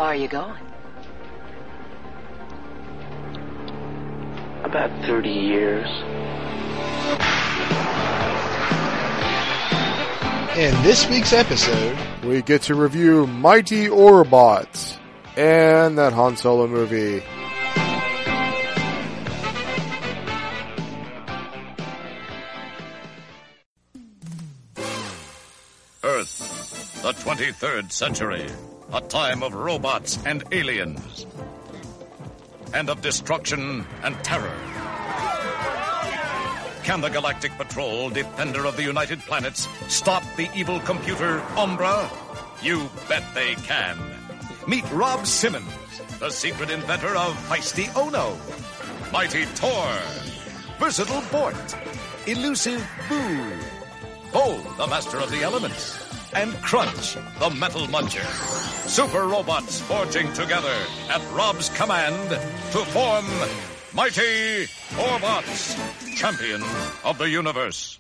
far are you going? About 30 years. In this week's episode, we get to review Mighty Autobots and that Han Solo movie. Earth, the 23rd century, a time of robots and aliens, and of destruction and terror. Can the Galactic Patrol, defender of the United Planets, stop the evil computer Umbra? You bet they can. Meet Rob Simmons, the secret inventor of Feisty Ono, Mighty Tor, Versatile Bort, Elusive Boo, Bo, the master of the elements, and Crunch, the metal muncher. Super robots forging together at Rob's command to form Mighty Autobots, champion of the universe.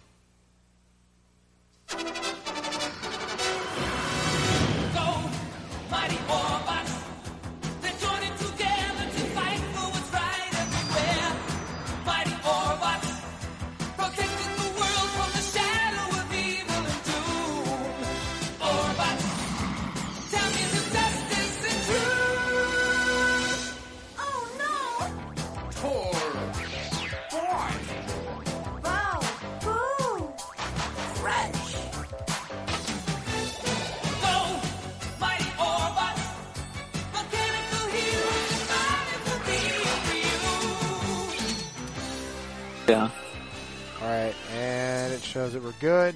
Yeah. Alright, and it shows that we're good.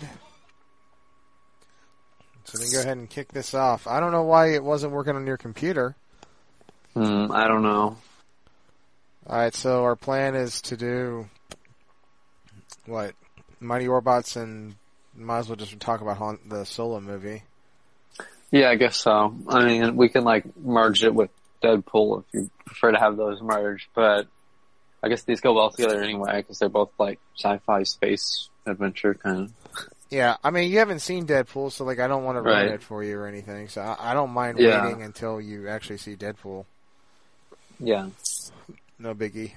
So we can go ahead and kick this off. I don't know why it wasn't working on your computer. I don't know. Alright, so our plan is to do... what? Mighty Autobots, and might as well just talk about the Solo movie. Yeah, I guess so. I mean, we can, merge it with Deadpool if you prefer to have those merged, but I guess these go well together anyway, because they're both, sci-fi space adventure kind of. Yeah, I mean, you haven't seen Deadpool, so, I don't want to ruin it for you or anything, so I don't mind waiting until you actually see Deadpool. Yeah. No biggie.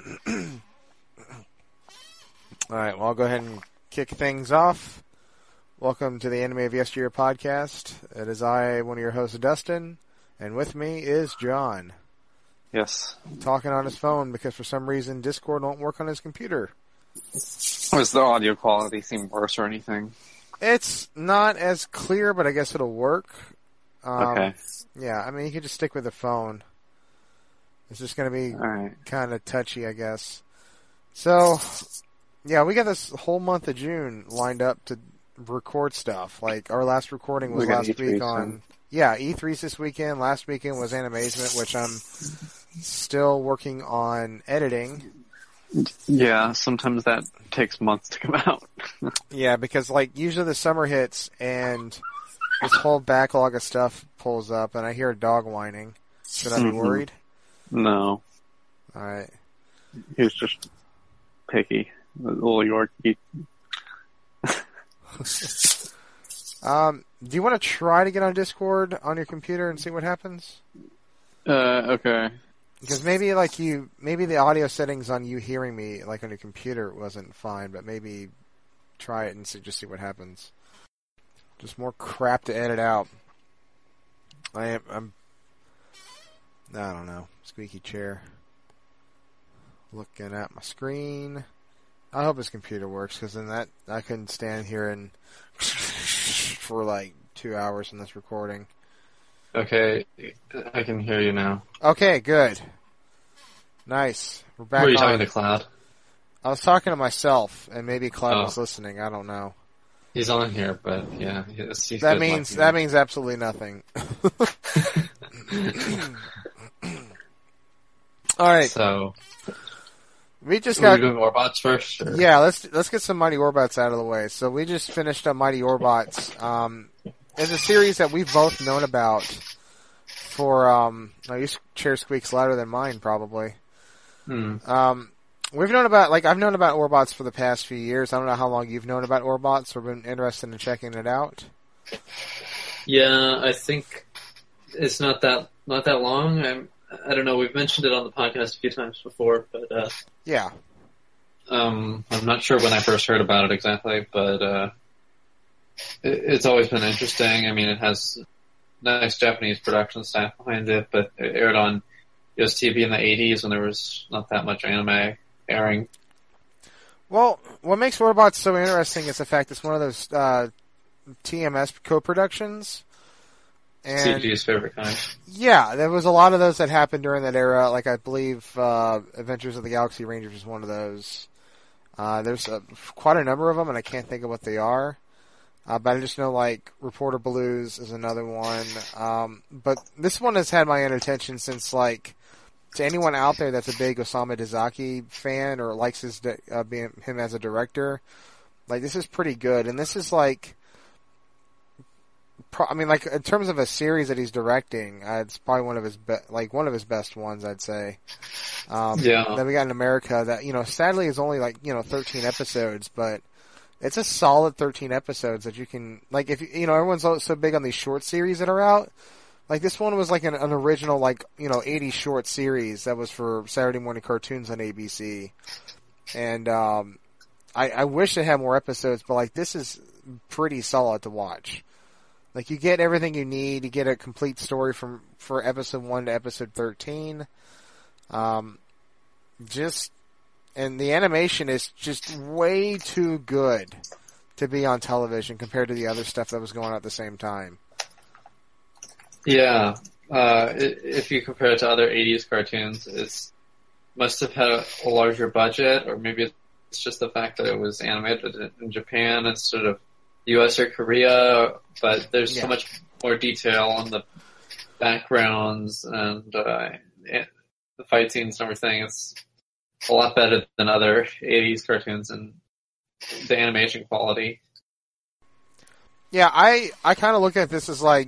Alright, well, I'll go ahead and kick things off. Welcome to the Anime of Yesteryear podcast. It is I, one of your hosts, Dustin, and with me is John. Yes. Talking on his phone because for some reason Discord won't work on his computer. Does the audio quality seem worse or anything? It's not as clear, but I guess it'll work. Okay. Yeah, I mean, you can just stick with the phone. It's just going to be kind of touchy, I guess. So, yeah, we got this whole month of June lined up to record stuff. Our last recording was last week on... Yeah, E3's this weekend. Last weekend was Animazement, which I'm still working on editing. Yeah, sometimes that takes months to come out. Yeah, because usually the summer hits and this whole backlog of stuff pulls up and I hear a dog whining. Should I be worried? No. Alright. He's just picky. A little Yorkie. Do you want to try to get on Discord on your computer and see what happens? Okay. Because maybe maybe the audio settings on you hearing me on your computer wasn't fine, but maybe try it and just see what happens. Just more crap to edit out. I don't know. Squeaky chair. Looking at my screen. I hope his computer works, because then I couldn't stand here and for 2 hours in this recording. Okay, I can hear you now. Okay, good. Nice. We're back. Were you talking to Cloud? I was talking to myself, and maybe Cloud was listening. I don't know. He's on here, but yeah. That means absolutely nothing. All right. So we just got. Are we doing Autobots first? Or? Yeah, let's get some Mighty Autobots out of the way. So we just finished up Mighty Autobots. It's a series that we've both known about for. Your chair squeaks louder than mine, probably. We've known about I've known about Autobots for the past few years. I don't know how long you've known about Autobots or been interested in checking it out. Yeah, I think it's not that long. I don't know. We've mentioned it on the podcast a few times before, but Yeah. I'm not sure when I first heard about it exactly, but it's always been interesting. I mean, it has nice Japanese production staff behind it, but it aired on US TV in the 80s when there was not that much anime airing. Well, what makes Robots so interesting is the fact it's one of those TMS co-productions. And CG's favorite kind. yeah, there was a lot of those that happened during that era. Like I believe Adventures of the Galaxy Rangers was one of those. There's quite a number of them, and I can't think of what they are. But I just know like Reporter Blues is another one. But this one has had my attention since like, to anyone out there that's a big Osamu Dezaki fan or likes his him as a director, like this is pretty good. And this is like, I mean, like in terms of a series that he's directing, it's probably one of his one of his best ones, I'd say. Yeah. Then we got in America that sadly is only like 13 episodes, but it's a solid 13 episodes that you can like if everyone's so big on these short series that are out. Like this one was like an original 80 short series that was for Saturday morning cartoons on ABC, and I wish it had more episodes, but like this is pretty solid to watch. Like you get everything you need, you get a complete story for episode 1 to episode 13. And the animation is just way too good to be on television compared to the other stuff that was going on at the same time. Yeah. If you compare it to other 80s cartoons, it must have had a larger budget, or maybe it's just the fact that it was animated in Japan instead of US or Korea, but there's so much more detail on the backgrounds and the fight scenes and everything. It's a lot better than other 80s cartoons and the animation quality. Yeah, I kind of look at this as like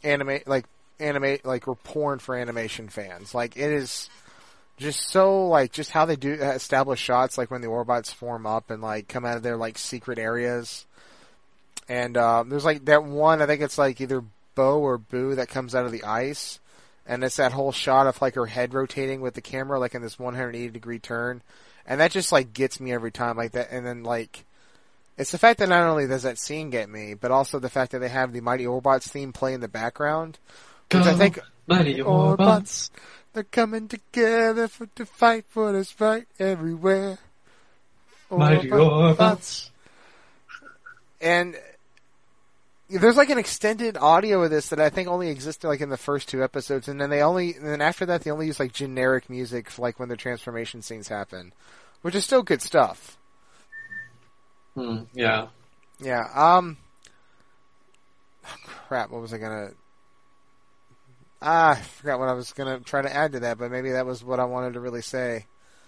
porn for animation fans. Like it is just so like just how they do establish shots, like when the Orbots form up and like come out of their like secret areas. And there's like that one, I think it's like either Bo or Boo that comes out of the ice, and it's that whole shot of like her head rotating with the camera like in this 180-degree turn, and that just like gets me every time like that. And then like it's the fact that not only does that scene get me, but also the fact that they have the Mighty Orbots theme play in the background, which I think Mighty Orbots, they're coming together to fight for this right everywhere. Mighty Orbots. And there's like an extended audio of this that I think only existed like in the first 2 episodes, and then after that they only use like generic music for like when the transformation scenes happen, which is still good stuff. Yeah. Yeah. Crap. What was I gonna? I forgot what I was gonna try to add to that, but maybe that was what I wanted to really say.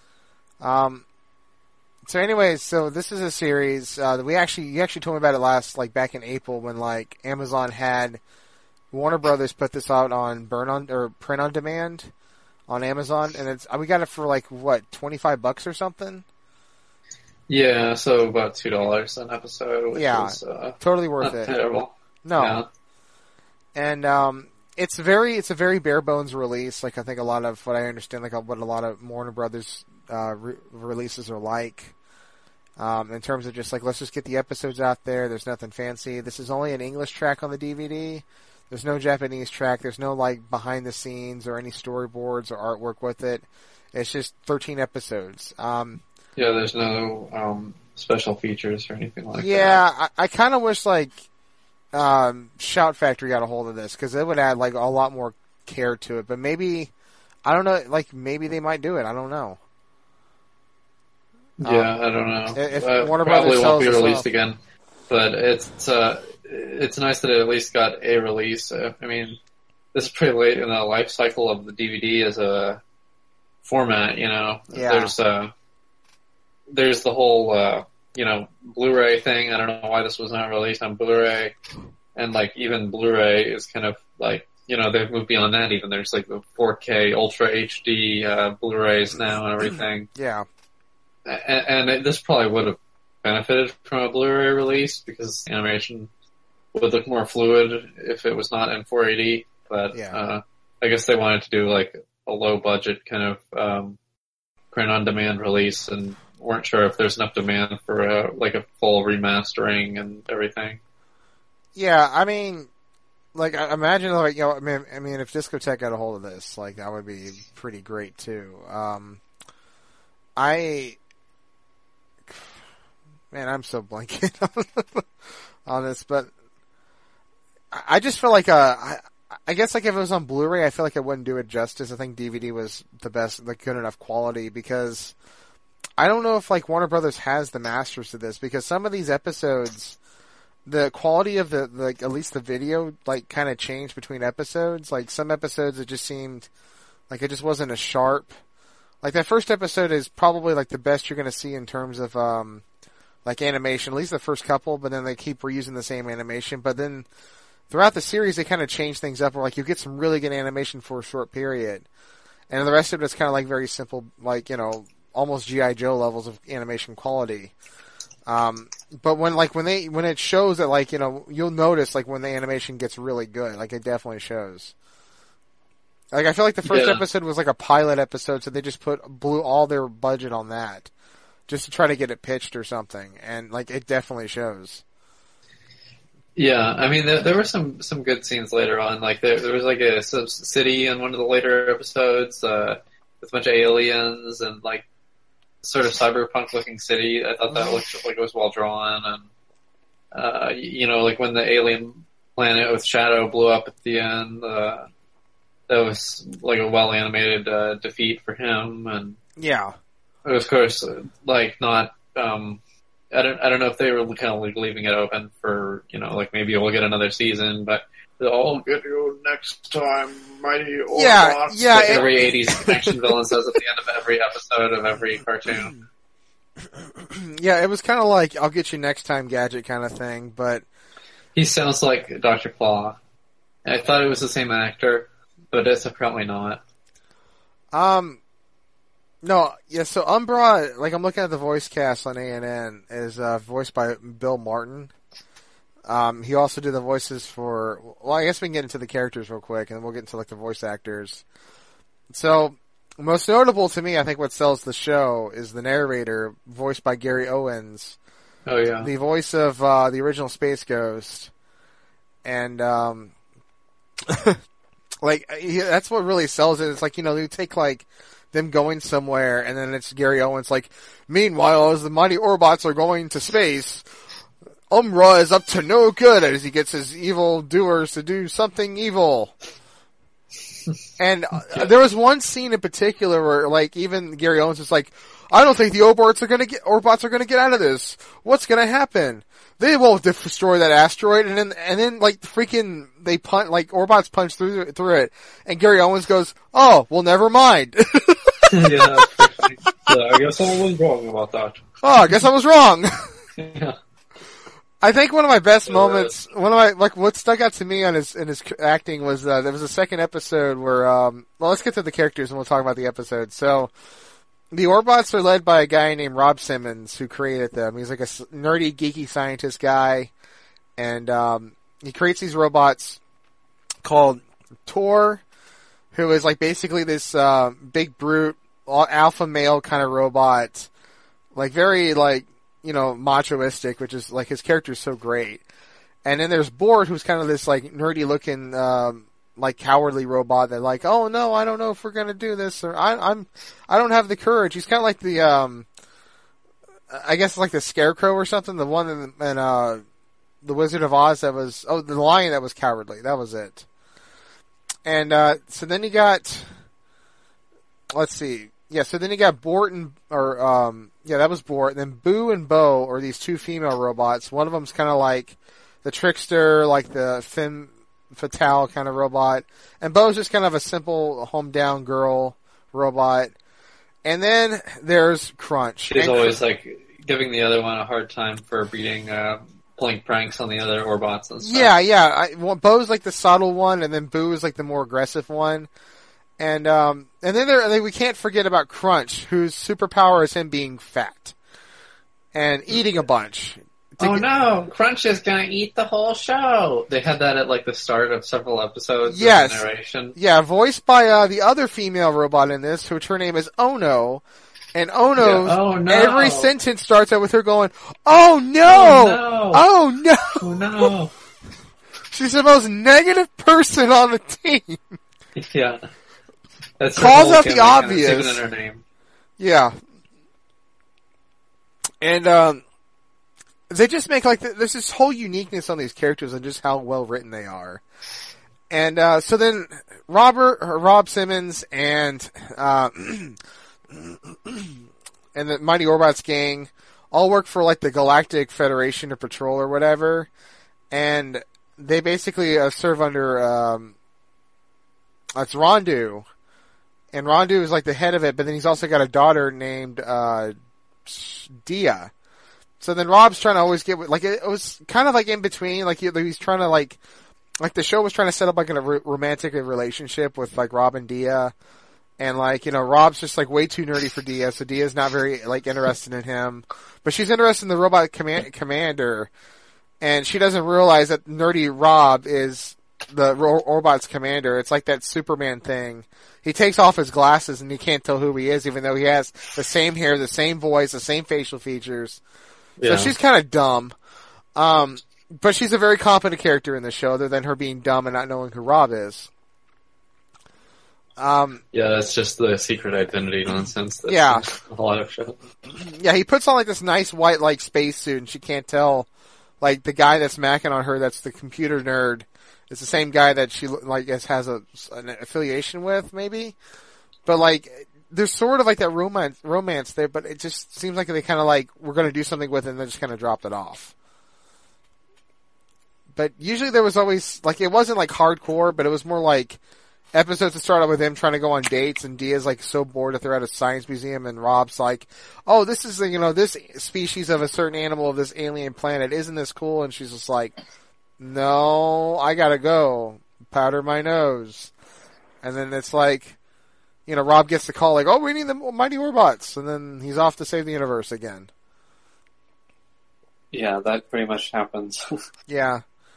So anyways, so this is a series that you actually told me about it back in April when like Amazon had Warner Brothers put this out on print on demand on Amazon, and we got it for like what, $25 or something. Yeah, so about $2 an episode, which is totally worth it. Terrible. No, yeah. And it's a very bare bones release. Like I think a lot of what I understand, like what a lot of Warner Brothers releases are like. In terms of just like, let's just get the episodes out there. There's nothing fancy. This is only an English track on the DVD. There's no Japanese track. There's no like behind the scenes or any storyboards or artwork with it. It's just 13 episodes. Yeah, there's no special features or anything like that. Yeah, I kind of wish like Shout Factory got a hold of this, because it would add like a lot more care to it. But maybe, I don't know, like maybe they might do it. I don't know. Yeah, I don't know. If Warner probably Brothers won't be released off again, but it's nice that it at least got a release. I mean, this is pretty late in the life cycle of the DVD as a format. Yeah. There's the whole Blu-ray thing. I don't know why this was not released on Blu-ray, and like even Blu-ray is kind of like, they've moved beyond that. Even there's like the 4K Ultra HD Blu-rays now and everything. Yeah. And this probably would have benefited from a Blu-ray release because animation would look more fluid if it was not in 480. but Yeah. I guess they wanted to do like a low budget kind of print on demand release, and weren't sure if there's enough demand for like a full remastering and everything. Yeah, I mean, like, I imagine, like, I mean, if Discotek got a hold of this, like, that would be pretty great too. Man, I'm so blanking on this, but I just feel like, I guess, like, if it was on Blu-ray, I feel like it wouldn't do it justice. I think DVD was the best, like, good enough quality, because I don't know if, like, Warner Brothers has the masters to this, because some of these episodes, the quality of the like, at least the video, like, kind of changed between episodes. Like, some episodes, it just seemed like it just wasn't as sharp. Like, that first episode is probably, like, the best you're going to see in terms of, like, animation, at least the first couple, but then they keep reusing the same animation. But then throughout the series, they kind of change things up where, like, you get some really good animation for a short period. And the rest of it is kind of, like, very simple, like, almost G.I. Joe levels of animation quality. But when it shows that, like, you'll notice, like, when the animation gets really good, like, it definitely shows. Like, I feel like the first episode was like a pilot episode, so they just blew all their budget on that, just to try to get it pitched or something, and, like, it definitely shows. Yeah, I mean, there were some good scenes later on. Like, there was, like, a city in one of the later episodes, with a bunch of aliens and, like, sort of cyberpunk-looking city. I thought that looked like it was well drawn, and like when the alien planet with Shadow blew up at the end, that was like a well animated defeat for him, and yeah, it was, of course, like not. I don't know if they were kind of like leaving it open for like maybe we'll get another season, but I'll get you next time, mighty Autobots. Yeah. Like every 80s action villain says at the end of every episode of every cartoon. Yeah, it was kind of like, I'll get you next time, Gadget kind of thing, but... He sounds like Dr. Claw. I thought it was the same actor, but it's apparently not. No, yeah, so Umbra, like, I'm looking at the voice cast on ANN, is voiced by Bill Martin. He also did the voices for, well, I guess we can get into the characters real quick, and then we'll get into, like, the voice actors. So, most notable to me, I think what sells the show is the narrator, voiced by Gary Owens. Oh, yeah. The voice of, the original Space Ghost. And, like, that's what really sells it. It's like, you take, like, them going somewhere, and then it's Gary Owens, like, meanwhile, as the mighty Autobots are going to space, Umbra is up to no good as he gets his evil doers to do something evil. And there was one scene in particular where, like, even Gary Owens was like, I don't think the Autobots are gonna get out of this. What's gonna happen? They won't destroy that asteroid, and then like freaking they Autobots punch through it, and Gary Owens goes, "Oh, well, never mind." Yeah, I guess I was wrong about that. Oh, I guess I was wrong. Yeah. I think one of my best moments, what stuck out to me in his acting was, there was a second episode where, well, let's get to the characters and we'll talk about the episode. So, the Autobots are led by a guy named Rob Simmons who created them. He's like a nerdy, geeky scientist guy, and, he creates these robots called Tor, who is like basically this, big brute, alpha male kind of robot, like very like, machoistic, which is, like, his character's so great. And then there's Bort, who's kind of this, like, nerdy looking, like, cowardly robot that, like, oh no, I don't know if we're gonna do this, or I don't have the courage. He's kind of like the, I guess like the Scarecrow or something, the one in the Wizard of Oz that was, the lion that was cowardly. That was it. And, so then you got, let's see. Yeah, so then you got Bort that was Bort. And then Boo and Bo are these two female robots. One of them's kind of like the trickster, like the femme fatale kind of robot. And Bo's just kind of a simple home-down girl robot. And then there's Crunch. She's always, like, giving the other one a hard time for pulling pranks on the other Autobots and stuff. Yeah. Bo's like the subtle one, and then Boo is like the more aggressive one. And then we can't forget about Crunch, whose superpower is him being fat and eating a bunch. Oh no, Crunch is gonna eat the whole show. They had that at like the start of several episodes. Yes. Of the narration. Yeah, voiced by the other female robot in this, which her name is Ono. And Ono's every sentence starts out with her going, "Oh no! Oh no! Oh no!" She's the most negative person on the team. Yeah. That's calls out the obvious. Even in her name. Yeah. And they just make like there's this whole uniqueness on these characters and just how well written they are. And so then Rob Simmons and the Mighty Orbots gang all work for like the Galactic Federation or Patrol or whatever, and they basically serve under it's Rondu, and Rondu is like the head of it, but then he's also got a daughter named Dia. So then Rob's trying to always get, like, it was kind of like in between, like he's trying to like the show was trying to set up like a romantic relationship with like Rob and Dia, and like, you know, Rob's just like way too nerdy for Dia, so Dia's not very like interested in him, but she's interested in the robot commander, and she doesn't realize that nerdy Rob is the Orbot's commander. It's like that Superman thing. He takes off his glasses and you can't tell who he is, even though he has the same hair, the same voice, the same facial features. Yeah. So she's kind of dumb. But she's a very competent character in the show, other than her being dumb and not knowing who Rob is. Yeah, that's just the secret identity nonsense. That's yeah. A lot of shows. Yeah, he puts on like this nice white like spacesuit and she can't tell, like the guy that's macking on her, that's the computer nerd. It's the same guy that she like has an affiliation with, maybe. But like, there's sort of like that romance there, but it just seems like they kind of like we're going to do something with it, and they just kind of dropped it off. But usually there was always like, it wasn't like hardcore, but it was more like episodes that started with him trying to go on dates, and Dia's like so bored if they're at a science museum, and Rob's like, "Oh, this is this species of a certain animal of this alien planet. Isn't this cool?" And she's just like, "No, I gotta go. Powder my nose." And then it's like, Rob gets the call like, "Oh, we need the Mighty Orbots," and then he's off to save the universe again. Yeah, that pretty much happens. Yeah.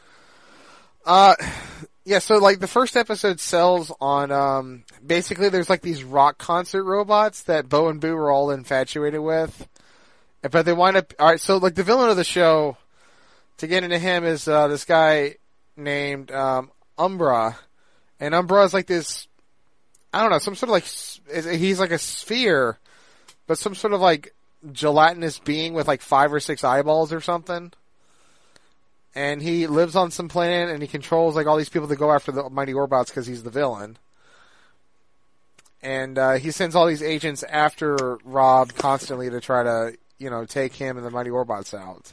Yeah, so like the first episode sells on, basically there's like these rock concert robots that Bo and Boo were all infatuated with. But they wind up, alright, so like the villain of the show, to get into him, is this guy named Umbra. And Umbra is like this, I don't know, some sort of like, he's like a sphere, but some sort of like gelatinous being with like 5 or 6 eyeballs or something. And he lives on some planet and he controls like all these people that go after the Mighty Orbots because he's the villain. And he sends all these agents after Rob constantly to try to, take him and the Mighty Orbots out.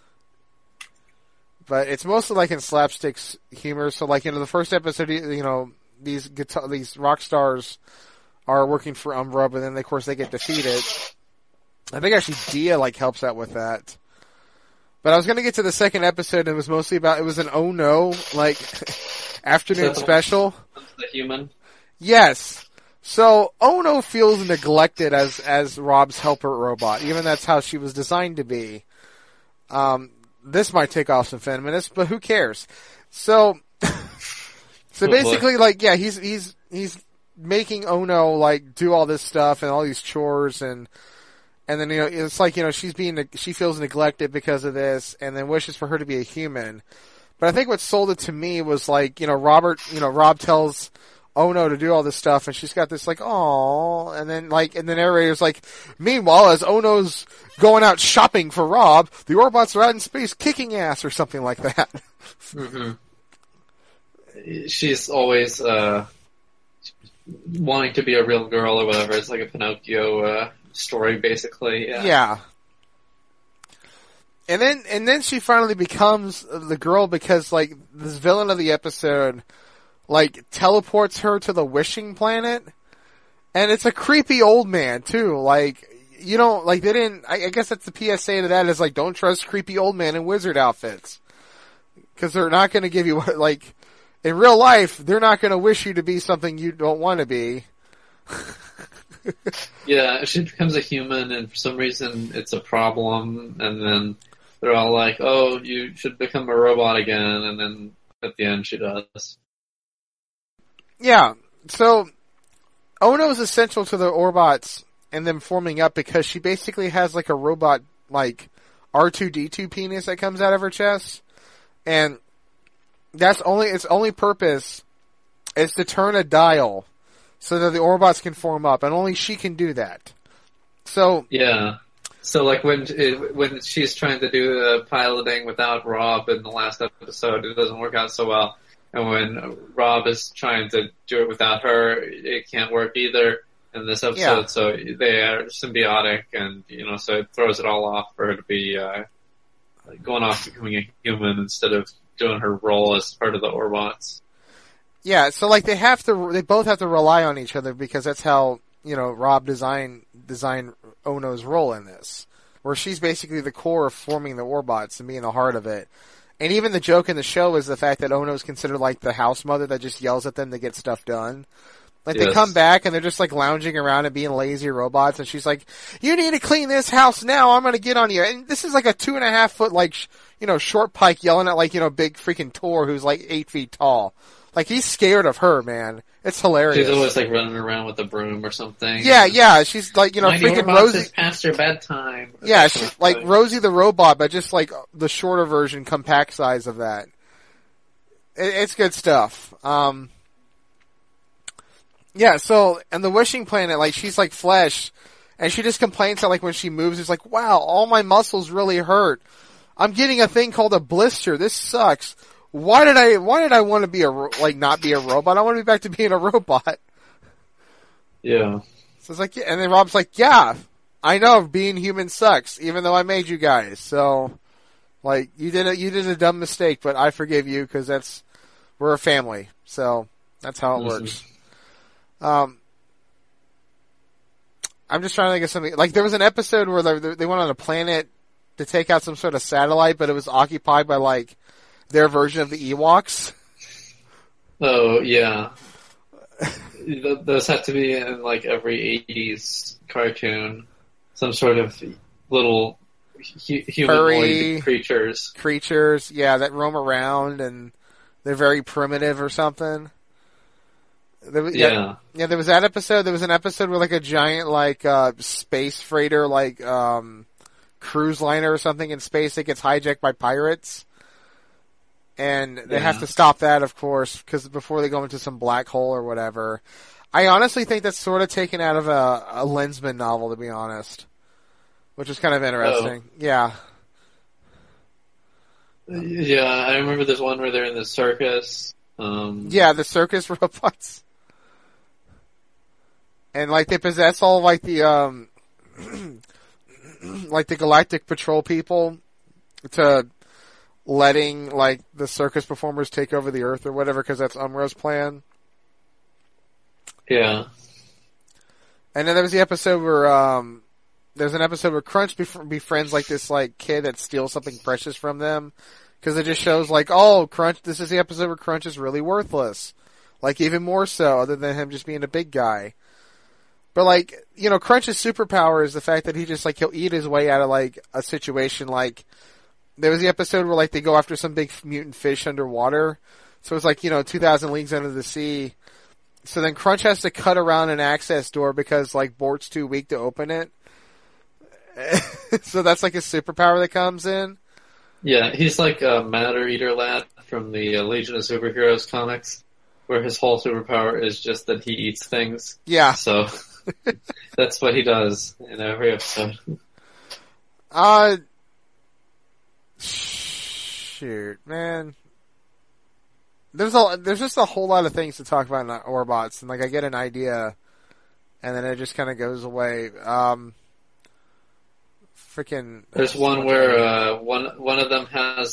But it's mostly like in slapstick humor. So like, the first episode, these rock stars are working for Umbra, but then of course they get defeated. I think actually Dia like helps out with that. But I was gonna get to the second episode, and it was mostly about, it was an oh no, like, afternoon special. The human? Yes. So, Ono feels neglected as Rob's helper robot, even that's how she was designed to be. This might take off some feminists, but who cares? So basically, like, yeah, he's making Ono, like, do all this stuff and all these chores, and then, it's like, she feels neglected because of this, and then wishes for her to be a human. But I think what sold it to me was like, Rob tells Ono to do all this stuff, and she's got this like, aww, and then the narrator's like, meanwhile, as Ono's going out shopping for Rob, the Orbots are out in space kicking ass, or something like that. Mm-hmm. She's always, wanting to be a real girl or whatever. It's like a Pinocchio, story, basically. Yeah. And then she finally becomes the girl because like this villain of the episode like teleports her to the wishing planet, and it's a creepy old man too. Like, they didn't. I guess that's the PSA to that is like, don't trust creepy old men in wizard outfits, because they're not going to give you like in real life. They're not going to wish you to be something you don't want to be. Yeah, she becomes a human, and for some reason it's a problem, and then they're all like, "Oh, you should become a robot again," and then at the end she does. Yeah. So Ono is essential to the Orbots and them forming up because she basically has like a robot like R2-D2 penis that comes out of her chest, and its only purpose is to turn a dial so that the Orbots can form up, and only she can do that. So yeah. So like when she's trying to do the piloting without Rob in the last episode, it doesn't work out so well. And when Rob is trying to do it without her, it can't work either in this episode. Yeah. So they are symbiotic, and so it throws it all off for her to be going off becoming a human instead of doing her role as part of the Orbots. Yeah, so like they both have to rely on each other because that's how Rob designed Ono's role in this, where she's basically the core of forming the Orbots and being the heart of it. And even the joke in the show is the fact that Ono's considered like the house mother that just yells at them to get stuff done. Like they come back and they're just like lounging around and being lazy robots, and she's like, "You need to clean this house now. I'm gonna get on you." And this is like a 2.5 foot like short pike yelling at like big freaking Tor who's like 8 feet tall. Like he's scared of her, man. It's hilarious. She's always like running around with a broom or something. Yeah. She's like freaking Rosie. It's past her bedtime. Yeah, she's like Rosie the robot, but just like the shorter version, compact size of that. It's good stuff. Yeah, so, and the Wishing Planet, like, she's like flesh, and she just complains that, like, when she moves, it's like, wow, all my muscles really hurt. I'm getting a thing called a blister. This sucks. Why did I want to be not be a robot? I want to be back to being a robot. Yeah. So it's like, yeah, and then Rob's like, yeah, I know being human sucks, even though I made you guys. So, like, you did a dumb mistake, but I forgive you because we're a family. So, that's how it works. I'm just trying to think of something. Like, there was an episode where they went on a planet to take out some sort of satellite, but it was occupied by, like, their version of the Ewoks. Oh, yeah. Those have to be in, like, every 80s cartoon. Some sort of little humanoid creatures. Creatures, yeah, that roam around, and they're very primitive or something. There was that episode. There was an episode where like a giant like space freighter like cruise liner or something in space that gets hijacked by pirates, and they have to stop that, of course, because before they go into some black hole or whatever. I honestly think that's sort of taken out of a Lensman novel, to be honest, which is kind of interesting. Oh. Yeah. Yeah, I remember there's one where they're in the circus. Yeah, the circus robots. And like they possess all like the like the Galactic Patrol people to letting like the circus performers take over the Earth or whatever, because that's Umra's plan. Yeah. And then there was the episode where there's an episode where Crunch befriends like this like kid that steals something precious from them, because it just shows like, oh, Crunch. This is the episode where Crunch is really worthless, like even more so, other than him just being a big guy. But like, Crunch's superpower is the fact that he just like he'll eat his way out of like a situation. Like there was the episode where like they go after some big mutant fish underwater, so it's like 2,000 leagues under the sea. So then Crunch has to cut around an access door because like Bort's too weak to open it. So that's like his superpower that comes in. Yeah, he's like a Matter Eater Lad from the Legion of Superheroes comics, where his whole superpower is just that he eats things. Yeah. So that's what he does in every episode. Shoot, man. There's just a whole lot of things to talk about in Orbots, and like I get an idea, and then it just kind of goes away. There's one where one of them has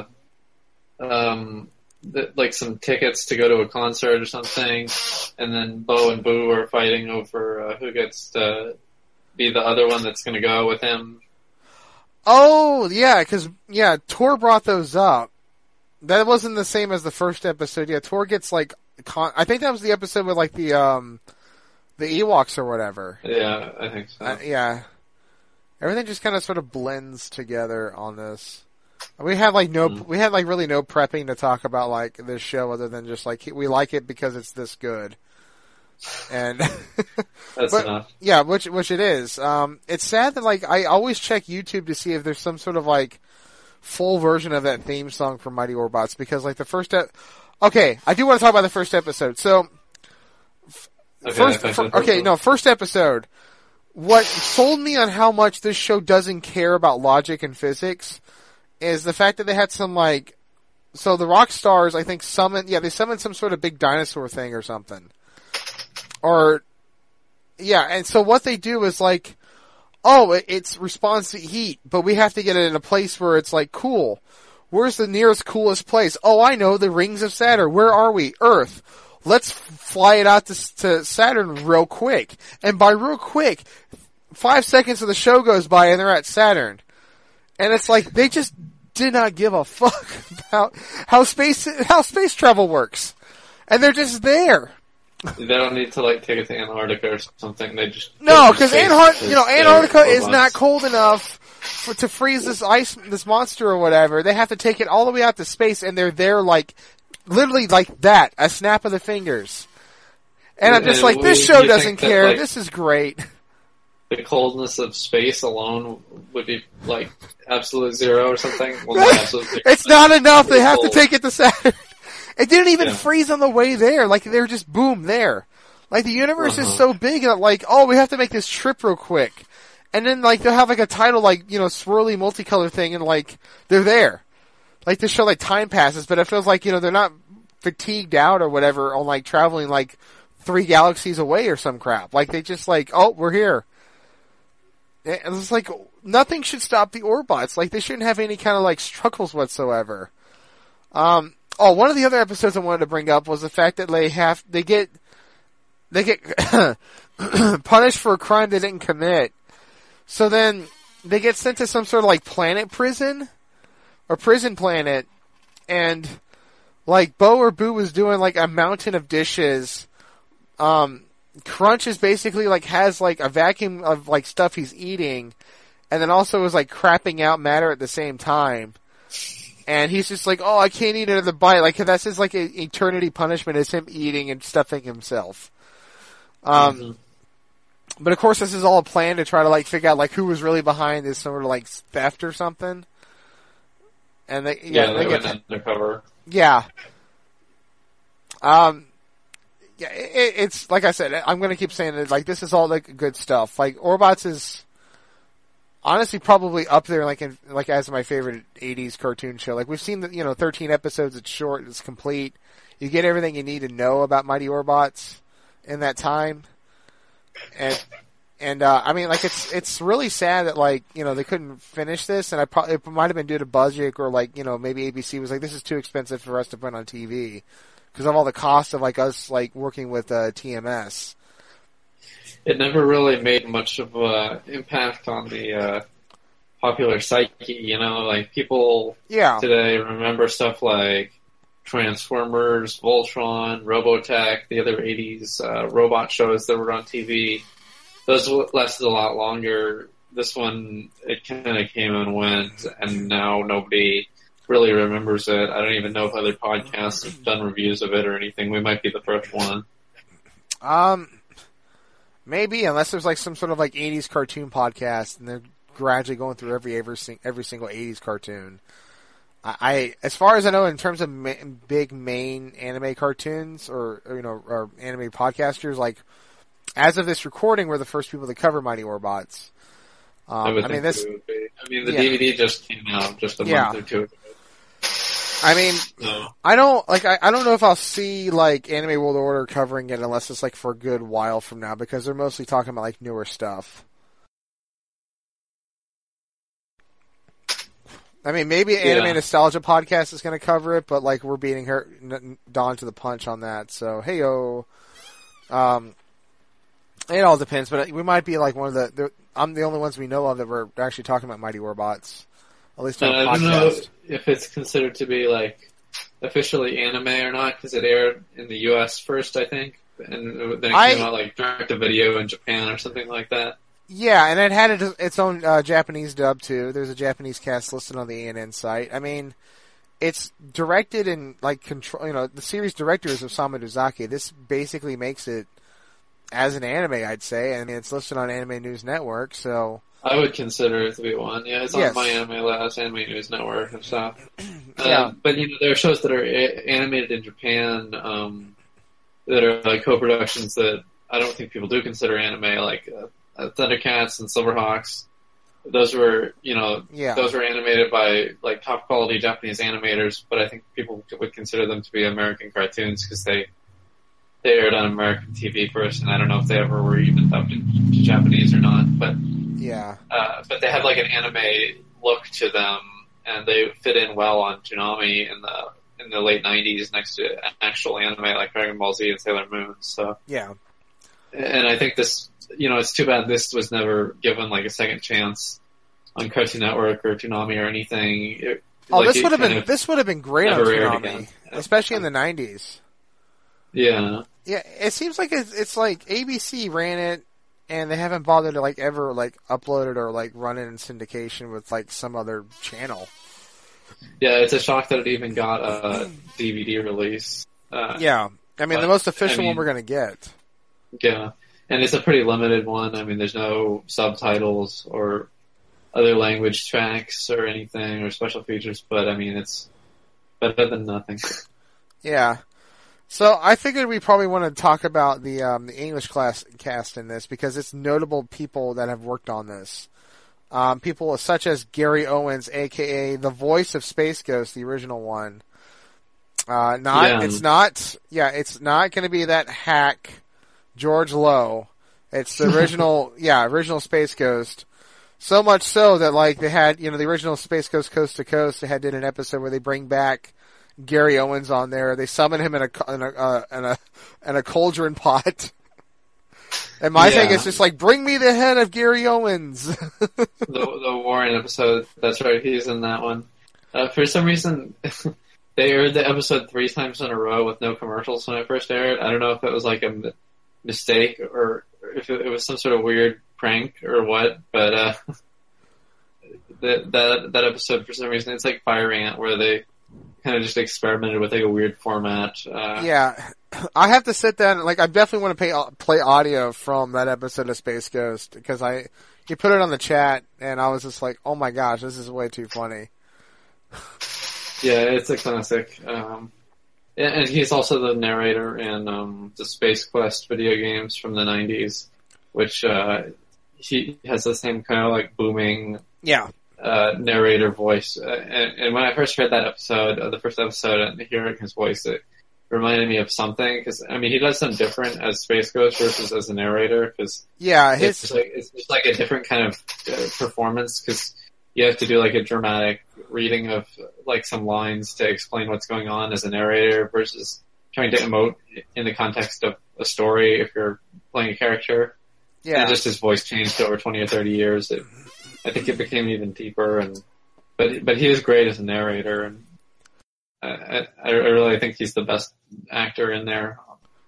like some tickets to go to a concert or something, and then Bo and Boo are fighting over who gets to be the other one that's going to go with him. Oh yeah, because Tor brought those up. That wasn't the same as the first episode. Yeah, Tor gets like I think that was the episode with like the Ewoks or whatever. Yeah, I think so. Yeah. Everything just kind of sort of blends together on this. We had like really no prepping to talk about like this show other than just like we like it because it's this good. And that's enough. Yeah, which it is. It's sad that like I always check YouTube to see if there's some sort of like full version of that theme song for Mighty Orbots because like the first okay, I do want to talk about the first episode. So first episode. What sold me on how much this show doesn't care about logic and physics is the fact that they had some like, so the rock stars I think summoned some sort of big dinosaur thing or something. And so what they do is like, it's responds to heat, but we have to get it in a place where it's like cool. Where's the nearest coolest place? Oh, I know, the rings of Saturn. Where are we? Earth. Let's fly it out to Saturn real quick. And by real quick, 5 seconds of the show goes by and they're at Saturn. And it's like, they just did not give a fuck about how space travel works. And they're just there. They don't need to like take it to Antarctica or something. They just no, because Antarctica is not cold enough to freeze this monster or whatever. They have to take it all the way out to space, and they're there like literally like that, a snap of the fingers. And I'm just like, this show doesn't care. Like, this is great. The coldness of space alone would be like absolute zero or something. Well, not absolute zero. It's not enough. They have to take it to Saturn. It didn't even freeze on the way there. Like, they're just, boom, there. Like, the universe is so big that, like, we have to make this trip real quick. And then, like, they'll have, like, a title, like, swirly multicolor thing, and, like, they're there. Like, this show, like, time passes, but it feels like, they're not fatigued out or whatever on, like, traveling, like, 3 galaxies away or some crap. Like, they just, like, we're here. And it's like, nothing should stop the Orbots. Like, they shouldn't have any kind of, like, struggles whatsoever. One of the other episodes I wanted to bring up was the fact that they get punished for a crime they didn't commit. So then they get sent to some sort of like planet prison or prison planet, and like Bo or Boo was doing like a mountain of dishes. Crunch is basically like has like a vacuum of like stuff he's eating, and then also is like crapping out matter at the same time. And he's just like, I can't eat another bite. Like, that's his, like, eternity punishment is him eating and stuffing himself. But of course this is all a plan to try to, like, figure out, like, who was really behind this sort of, like, theft or something. And they went undercover. Yeah. It's, like I said, I'm gonna keep saying it, like, this is all, like, good stuff. Like, Orbots is honestly probably up there like as my favorite 80s cartoon show. Like, we've seen 13 episodes, it's short, it's complete. You get everything you need to know about Mighty Orbots in that time. And I mean, like, it's really sad that, like, they couldn't finish this, and it might have been due to budget, or like, maybe ABC was like, this is too expensive for us to put on TV because of all the cost of like us like working with TMS. It never really made much of an impact on the popular psyche, like people today remember stuff like Transformers, Voltron, Robotech, the other 80s robot shows that were on TV. Those lasted a lot longer. This one, it kind of came and went, and now nobody really remembers it. I don't even know if other podcasts have done reviews of it or anything. We might be the first one. Maybe, unless there's like some sort of like 80s cartoon podcast, and they're gradually going through every single 80s cartoon. As far as I know, in terms of big main anime cartoons or anime podcasters, like, as of this recording, we're the first people to cover Mighty Orbots. The DVD just came out just a month or two ago. I mean, I don't know if I'll see like Anime World Order covering it unless it's like for a good while from now, because they're mostly talking about like newer stuff. I mean, maybe Anime Nostalgia Podcast is going to cover it, but like we're beating Dawn to the punch on that. So hey-o. It all depends, but we might be like one of I'm the only ones we know of that were actually talking about Mighty Orbots. At least on a podcast. I don't know if it's considered to be like officially anime or not, because it aired in the U.S. first, I think, and then it came out like direct to video in Japan or something like that. Yeah, and it had its own Japanese dub too. There's a Japanese cast listed on the ANN site. I mean, it's directed and like control. You know, the series director is Osamu Dezaki. This basically makes it as an anime, I'd say, and it's listed on Anime News Network. So I would consider it to be one. Yeah, it's Yes. on My Anime Last, Anime News Network and stuff. Yeah. But there are shows that are animated in Japan that are like co-productions that I don't think people do consider anime, like Thundercats and Silverhawks. Those were, those were animated by like top quality Japanese animators, but I think people would consider them to be American cartoons because they aired on American TV first, and I don't know if they ever were even dubbed into Japanese or not. But but they have like an anime look to them, and they fit in well on Toonami in the late '90s next to actual anime like Dragon Ball Z and Sailor Moon. So yeah, and I think this, it's too bad this was never given like a second chance on Cartoon Network or Toonami or anything. This would have been great on Toonami, especially in the '90s. Yeah. Yeah, it seems like it's like ABC ran it, and they haven't bothered to like ever like upload it or like run it in syndication with like some other channel. Yeah, it's a shock that it even got a DVD release. Yeah, I mean the most official one we're gonna get. Yeah, and it's a pretty limited one. I mean, there's no subtitles or other language tracks or anything or special features, but I mean it's better than nothing. Yeah. So I figured we probably want to talk about the English cast in this because it's notable people that have worked on this. People such as Gary Owens, aka the voice of Space Ghost, the original one. It's not going to be that hack George Lowe. It's the original, original Space Ghost. So much so that like they had, the original Space Ghost Coast to Coast. They did an episode where they bring back Gary Owens on there. They summon him in a cauldron pot. And my thing is just like, bring me the head of Gary Owens. the Warren episode. That's right. He's in that one. For some reason, they aired the episode 3 times in a row with no commercials when it first aired. I don't know if it was like a mistake or if it was some sort of weird prank or what, but that episode, for some reason, it's like Fire Ant, where they kind of just experimented with like a weird format. Yeah, I have to sit down. Like, I definitely want to play audio from that episode of Space Ghost because you put it on the chat, and I was just like, oh my gosh, this is way too funny. Yeah, it's a classic. And he's also the narrator in the Space Quest video games from the 90s, which he has the same kind of like booming narrator voice. And when I first heard that episode, the first episode, and hearing his voice, it reminded me of something. Because I mean, he does something different as Space Ghost versus as a narrator. Because it's just like a different kind of performance. Because you have to do like a dramatic reading of like some lines to explain what's going on as a narrator versus trying to emote in the context of a story if you're playing a character. Yeah. And just his voice changed over 20 or 30 years. I think it became even deeper, but he is great as a narrator, and I really think he's the best actor in there.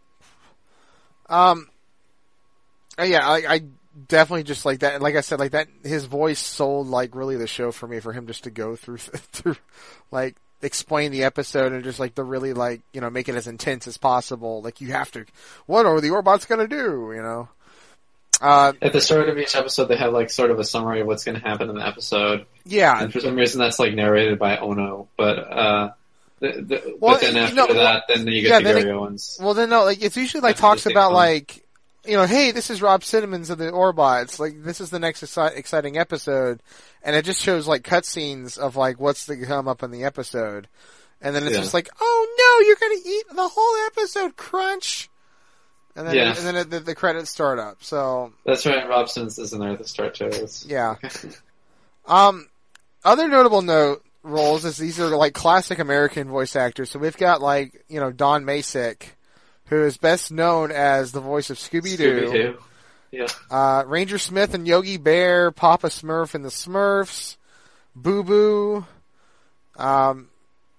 I definitely just like that. Like I said, like that, his voice sold like really the show for me, for him just to go through like explain the episode and just like the really like, make it as intense as possible. Like, you have to, what are the Orbots gonna do, At the start of each episode, they have like sort of a summary of what's going to happen in the episode. Yeah. And for some reason, that's like narrated by Ono. But then after that, then you get to Gary Owens. Well, then no, like it's usually like talks about like, hey, this is Rob Simmons of the Orbots. Like, this is the next exciting episode, and it just shows like cutscenes of like what's to come up in the episode, and then it's just like, oh no, you're gonna eat the whole episode, crunch. And then, the credits start up. So that's right. Rob Simmons is in there at the start too. Yeah. Other notable roles is these are like classic American voice actors. So we've got like Don Masick, who is best known as the voice of Scooby-Doo. Yeah. Ranger Smith and Yogi Bear, Papa Smurf and the Smurfs, Boo Boo,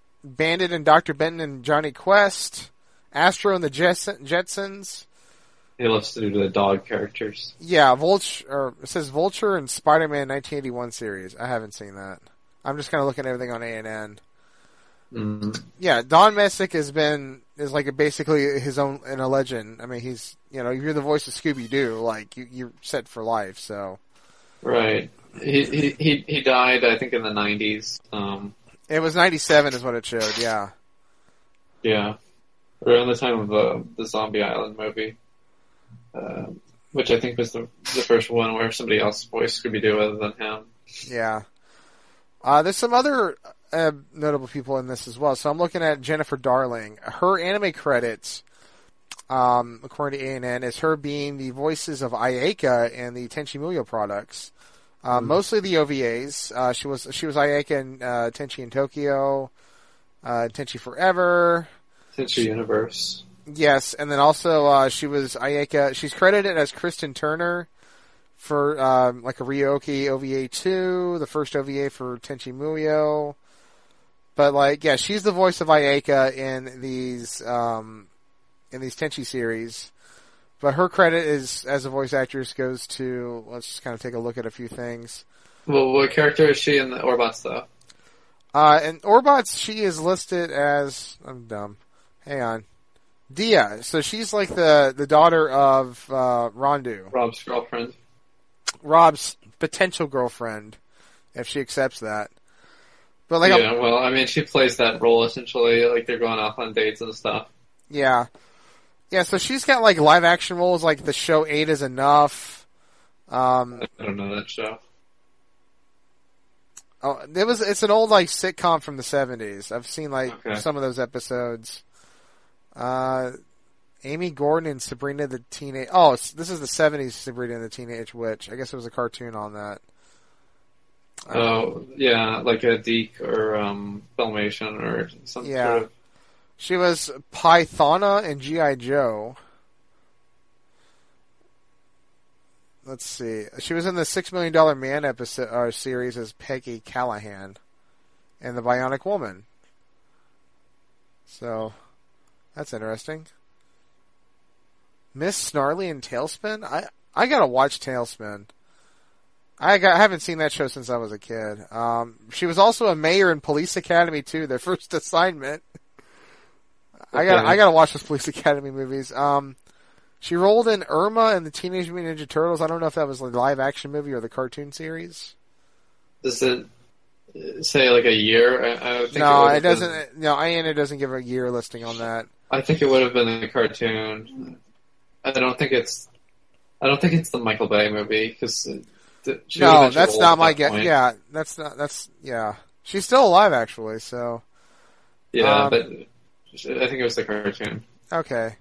Bandit and Dr. Benton and Johnny Quest, Astro and the Jetsons, He loves to do the dog characters. Yeah, it says Vulture and Spider-Man 1981 series. I haven't seen that. I'm just kind of looking at everything on ANN. Mm. Yeah, Don Messick is like basically his own and a legend. I mean, he's, you're the voice of Scooby-Doo, like you're set for life. So, right. He died, I think, in the 90s. It was 97 is what it showed. Yeah. Yeah, around the time of the Zombie Island movie, which I think was the first one where somebody else voiced Scooby-Doo other than him. Yeah. There's some other notable people in this as well. So I'm looking at Jennifer Darling. Her anime credits, according to ANN, is her being the voices of Ayaka in the Tenchi Muyo products. Mostly the OVAs. She was Ayaka in Tenchi in Tokyo, Tenchi Forever, Tenchi Universe. Yes, and then also she was Ayaka. She's credited as Kristen Turner for like a Ryoki OVA 2, the first OVA for Tenchi Muyo. But she's the voice of Ayaka in these Tenchi series. But her credit is as a voice actress goes to, let's just kind of take a look at a few things. Well, what character is she in the Orbots though? In Orbots, she is listed as, I'm dumb. Hang on. Dia. So she's like the daughter of Rondu. Rob's girlfriend. Rob's potential girlfriend, if she accepts that. But well, I mean, she plays that role essentially, like they're going off on dates and stuff. Yeah. Yeah, so she's got live action roles like the show 8 is Enough. I don't know that show. Oh, it's an old sitcom from the 70s. I've seen some of those episodes. Amy Gordon and Sabrina the Teenage... Oh, this is the 70s Sabrina the Teenage Witch. I guess it was a cartoon on that. Oh, yeah, like a Deke or Filmation or something. Yeah. Sort of... She was Pythona in G.I. Joe. Let's see. She was in the $6 Million Man episode series as Peggy Callahan and the Bionic Woman. So, that's interesting. Miss Snarly and Tailspin? I gotta watch Tailspin. I haven't seen that show since I was a kid. She was also a mayor in Police Academy 2, their first assignment. Okay. I gotta watch those Police Academy movies. She rolled in Irma and the Teenage Mutant Ninja Turtles. I don't know if that was the live action movie or the cartoon series. Does it say a year? I would think no, it doesn't. No, IANA doesn't give a year listing on that. I think it would have been the cartoon. I don't think it's the Michael Bay movie because. No, that's not my guess. Yeah, yeah. She's still alive actually. So. Yeah, but. I think it was the cartoon. Okay.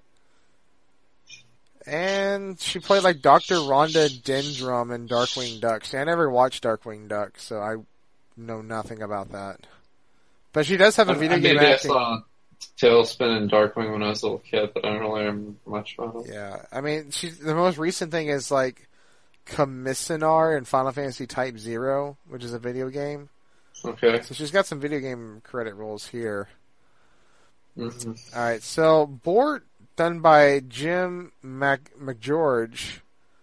And she played Dr. Rhonda Dendrum in Darkwing Duck. See, I never watched Darkwing Duck, so I know nothing about that. But she does have a video game acting. I saw Tailspin and Darkwing when I was a little kid, but I don't really remember much about it. Yeah, I mean, the most recent thing is Commissar in Final Fantasy Type 0, which is a video game. Okay. So she's got some video game credit roles here. Mm-hmm. Alright, so Bort, done by Jim McGeorge.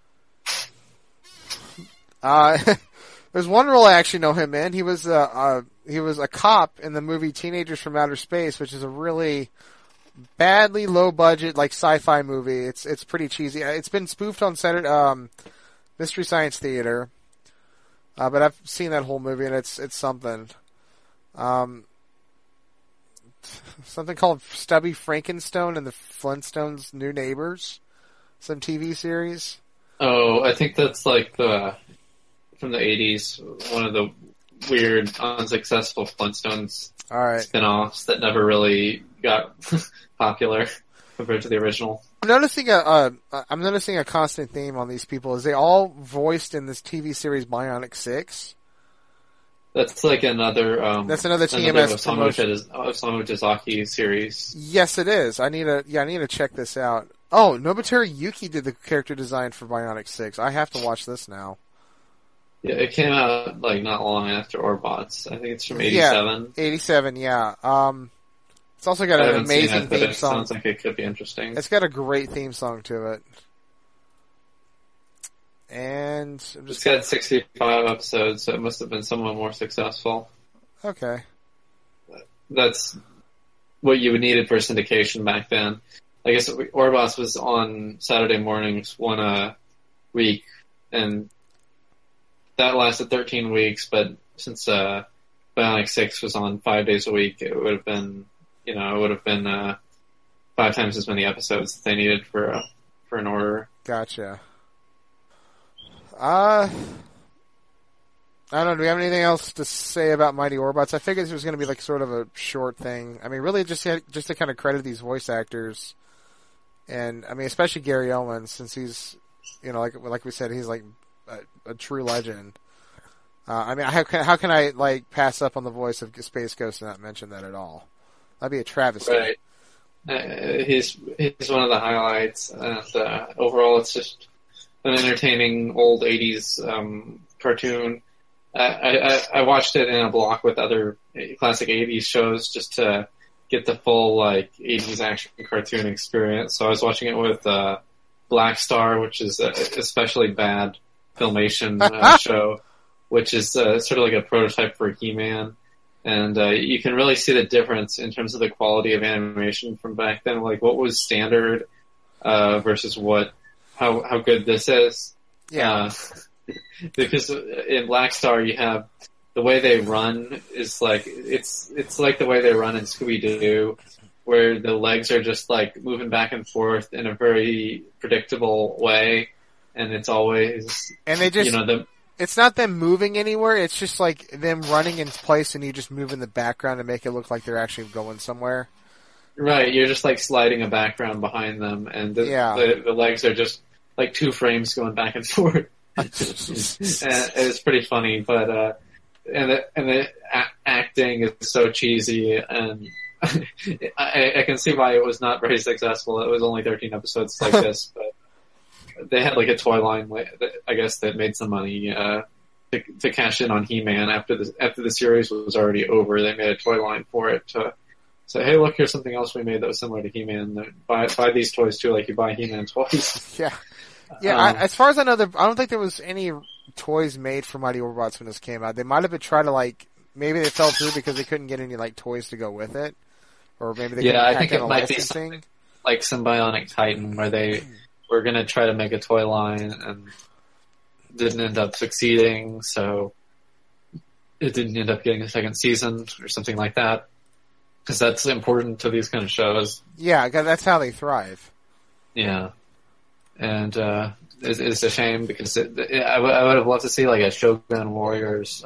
There's one role I actually know him in. He was a cop in the movie Teenagers from Outer Space, which is a really badly low budget sci-fi movie. It's pretty cheesy. It's been spoofed on Mystery Science Theater, but I've seen that whole movie and it's something. Something called Stubby Frankenstone and the Flintstones' New Neighbors, some TV series. Oh, I think that's from the 80s, one of the weird, unsuccessful Flintstones spin-offs that never really got popular compared to the original. I'm noticing a constant theme on these people is they all voiced in this TV series Bionic 6. That's another. That's another TMS promotion. Osamu Dezaki series. Yes, it is. I need to check this out. Oh, Nobuteru Yuki did the character design for Bionic 6. I have to watch this now. Yeah, it came out not long after Orbots. I think it's from 87. Yeah, 87. Yeah. It's also got an amazing theme song. Sounds like it could be interesting. It's got a great theme song to it. And it's got 65 episodes, so it must have been somewhat more successful. Okay. That's what you would needed for syndication back then. I guess Orbots was on Saturday mornings one a week, and that lasted 13 weeks, but since Bionic 6 was on 5 days a week, it would have been, 5 times as many episodes that they needed for an order. Gotcha. I don't know. Do we have anything else to say about Mighty Orbots? I figured this was going to be like sort of a short thing. I mean, really just to kind of credit these voice actors. And, I mean, especially Gary Oldman, since he's, like we said, he's like a true legend. I mean, how can I, like, pass up on the voice of Space Ghost and not mention that at all? That'd be a travesty. Right. He's one of the highlights, and overall it's just an entertaining old 80s cartoon. I watched it in a block with other classic 80s shows just to get the full, like, 80s action cartoon experience. So I was watching it with Black Star, which is a especially bad Filmation show, which is sort of like a prototype for He-Man. And you can really see the difference in terms of the quality of animation from back then, like what was standard versus how good this is. Yeah. Because in Black Star, you have the way they run is like it's like the way they run in Scooby-Doo, where the legs are just like moving back and forth in a very predictable way, and it's always it's not them moving anywhere. It's just like them running in place, and you just move in the background to make it look like they're actually going somewhere. Right, you're just like sliding a background behind them, and the legs are just like 2 frames going back and forth. And it's pretty funny, but and the acting is so cheesy, and I can see why it was not very successful. It was only 13 episodes like this, but they had like a toy line, I guess, that made some money to cash in on He-Man after the series was already over. They made a toy line for it to say, "Hey, look, here's something else we made that was similar to He-Man. Buy these toys too, like you buy He-Man toys." Yeah. Yeah, as far as I know, I don't think there was any toys made for Mighty Orbots when this came out. They might have been trying to, like, maybe they fell through because they couldn't get any, like, toys to go with it. Or maybe they couldn't I think it might be something like Symbionic Titan, where they were going to try to make a toy line and didn't end up succeeding, so it didn't end up getting a second season or something like that. Because that's important to these kind of shows. Yeah, that's how they thrive. Yeah. And it's a shame because I would have loved to see like a Shogun Warriors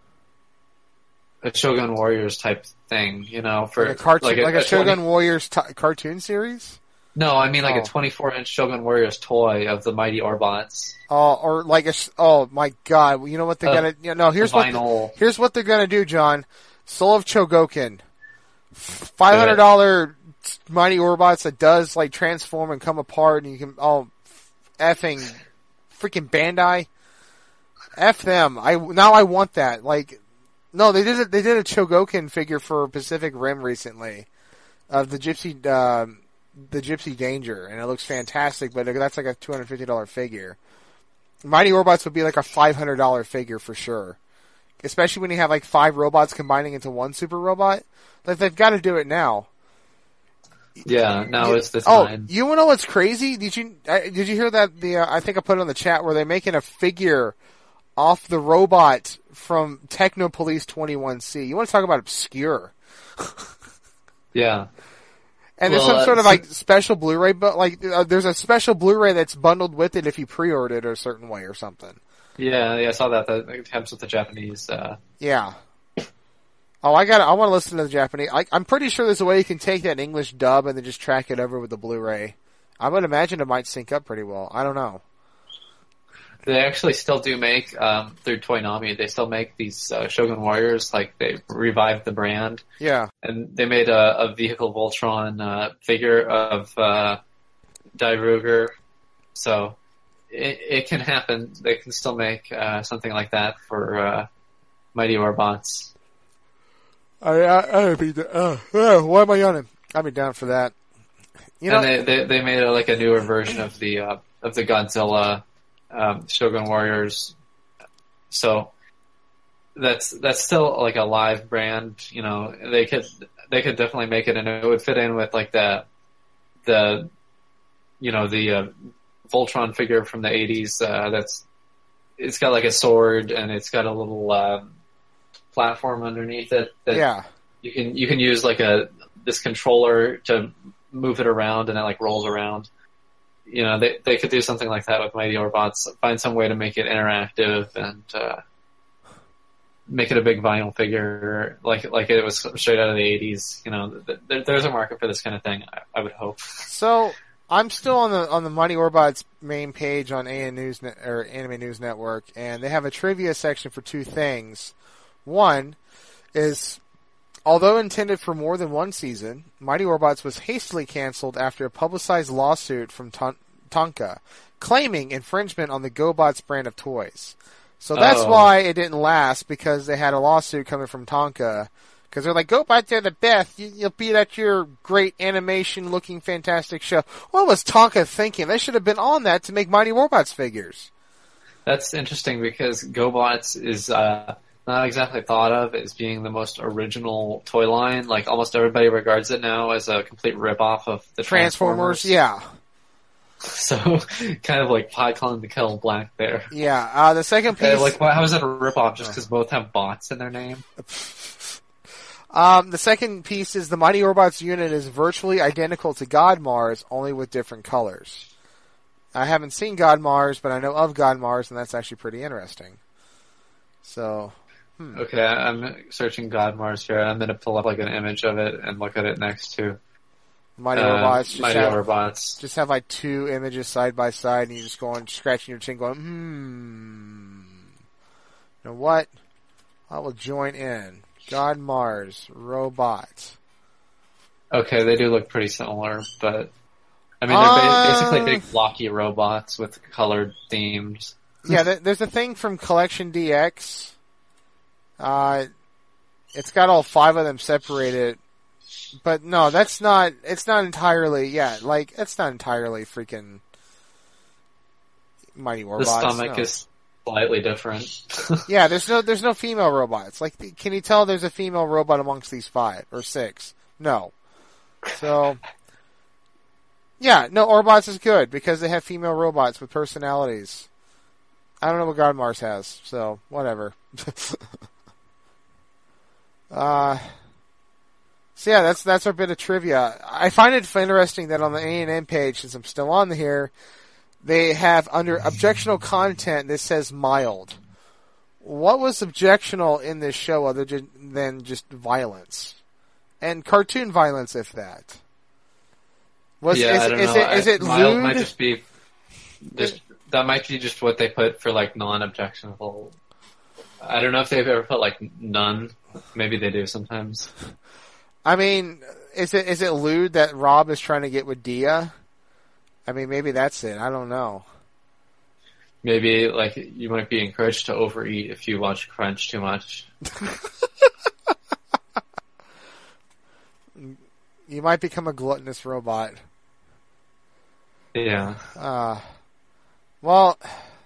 type thing, for like a cartoon, like a Shogun Warriors cartoon series. No, I mean like a 24-inch Shogun Warriors toy of the Mighty Orbots. Or like oh my god! You know what they're gonna? Here's what they're gonna do, John. Soul of Chogokin, $500 Mighty Orbots that does like transform and come apart, and you can effing freaking Bandai. F them. I want that. Like, no, they did a Chogokin figure for Pacific Rim recently of the Gypsy Danger, and it looks fantastic, but that's like a $250 figure. Mighty Orbots would be like a $500 figure for sure. Especially when you have like 5 robots combining into one super robot. Like, they've got to do it now. Yeah, now is the time. Oh, you wanna know what's crazy? Did you hear that? I think I put it on the chat where they're making a figure off the robot from Technopolice 21C. You want to talk about obscure? Yeah. And there's some sort of like special Blu-ray, but like there's a special Blu-ray that's bundled with it if you pre-order it a certain way or something. Yeah, I saw that. That happens with the Japanese. Yeah. Oh, I want to listen to the Japanese. I'm pretty sure there's a way you can take that English dub and then just track it over with the Blu-ray. I would imagine it might sync up pretty well. I don't know. They actually still do make, through Toynami, they still make these Shogun Warriors, like they revived the brand. Yeah. And they made a Vehicle Voltron figure of Die Ruger. So it can happen. They can still make something like that for Mighty Orbots. I'd be why am I yawning? I'd be down for that. And they made like a newer version of the Godzilla Shogun Warriors. So that's still like a live brand. They could definitely make it, and it would fit in with like the Voltron figure from the 80s. It's got like a sword and it's got a little platform underneath it that you can use like this controller to move it around, and it like rolls around. They could do something like that with Mighty Orbots. Find some way to make it interactive and make it a big vinyl figure, like it was straight out of the 80s. There's a market for this kind of thing, I would hope. So I'm still on the Mighty Orbots main page on Anime News Network, and they have a trivia section for two things. One is, although intended for more than one season, Mighty Orbots was hastily canceled after a publicized lawsuit from Tonka, claiming infringement on the GoBots brand of toys. So that's why it didn't last, because they had a lawsuit coming from Tonka. Because they're like, GoBots are the best. You'll beat at your great animation-looking fantastic show. What was Tonka thinking? They should have been on that to make Mighty Orbots figures. That's interesting, because GoBots is not exactly thought of as being the most original toy line. Like, almost everybody regards it now as a complete ripoff of the Transformers. Yeah. So, kind of like pie calling the kettle black there. Yeah, the second piece... how is that a ripoff just because both have bots in their name? The second piece is the Mighty Orbots unit is virtually identical to God Mars, only with different colors. I haven't seen God Mars, but I know of God Mars, and that's actually pretty interesting. So... Okay, I'm searching God Mars here. I'm going to pull up like an image of it and look at it next to Mighty Orbots. Orbots. Just have like two images side by side, and you just go on scratching your chin going, You know what? I will join in. God Mars, robot. Okay, they do look pretty similar, but I mean, they're basically big blocky robots with colored themes. Yeah, there's a thing from Collection DX. It's got all 5 of them separated, but no, it's not entirely freaking Mighty Orbots. The stomach is slightly different. Yeah, there's no female robots. Like, can you tell there's a female robot amongst these 5 or 6? No. So, yeah, no, Orbots is good because they have female robots with personalities. I don't know what God Mars has, so whatever. So yeah, that's our bit of trivia. I find it interesting that on the A&M page, since I'm still on here, they have under objectionable content this says mild. What was objectionable in this show other than just violence and cartoon violence, if that? I don't know. Is it mild lewd? Might just be that might be just what they put for like non-objectionable. I don't know if they've ever put like none. Maybe they do sometimes. I mean, is it lewd that Rob is trying to get with Dia? I mean, maybe that's it. I don't know. Maybe like you might be encouraged to overeat if you watch Crunch too much. You might become a gluttonous robot. Yeah. Well,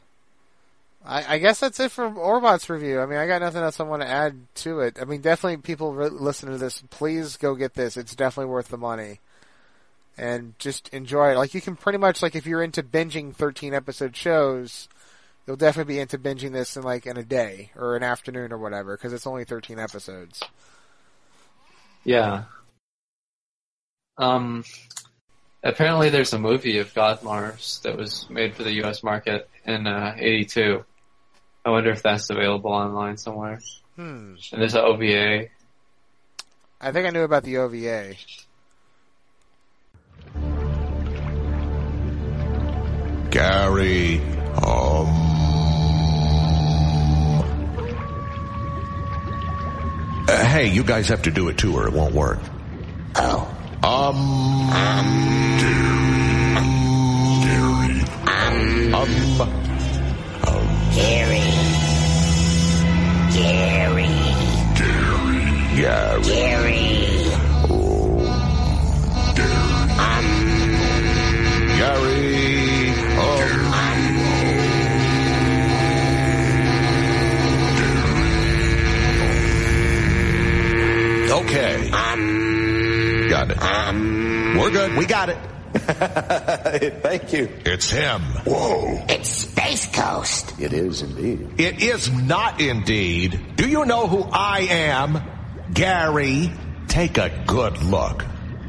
I guess that's it for Orbots review. I mean, I got nothing else I want to add to it. I mean, definitely people listen to this, please go get this. It's definitely worth the money. And just enjoy it. Like, you can pretty much, like, if you're into binging 13-episode shows, you'll definitely be into binging this in a day or an afternoon or whatever, because it's only 13 episodes. Yeah. Apparently there's a movie of God Mars that was made for the U.S. market in 82. I wonder if that's available online somewhere. And there's an OVA. I think I knew about the OVA. Gary, hey, you guys have to do it too or it won't work. Oh. Gary. got it. We're good. We got it. Thank you. It's him. Whoa. It's Space Ghost. It is indeed. It is not indeed. Do you know who I am? Gary, take a good look.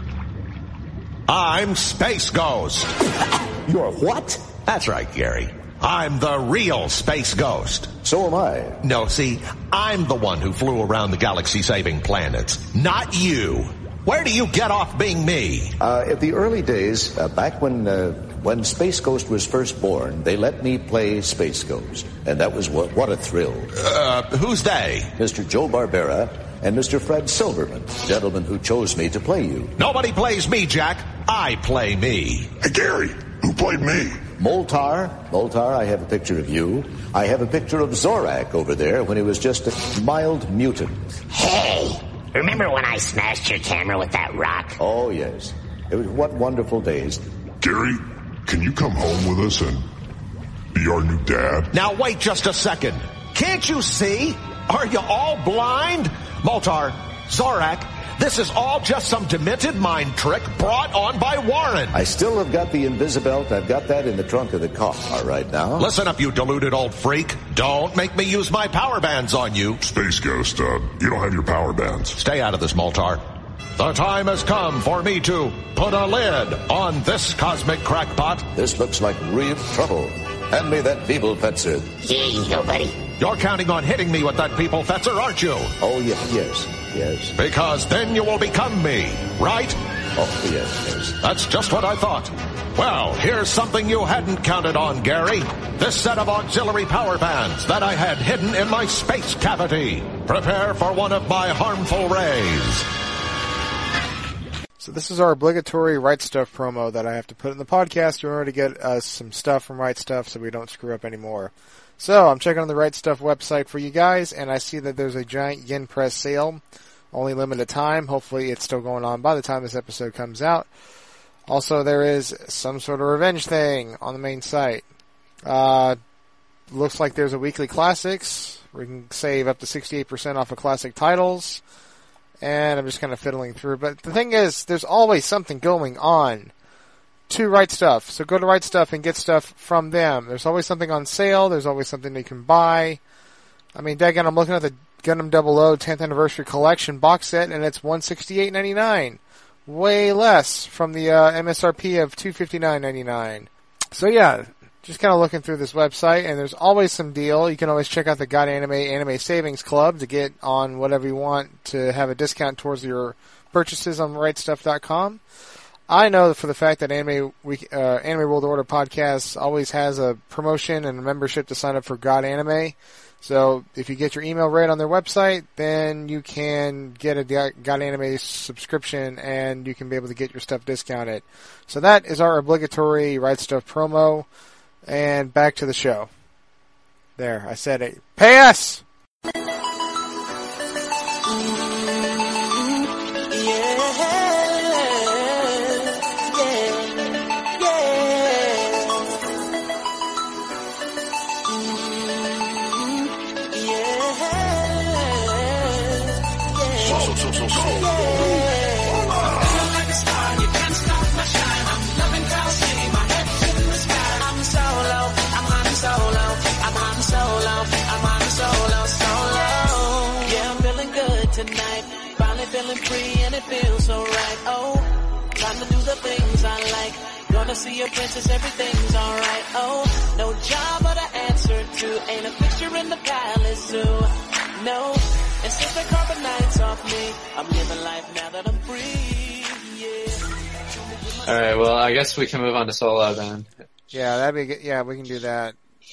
I'm Space Ghost. You're what? That's right, Gary. I'm the real Space Ghost. So am I. No, see, I'm the one who flew around the galaxy saving planets, not you. Where do you get off being me? At the early days, back when Space Ghost was first born, they let me play Space Ghost. And that was what a thrill. Who's they? Mr. Joe Barbera and Mr. Fred Silverman, gentlemen who chose me to play you. Nobody plays me, Jack. I play me. Hey, Gary, who played me? Moltar, I have a picture of you. I have a picture of Zorak over there when he was just a mild mutant. Hey, remember when I smashed your camera with that rock? Oh, yes. It was what wonderful days. Gary, can you come home with us and be our new dad? Now wait just a second. Can't you see? Are you all blind? Moltar, Zorak, this is all just some demented mind trick brought on by Warren. I still have got the Invisibelt. I've got that in the trunk of the car right now. Listen up, you deluded old freak. Don't make me use my power bands on you. Space Ghost, you don't have your power bands. Stay out of this, Moltar. The time has come for me to put a lid on this cosmic crackpot. This looks like real trouble. Hand me that Bebelfetzer. Here you go, buddy. You're counting on hitting me with that Bebelfetzer, aren't you? Oh, yes. Because then you will become me, right? Oh, yes. That's just what I thought. Well, here's something you hadn't counted on, Gary. This set of auxiliary power bands that I had hidden in my space cavity. Prepare for one of my harmful rays. So this is our obligatory Right Stuff promo that I have to put in the podcast in order to get us some stuff from Right Stuff so we don't screw up anymore. So I'm checking on the Right Stuff website for you guys, and I see that there's a giant yen press sale, only limited time. Hopefully it's still going on by the time this episode comes out. Also, there is some sort of revenge thing on the main site. Looks like there's a weekly classics where you can save up to 68% off of classic titles. And I'm just kind of fiddling through. But the thing is, there's always something going on to Right Stuff. So go to Right Stuff and get stuff from them. There's always something on sale. There's always something you can buy. I mean, daggone, I'm looking at the Gundam 00 10th Anniversary Collection box set, and it's $168.99. Way less from the MSRP of $259.99. So yeah, just kind of looking through this website, and there's always some deal. You can always check out the God Anime Savings Club to get on whatever you want to have a discount towards your purchases on rightstuff.com. I know for the fact that Anime World Order podcast always has a promotion and a membership to sign up for God Anime. So if you get your email right on their website, then you can get a God Anime subscription and you can be able to get your stuff discounted. So that is our obligatory Right Stuff promo. And back to the show. There, I said it. Pay us! Tonight, finally feeling free and it feels so right. Oh, time to do the things I like. Gonna see a princess, everything's alright. Oh, no job but an answer to. Ain't a picture in the palace zoo. No, and since the carbon nights off me, I'm living life now that I'm free. Yeah. Alright, well, I guess we can move on to Solo then. Yeah, that'd be good. Yeah, we can do that.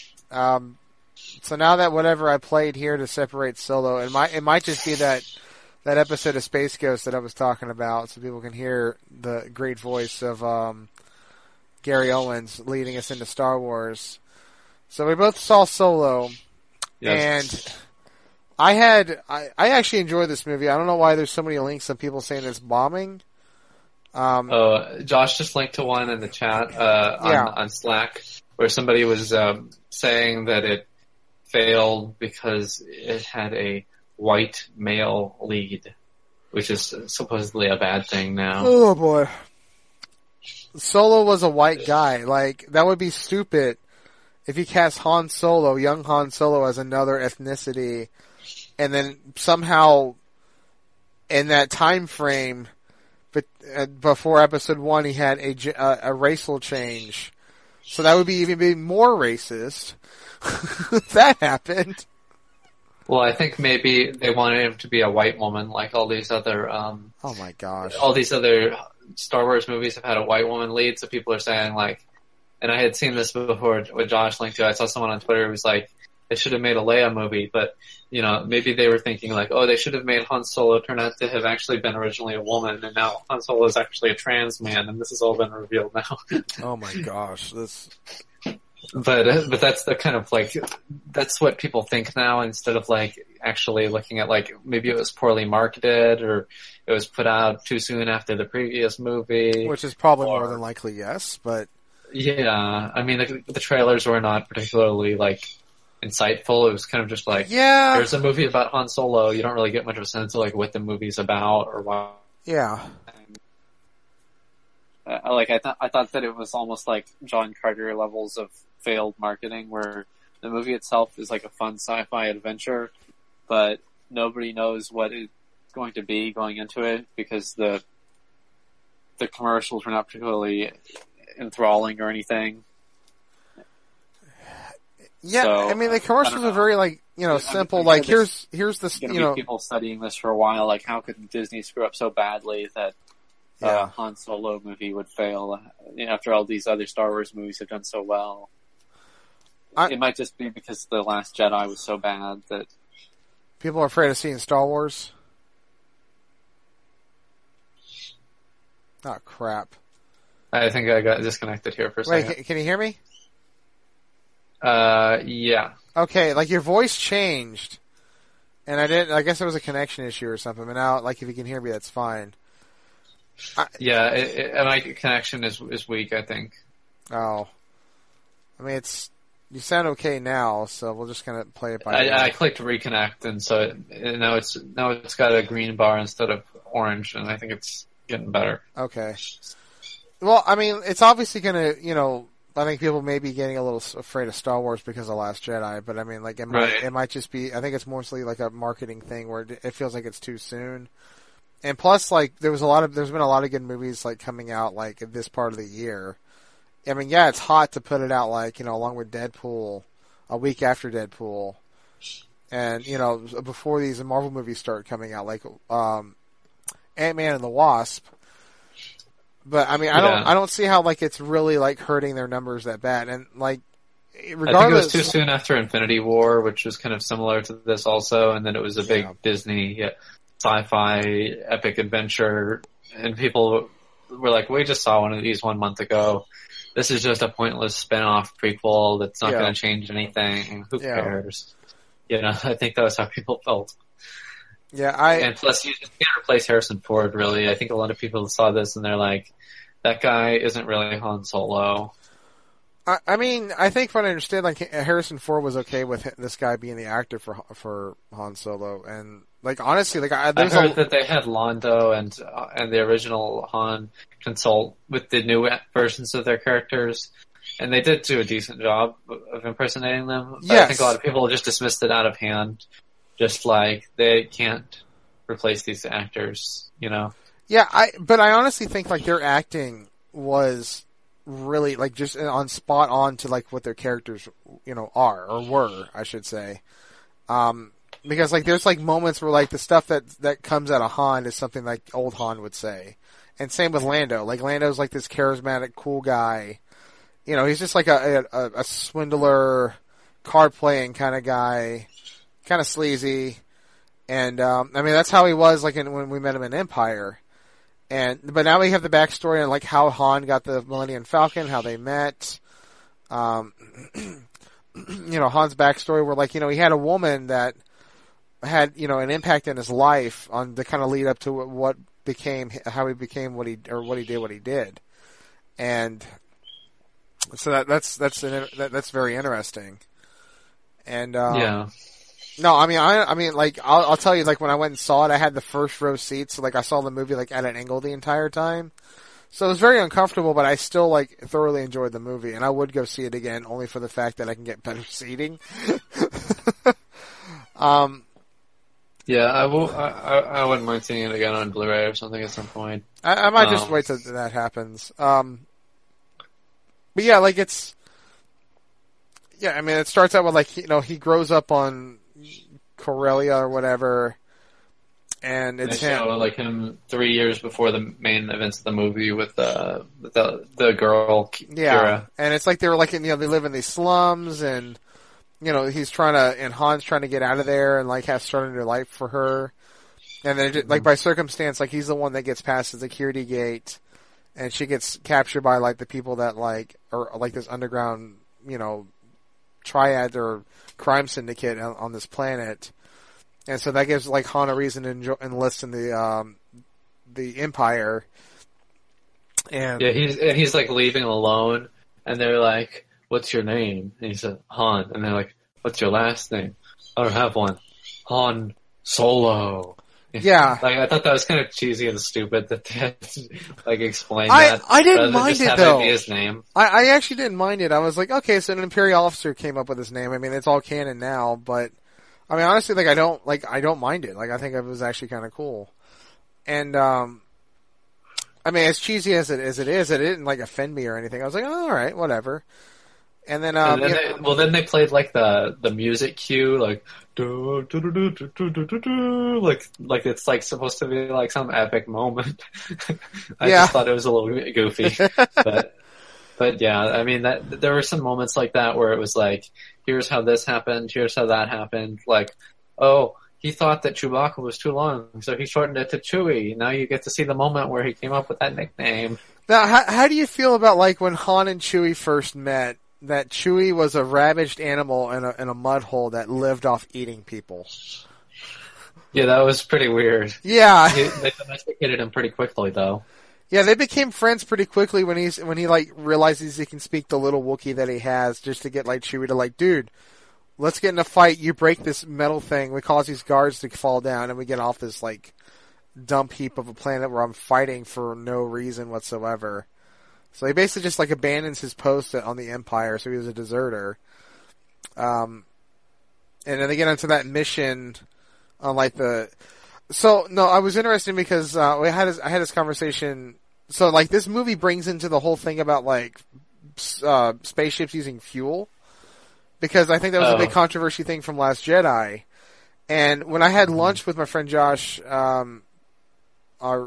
So now that whatever I played here to separate Solo, it might just be that episode of Space Ghost that I was talking about, so people can hear the great voice of Gary Owens leading us into Star Wars. So we both saw Solo, yes. And I actually enjoyed this movie. I don't know why there's so many links of people saying it's bombing. Josh just linked to one in the chat on Slack where somebody was saying that it failed because it had a white male lead, which is supposedly a bad thing now. Oh boy. Solo was a white guy. Like, that would be stupid if you cast Han Solo, young Han Solo, as another ethnicity, and then somehow in that time frame before Episode 1 he had a racial change. So that would be even more racist. If that happened. Well, I think maybe they wanted him to be a white woman, like all these other. Oh my gosh! All these other Star Wars movies have had a white woman lead, so people are saying like, and I had seen this before with Josh linked to. I saw someone on Twitter who was like, they should have made a Leia movie, but maybe they were thinking like, oh, they should have made Han Solo turn out to have actually been originally a woman, and now Han Solo is actually a trans man, and this has all been revealed now. Oh my gosh, this. But that's the kind of like, that's what people think now, instead of like actually looking at like, maybe it was poorly marketed or it was put out too soon after the previous movie. Which is probably more than likely, yes, but. Yeah, I mean, the trailers were not particularly like insightful. It was kind of just like, yeah, there's a movie about Han Solo. You don't really get much of a sense of like what the movie's about or why. Yeah. I thought that it was almost like John Carter levels of failed marketing, where the movie itself is like a fun sci-fi adventure, but nobody knows what it's going to be going into it because the commercials were not particularly enthralling or anything. Yeah, so, I mean the commercials are very like simple. Like here's this people studying this for a while. Like how could Disney screw up so badly that Han Solo movie would fail after all these other Star Wars movies have done so well? It might just be because The Last Jedi was so bad that people are afraid of seeing Star Wars. Oh crap! I think I got disconnected here for a second. Wait, can you hear me? Yeah. Okay, like your voice changed, and I guess it was a connection issue or something. But now, like, if you can hear me, that's fine. My connection is weak, I think. Oh, I mean, you sound okay now, so we're just gonna play it by. I clicked reconnect, and so now it's got a green bar instead of orange, and I think it's getting better. Okay. Well, I mean, it's obviously gonna, I think people may be getting a little afraid of Star Wars because of Last Jedi, but I mean, like, it might just be, I think it's mostly like a marketing thing where it feels like it's too soon. And plus, like, there's been a lot of good movies, like, coming out, like, in this part of the year. I mean, yeah, it's hot to put it out, like, along with Deadpool, a week after Deadpool. And, before these Marvel movies start coming out, like, Ant-Man and the Wasp. But I mean, I don't see how like it's really like hurting their numbers that bad. And like, regardless, I think it was too soon after Infinity War, which was kind of similar to this also, and then it was a big Disney sci-fi epic adventure, and people were like, "We just saw one of these 1 month ago. This is just a pointless spin-off prequel that's not going to change anything. Who cares?" I think that was how people felt. Yeah, and plus you just can't replace Harrison Ford, really. I think a lot of people saw this and they're like, that guy isn't really Han Solo. I mean, I think from what I understand, like, Harrison Ford was okay with this guy being the actor for Han Solo, and like, honestly, like, I heard that they had Londo and the original Han consult with the new versions of their characters, and they did do a decent job of impersonating them. But I think a lot of people just dismissed it out of hand. Just like they can't replace these actors, Yeah, but I honestly think like their acting was really like just on spot on to like what their characters, are or were, I should say. Because like there's like moments where like the stuff that comes out of Han is something like old Han would say, and same with Lando. Like Lando's like this charismatic, cool guy. He's just like a swindler, card playing kind of guy. Kind of sleazy, and I mean that's how he was like when we met him in Empire, but now we have the backstory on like how Han got the Millennium Falcon, how they met, Han's backstory where like he had a woman that had an impact in his life on the kind of lead up to how he became what he did, and so that's very interesting, and No, I mean, like, I'll tell you, like, when I went and saw it, I had the first row seats, so, like, I saw the movie, like, at an angle the entire time. So it was very uncomfortable, but I still, like, thoroughly enjoyed the movie, and I would go see it again, only for the fact that I can get better seating. Yeah, I wouldn't mind seeing it again on Blu-ray or something at some point. I might just wait till that happens. But yeah, like, I mean, it starts out with, like, he grows up on Corellia or whatever, and it's him. Like him 3 years before the main events of the movie with the girl. Yeah, Kira. And it's like they were like they live in these slums, and Han's trying to get out of there and like has started a new life for her, and then like by circumstance, like he's the one that gets past the security gate, and she gets captured by like the people that like are like this underground triad or crime syndicate on this planet, and so that gives like Han a reason to enlist in the Empire. And yeah, he's like leaving alone, and they're like, "What's your name?" And he said, "Han." And they're like, "What's your last name?" "I don't have one." "Han Solo." Yeah, like I thought that was kind of cheesy and stupid that they had to like explain that. I didn't mind it though. Be his name. I actually didn't mind it. I was like, okay, so an Imperial officer came up with his name. I mean, it's all canon now, but I mean, honestly, like I don't mind it. Like I think it was actually kind of cool. And I mean, as cheesy as it is, it didn't like offend me or anything. I was like, oh, all right, whatever. And then, then they played like the music cue, like do, do, do, do, do, do, do, do, like it's like supposed to be like some epic moment. I just thought it was a little goofy, but yeah, I mean there were some moments like that where it was like, here's how this happened, here's how that happened. Like, oh, he thought that Chewbacca was too long, so he shortened it to Chewie. Now you get to see the moment where he came up with that nickname. Now, how do you feel about like when Han and Chewie first met? That Chewie was a ravaged animal in a mud hole that lived off eating people. Yeah, that was pretty weird. Yeah, they domesticated him pretty quickly, though. Yeah, they became friends pretty quickly when he like realizes he can speak the little Wookiee that he has, just to get like Chewie to like, dude, let's get in a fight. You break this metal thing, we cause these guards to fall down, and we get off this like dump heap of a planet where I'm fighting for no reason whatsoever. So he basically just like abandons his post on the Empire, so he was a deserter. And then they get into that mission on like I was interested because I had this conversation. So like this movie brings into the whole thing about like spaceships using fuel, because I think that was a big controversy thing from Last Jedi. And when I had lunch with my friend Josh, I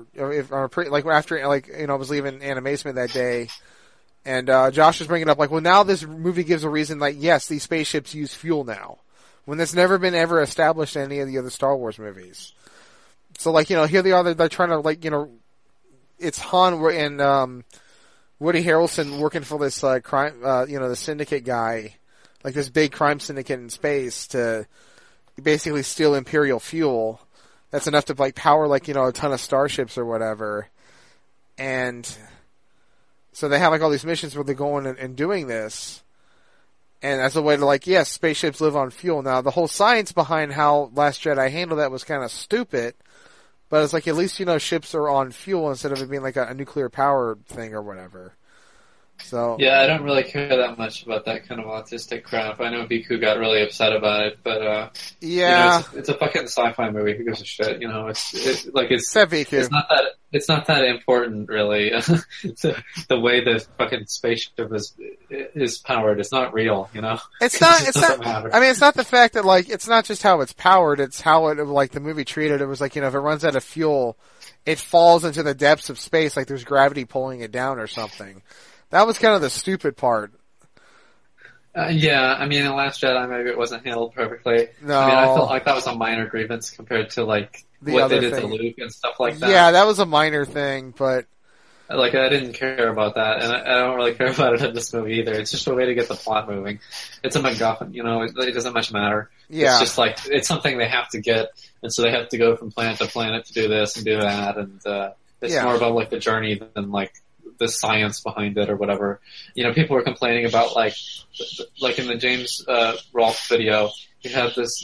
was leaving Animation that day, and Josh was bringing up like, well, now this movie gives a reason, like, yes, these spaceships use fuel now, when that's never been ever established in any of the other Star Wars movies. So like, here they are, they're trying to like, it's Han and Woody Harrelson working for this crime, the syndicate guy, like this big crime syndicate in space, to basically steal Imperial fuel. That's enough to like power like, a ton of starships or whatever. And so they have like all these missions where they're going and doing this. And as a way to like, yes, spaceships live on fuel. Now the whole science behind how Last Jedi handled that was kind of stupid, but it's like, at least, ships are on fuel instead of it being like a nuclear power thing or whatever. So yeah, I don't really care that much about that kind of autistic crap. I know Biku got really upset about it, but it's a fucking sci-fi movie. Who gives a shit? It's not that important, really. The way the fucking spaceship is powered, it's not real. It's not. I mean, it's not the fact that like it's not just how it's powered; it's how it like the movie treated it. Was like, if it runs out of fuel, it falls into the depths of space, like there's gravity pulling it down or something. That was kind of the stupid part. Yeah, I mean, in Last Jedi, maybe it wasn't handled perfectly. No. I mean, I felt like that was a minor grievance compared to, like, what they did to Luke and stuff like that. Yeah, that was a minor thing, but... Like, I didn't care about that, and I don't really care about it in this movie either. It's just a way to get the plot moving. It's a MacGuffin, it doesn't much matter. Yeah. It's just like, it's something they have to get, and so they have to go from planet to planet to do this and do that, and it's more about, like, the journey than, like, the science behind it or whatever. People were complaining about like in the James Rolfe video, you have this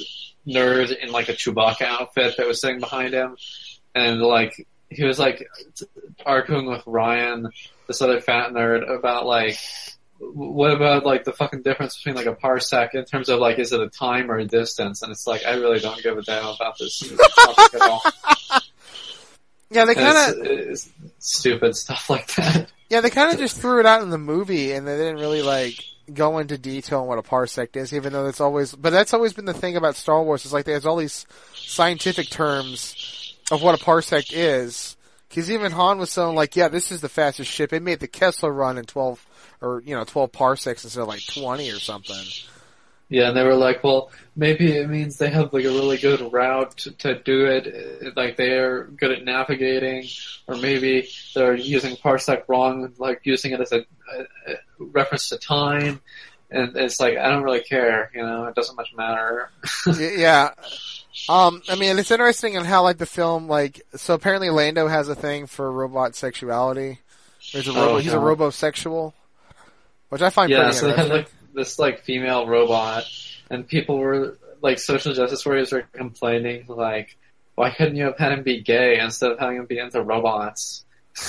nerd in like a Chewbacca outfit that was sitting behind him, and like he was like arguing with Ryan, this other fat nerd, about like, what about like the fucking difference between like a parsec in terms of like, is it a time or a distance? And it's like, I really don't give a damn about this topic at all. Yeah, they kind of stupid stuff like that. Yeah, they kind of just threw it out in the movie, and they didn't really like go into detail on what a parsec is, even though that's always been the thing about Star Wars, is like there's all these scientific terms of what a parsec is. Because even Han was saying like, yeah, this is the fastest ship. It made the Kessler run in 12 parsecs instead of like 20 or something. Yeah, and they were like, well, maybe it means they have like a really good route to do it, like they're good at navigating, or maybe they're using parsec wrong, like using it as a reference to time, and it's like, I don't really care, it doesn't much matter. Yeah. I mean, it's interesting in how like the film, like, so apparently Lando has a thing for robot sexuality. He's a robosexual, which I find pretty interesting. Yeah, so they had like this like female robot, and people were like, social justice warriors were complaining like, why couldn't you have had him be gay instead of having him be into robots?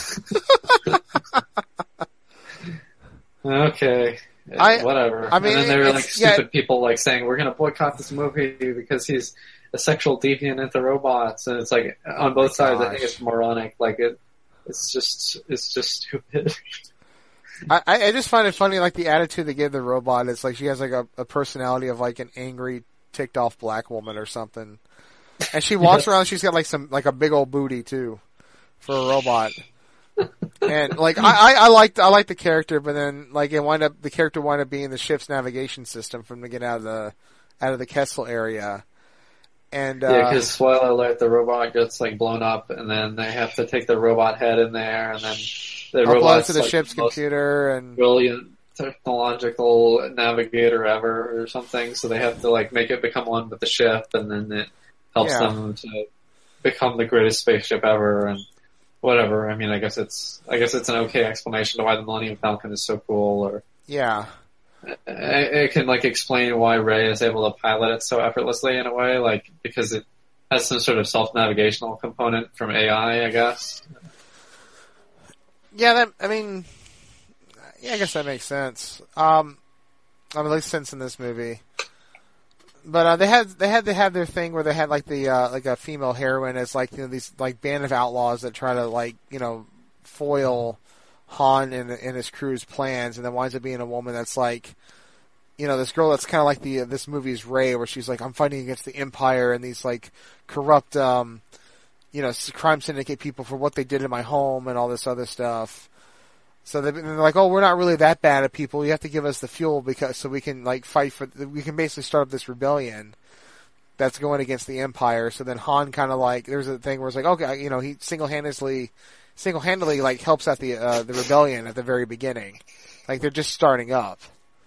Okay. Whatever. I mean, and then there were like stupid people like saying, we're gonna boycott this movie because he's a sexual deviant into robots, and it's like, on both sides, I think it's moronic. Like it's just stupid. I just find it funny, like the attitude they give the robot is like, she has like a personality of like an angry, ticked off black woman or something, and she walks around. She's got like a big old booty too, for a robot. And like I like the character, but then like the character wound up being the ship's navigation system from to get out of the Kessel area. And because spoiler alert, the robot gets like blown up, and then they have to take the robot head in there, and then the robot's to the like ship's computer, and brilliant technological navigator ever or something. So they have to like make it become one with the ship, and then it helps them to become the greatest spaceship ever, and whatever. I mean, I guess it's an okay explanation to why the Millennium Falcon is so cool, or it can like explain why Rey is able to pilot it so effortlessly in a way, like because it has some sort of self-navigational component from AI, I guess. Yeah, I guess that makes sense. At least sense in this movie. But they had to have their thing where they had like the like a female heroine as like, these like band of outlaws that try to like foil Han and his crew's plans, and then winds up being a woman that's like, this girl that's kind of like this movie's Rey, where she's like, I'm fighting against the Empire and these like corrupt crime syndicate people for what they did in my home and all this other stuff. So they're like, oh, we're not really that bad at people. You have to give us the fuel so we can like we can basically start up this rebellion that's going against the Empire. So then Han kind of like, there's a thing where it's like, okay, he single-handedly like helps out the rebellion at the very beginning. Like they're just starting up.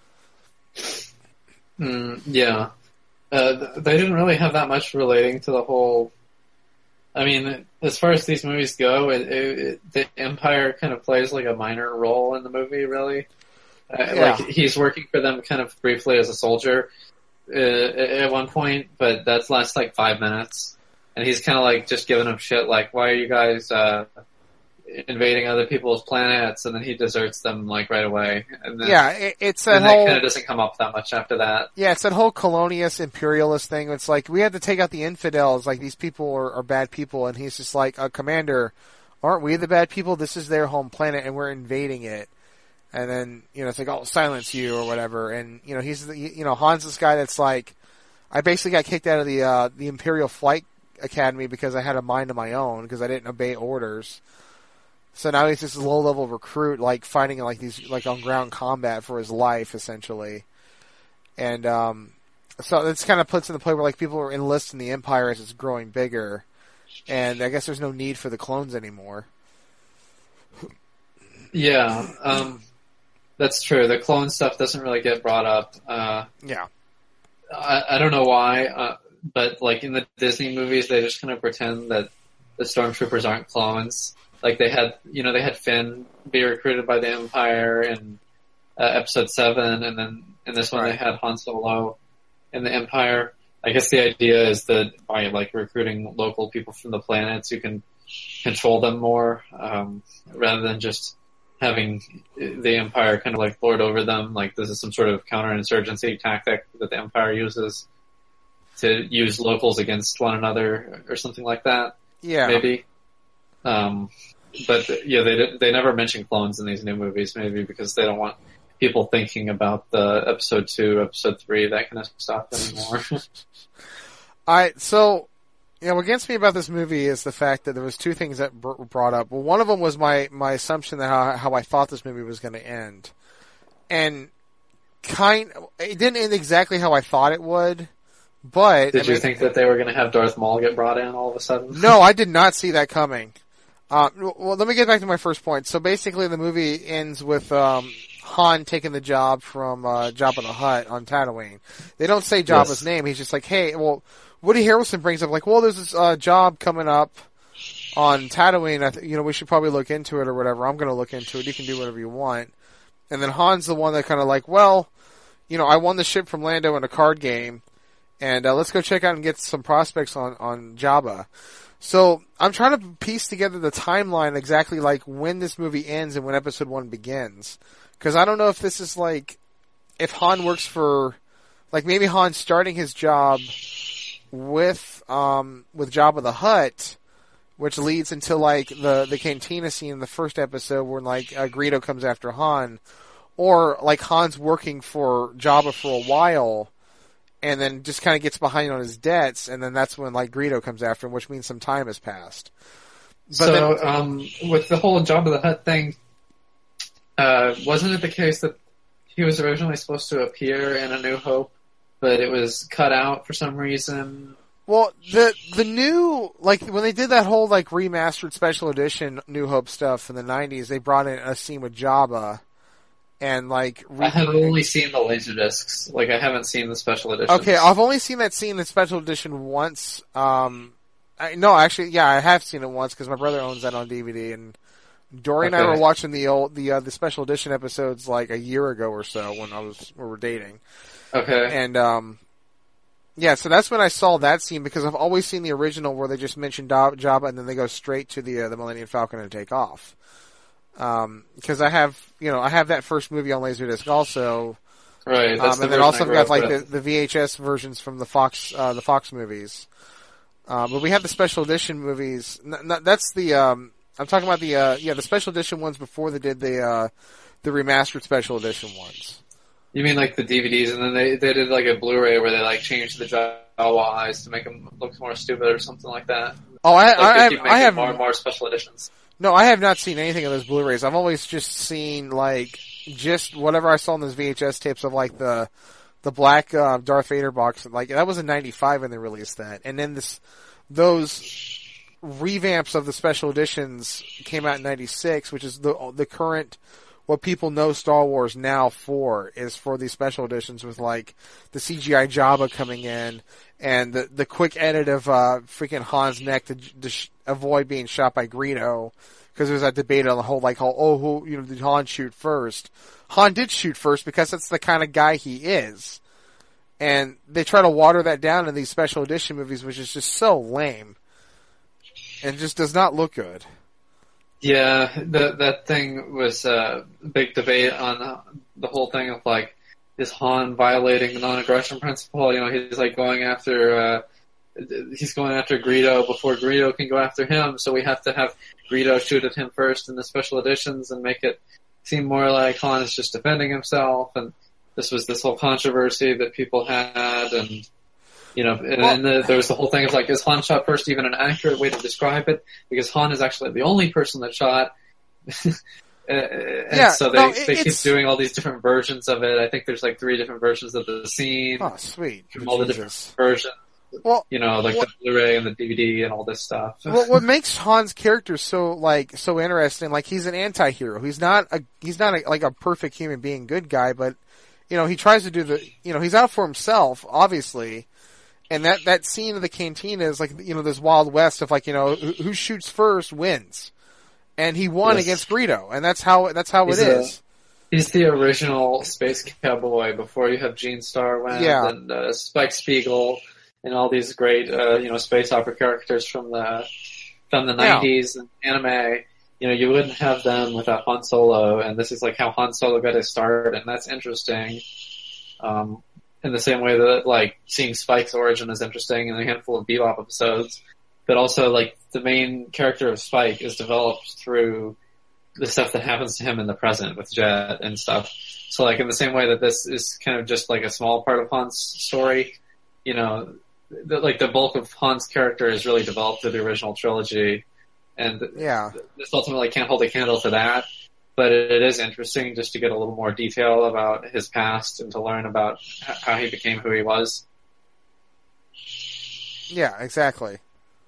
Yeah. They didn't really have that much relating to the whole. I mean, as far as these movies go, the Empire kind of plays like a minor role in the movie, really. Like he's working for them kind of briefly as a soldier at one point, but that lasts like 5 minutes, and he's kind of like just giving them shit, like, why are you guys invading other people's planets? And then he deserts them like right away. And then, it's that whole. It kind of doesn't come up that much after that. Yeah, it's that whole colonialist, imperialist thing. It's like, we have to take out the infidels. Like, these people are bad people, and he's just like, Commander, aren't we the bad people? This is their home planet, and we're invading it. And then, it's like, I'll silence you or whatever. And, he's, Han's this guy that's like, I basically got kicked out of the Imperial Flight Academy because I had a mind of my own, because I didn't obey orders. So now he's just a low-level recruit, like, fighting, like, these, like, on ground combat for his life, essentially. And, so this kind of puts in the play where, like, people are enlisting the Empire as it's growing bigger. And I guess there's no need for the clones anymore. Yeah, that's true. The clone stuff doesn't really get brought up. Yeah. I don't know why, but, like, in the Disney movies, they just kind of pretend that the stormtroopers aren't clones. Like they had Finn be recruited by the Empire in Episode 7, and then in this one they had Han Solo in the Empire. I guess the idea is that by like recruiting local people from the planets, you can control them more, rather than just having the Empire kind of like lord over them. Like this is some sort of counterinsurgency tactic that the Empire uses to use locals against one another or something like that. Yeah. Maybe. But yeah, they never mention clones in these new movies, maybe because they don't want people thinking about the episode 2, episode 3, that kind of stuff anymore. Alright, so, what gets me about this movie is the fact that there was two things that were brought up. Well, one of them was my assumption that how I thought this movie was going to end. And it didn't end exactly how I thought it would, but... Did you think that they were going to have Darth Maul get brought in all of a sudden? No, I did not see that coming. Well, let me get back to my first point. So basically the movie ends with, Han taking the job from, Jabba the Hutt on Tatooine. They don't say Jabba's name. He's just like, hey, well, Woody Harrelson brings up like, well, there's this, job coming up on Tatooine. We should probably look into it or whatever. I'm gonna look into it. You can do whatever you want. And then Han's the one that kind of like, well, I won the ship from Lando in a card game, and, let's go check out and get some prospects on Jabba. So, I'm trying to piece together the timeline exactly like when this movie ends and when episode 1 begins. Cause I don't know if this is like, if Han works for, like maybe Han's starting his job with Jabba the Hutt, which leads into like the cantina scene in the first episode where like, Greedo comes after Han. Or like Han's working for Jabba for a while, and then just kind of gets behind on his debts, and then that's when like Greedo comes after him, which means some time has passed. But with the whole Jabba the Hutt thing, wasn't it the case that he was originally supposed to appear in A New Hope, but it was cut out for some reason? Well, the new, like, when they did that whole, like, remastered special edition New Hope stuff in the 90s, they brought in a scene with Jabba. And like, I have only seen the Laserdiscs. Like, I haven't seen the special edition. Okay, I've only seen that scene in special edition once. I have seen it once because my brother owns that on DVD. And Dory and I were watching the special edition episodes like a year ago or so when we were dating. Okay. And so that's when I saw that scene because I've always seen the original where they just mention Jabba and then they go straight to the Millennium Falcon and take off. Because I have that first movie on Laserdisc also. Right. That's and then also I've got like the VHS versions from the Fox movies. But we have the special edition movies. That's the, I'm talking about the special edition ones before they did the remastered special edition ones. You mean like the DVDs and then they did like a Blu-ray where they like changed the Jawa eyes to make them look more stupid or something like that? Oh, I have more and more special editions. No, I have not seen anything of those Blu-rays. I've always just seen, like, just whatever I saw in those VHS tapes of, like, the black, Darth Vader box. Like, that was in 95 when they released that. And then those revamps of the special editions came out in 96, which is the current, what people know Star Wars now for, is for these special editions with, like, the CGI Jabba coming in, and the quick edit of, freaking Han's neck to avoid being shot by Greedo, because there was that debate on the whole, like, did Han shoot first? Han did shoot first because that's the kind of guy he is. And they try to water that down in these special edition movies, which is just so lame. And just does not look good. Yeah, that thing was a big debate on the whole thing of, like, is Han violating the non-aggression principle? He's like going after Greedo before Greedo can go after him, so we have to have Greedo shoot at him first in the special editions and make it seem more like Han is just defending himself, and this was this whole controversy that people had, and there was the whole thing of like, is Han shot first even an accurate way to describe it? Because Han is actually the only person that shot. So they keep doing all these different versions of it. I think there's like 3 different versions of the scene. Oh, sweet. From all the different versions. Well, the Blu-ray and the DVD and all this stuff. Well, what makes Han's character so interesting, like, he's an anti-hero. He's not a perfect human being, good guy, but, he tries to do he's out for himself, obviously. And that scene of the cantina is like, this Wild West of like, who shoots first wins. And he won against Greedo, and that's how it is. He's the original space cowboy before you have Gene Starland and Spike Spiegel and all these great, space opera characters from the 90s and anime, you wouldn't have them without Han Solo, and this is like how Han Solo got his start, and that's interesting. In the same way that, like, seeing Spike's origin is interesting in a handful of Bebop episodes, but also, like, the main character of Spike is developed through the stuff that happens to him in the present with Jet and stuff. So, like, in the same way that this is kind of just, like, a small part of Han's story, the bulk of Han's character is really developed through the original trilogy, and this ultimately can't hold a candle to that. But it is interesting just to get a little more detail about his past and to learn about how he became who he was. Yeah, exactly.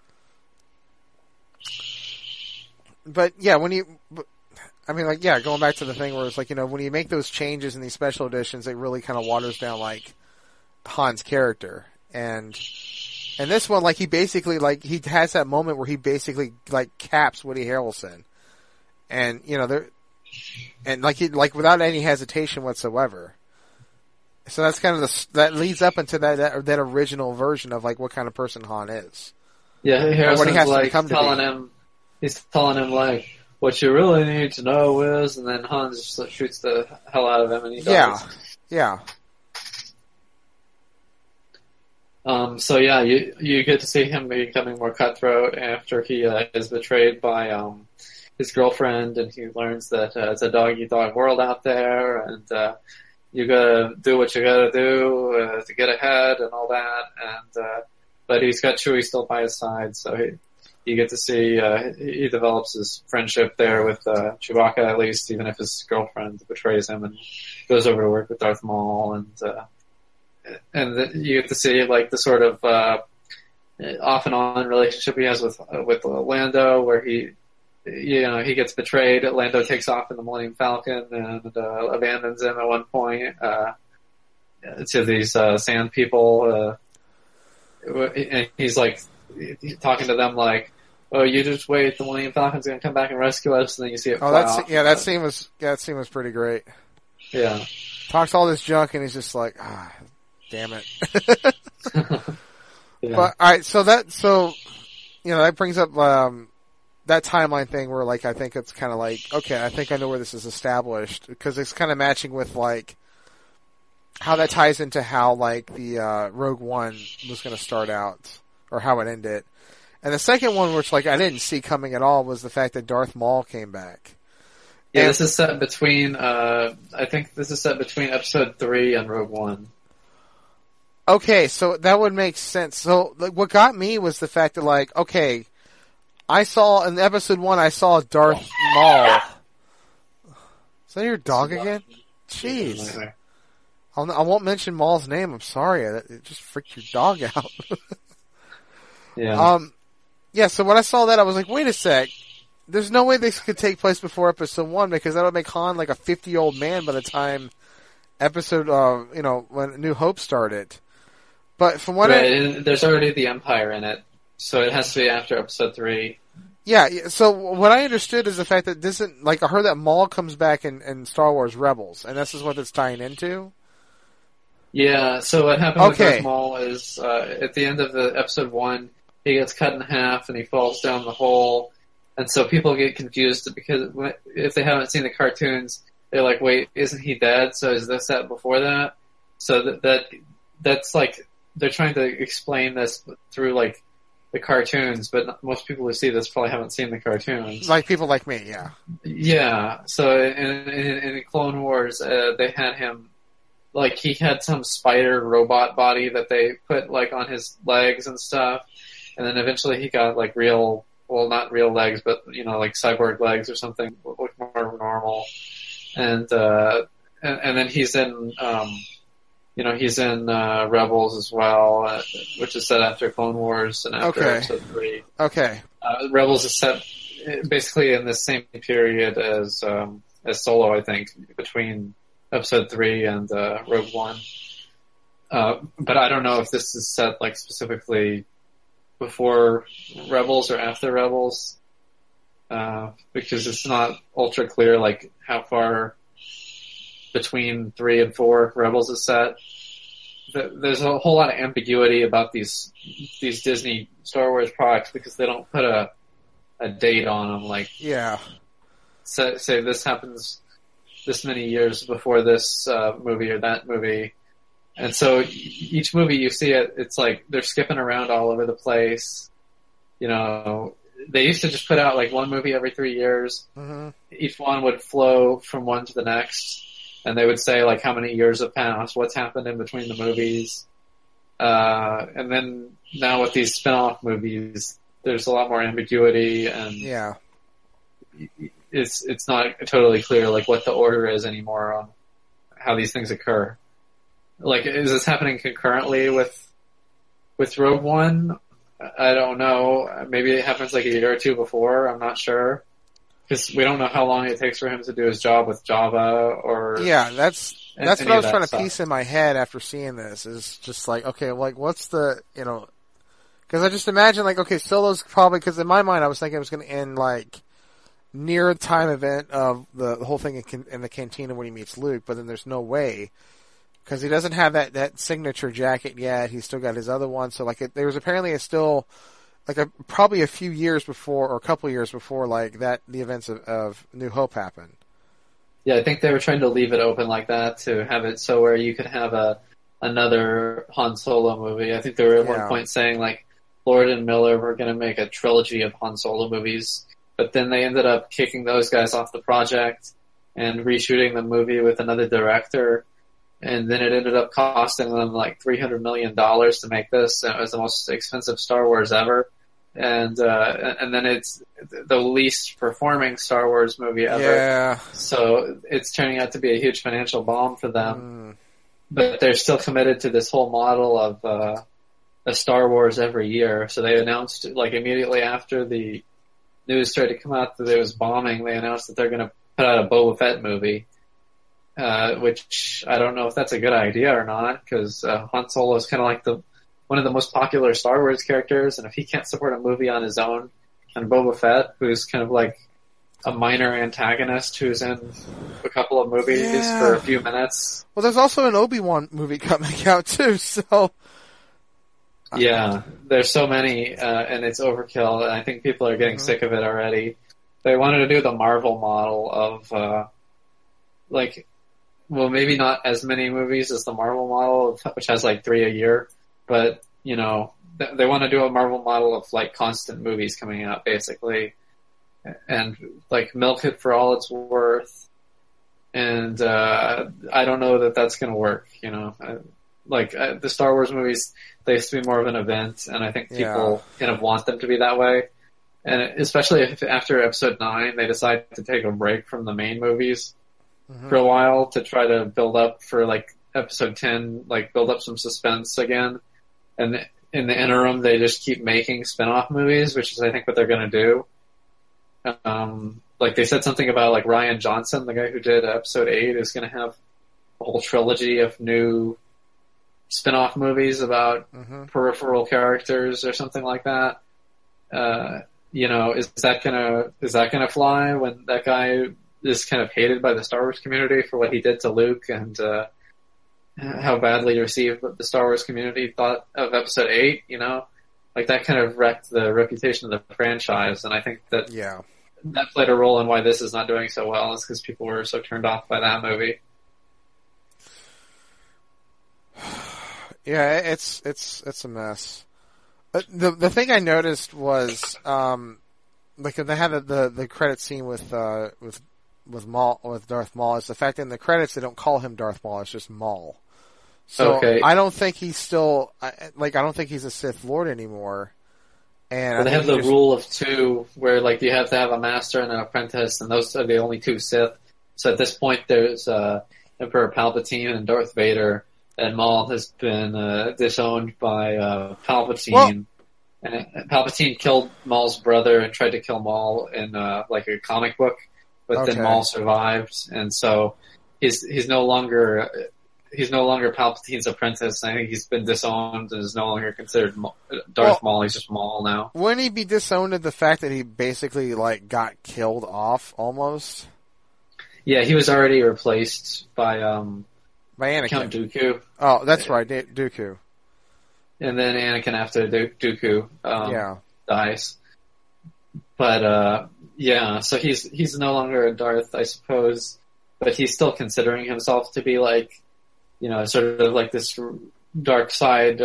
But yeah, going back to the thing where it's like, when you make those changes in these special editions, it really kind of waters down like Han's character. And this one, like, he basically, like, he has that moment where he basically, like, caps Woody Harrelson. And, without any hesitation whatsoever. So that's kind of that leads up into that original version of, like, what kind of person Han is. Yeah, Harrison's like he's telling him, like, what you really need to know is, and then Han just like, shoots the hell out of him and he dies. Yeah. So yeah, you get to see him becoming more cutthroat after he is betrayed by his girlfriend, and he learns that it's a dog-eat-dog world out there, and you gotta do what you gotta do to get ahead and all that. And but he's got Chewie still by his side, so you get to see he develops his friendship there with Chewbacca, at least, even if his girlfriend betrays him and goes over to work with Darth Maul, and you get to see like the sort of off and on relationship he has with Lando, where he gets betrayed. Lando takes off in the Millennium Falcon and abandons him at one point to these sand people. And he's like talking to them like, "Oh, you just wait. The Millennium Falcon's going to come back and rescue us." And then you see it. That scene was pretty great. Yeah, talks all this junk, and he's just like, damn it. Yeah. But alright, so that brings up that timeline thing where, like, I think it's kind of like, okay, I think I know where this is established, because it's kind of matching with, like, how that ties into how, like, the Rogue One was going to start out, or how it ended. And the second one, which, like, I didn't see coming at all, was the fact that Darth Maul came back. Yeah, this is set between, I think this is set between Episode 3 and Rogue One. Okay, so that would make sense. So, like, what got me was the fact that, like, okay, I saw, in Episode 1, I saw Darth Maul. Is that your dog again? Jeez. I won't mention Maul's name, I'm sorry. It just freaked your dog out. Yeah. Yeah, so when I saw that, I was like, wait a sec. There's no way this could take place before Episode 1, because that would make Han like a 50-year-old man by the time when New Hope started. But from what there's already the Empire in it, so it has to be after Episode 3. Yeah, so what I understood is the fact that I heard that Maul comes back in Star Wars Rebels, and this is what it's tying into? Yeah, so what happened with Darth Maul is, at the end of the Episode 1, he gets cut in half and he falls down the hole, and so people get confused because if they haven't seen the cartoons, they're like, wait, isn't he dead? So is this set before that? So that's like, they're trying to explain this through, like, the cartoons, but most people who see this probably haven't seen the cartoons. Like people like me, yeah. Yeah, so in Clone Wars, they had him, like, he had some spider robot body that they put, like, on his legs and stuff, and then eventually he got, like, not real legs, but, like cyborg legs or something, look more normal. And then he's in, he's in Rebels as well, which is set after Clone Wars and after Episode 3. Okay. Rebels is set basically in the same period as Solo, I think, between Episode 3 and Rogue One. But I don't know if this is set, like, specifically before Rebels or after Rebels, because it's not ultra clear, like, how far between 3 and 4 Rebels is set. there's a whole lot of ambiguity about these Disney Star Wars products because they don't put a date on them. Like, say this happens this many years before this movie or that movie. And so each movie you see it's like they're skipping around all over the place. You know, they used to just put out like one movie every 3 years. Mm-hmm. Each one would flow from one to the next. And they would say like how many years have passed, what's happened in between the movies. And then now with these spin-off movies, there's a lot more ambiguity and it's not totally clear like what the order is anymore on how these things occur. Like, is this happening concurrently with Rogue One? I don't know. Maybe it happens like a year or two before. I'm not sure. Because we don't know how long it takes for him to do his job with Java or... Yeah, that's what I was trying to piece in my head after seeing this, is just like, okay, like, what's the, you know... Because I just imagine, like, okay, Solo's probably... Because in my mind, I was thinking it was going to end, like, near the time event of the whole thing in the cantina when he meets Luke, but then there's no way. Because he doesn't have that signature jacket yet. He's still got his other one. So, like, there was apparently still... like probably a few years before, or a couple of years before, like that, the events of New Hope happened. Yeah, I think they were trying to leave it open like that to have it so where you could have another Han Solo movie. I think they were at one point saying like Lord and Miller were going to make a trilogy of Han Solo movies, but then they ended up kicking those guys off the project and reshooting the movie with another director. And then it ended up costing them like $300 million to make this. And it was the most expensive Star Wars ever. And then it's the least performing Star Wars movie ever. Yeah. So it's turning out to be a huge financial bomb for them. But they're still committed to this whole model of a Star Wars every year. So they announced, like, immediately after the news started to come out that it was bombing, they announced that they're going to put out a Boba Fett movie. Which I don't know if that's a good idea or not, because Han Solo is kind of like one of the most popular Star Wars characters, and if he can't support a movie on his own, and Boba Fett, who's kind of like a minor antagonist who's in a couple of movies for a few minutes. Well, there's also an Obi-Wan movie coming out too, so... Yeah, there's so many, and it's overkill, and I think people are getting sick of it already. They wanted to do the Marvel model of, like... Well, maybe not as many movies as the Marvel model, which has like 3 a year, but, you know, they want to do a Marvel model of like constant movies coming out, basically, and like milk it for all it's worth. And I don't know that that's going to work, you know. The Star Wars movies, they used to be more of an event, and I think people kind of want them to be that way. And especially if after Episode 9 they decide to take a break from the main movies for a while to try to build up for like Episode 10, like build up some suspense again. And in the interim, they just keep making spin-off movies, which is I think what they're going to do. Like they said something about like Rian Johnson, the guy who did Episode 8, is going to have a whole trilogy of new spin-off movies about peripheral characters or something like that. You know, is that gonna fly when that guy is kind of hated by the Star Wars community for what he did to Luke and how badly received the Star Wars community thought of Episode 8, you know? Like, that kind of wrecked the reputation of the franchise, and I think that that played a role in why this is not doing so well, is because people were so turned off by that movie. Yeah, it's a mess. The thing I noticed was, like they had the credit scene with Darth Maul, is the fact that in the credits they don't call him Darth Maul, it's just Maul. So I don't think he's still, I don't think he's a Sith Lord anymore. And well, they have the rule of 2, where like you have to have a master and an apprentice, and those are the only 2 Sith. So at this point, there's Emperor Palpatine and Darth Vader, and Maul has been disowned by Palpatine. Well, and Palpatine killed Maul's brother and tried to kill Maul in like a comic book, but then Maul survived, and so he's no longer Palpatine's apprentice. I think he's been disowned and is no longer considered Darth Maul. He's just Maul now. Wouldn't he be disowned at the fact that he basically like got killed off almost? Yeah, he was already replaced by By Anakin. Count Dooku. Oh, that's right, Dooku. And then Anakin after Dooku dies. But so he's no longer a Darth, I suppose, but he's still considering himself to be like, sort of like this dark side.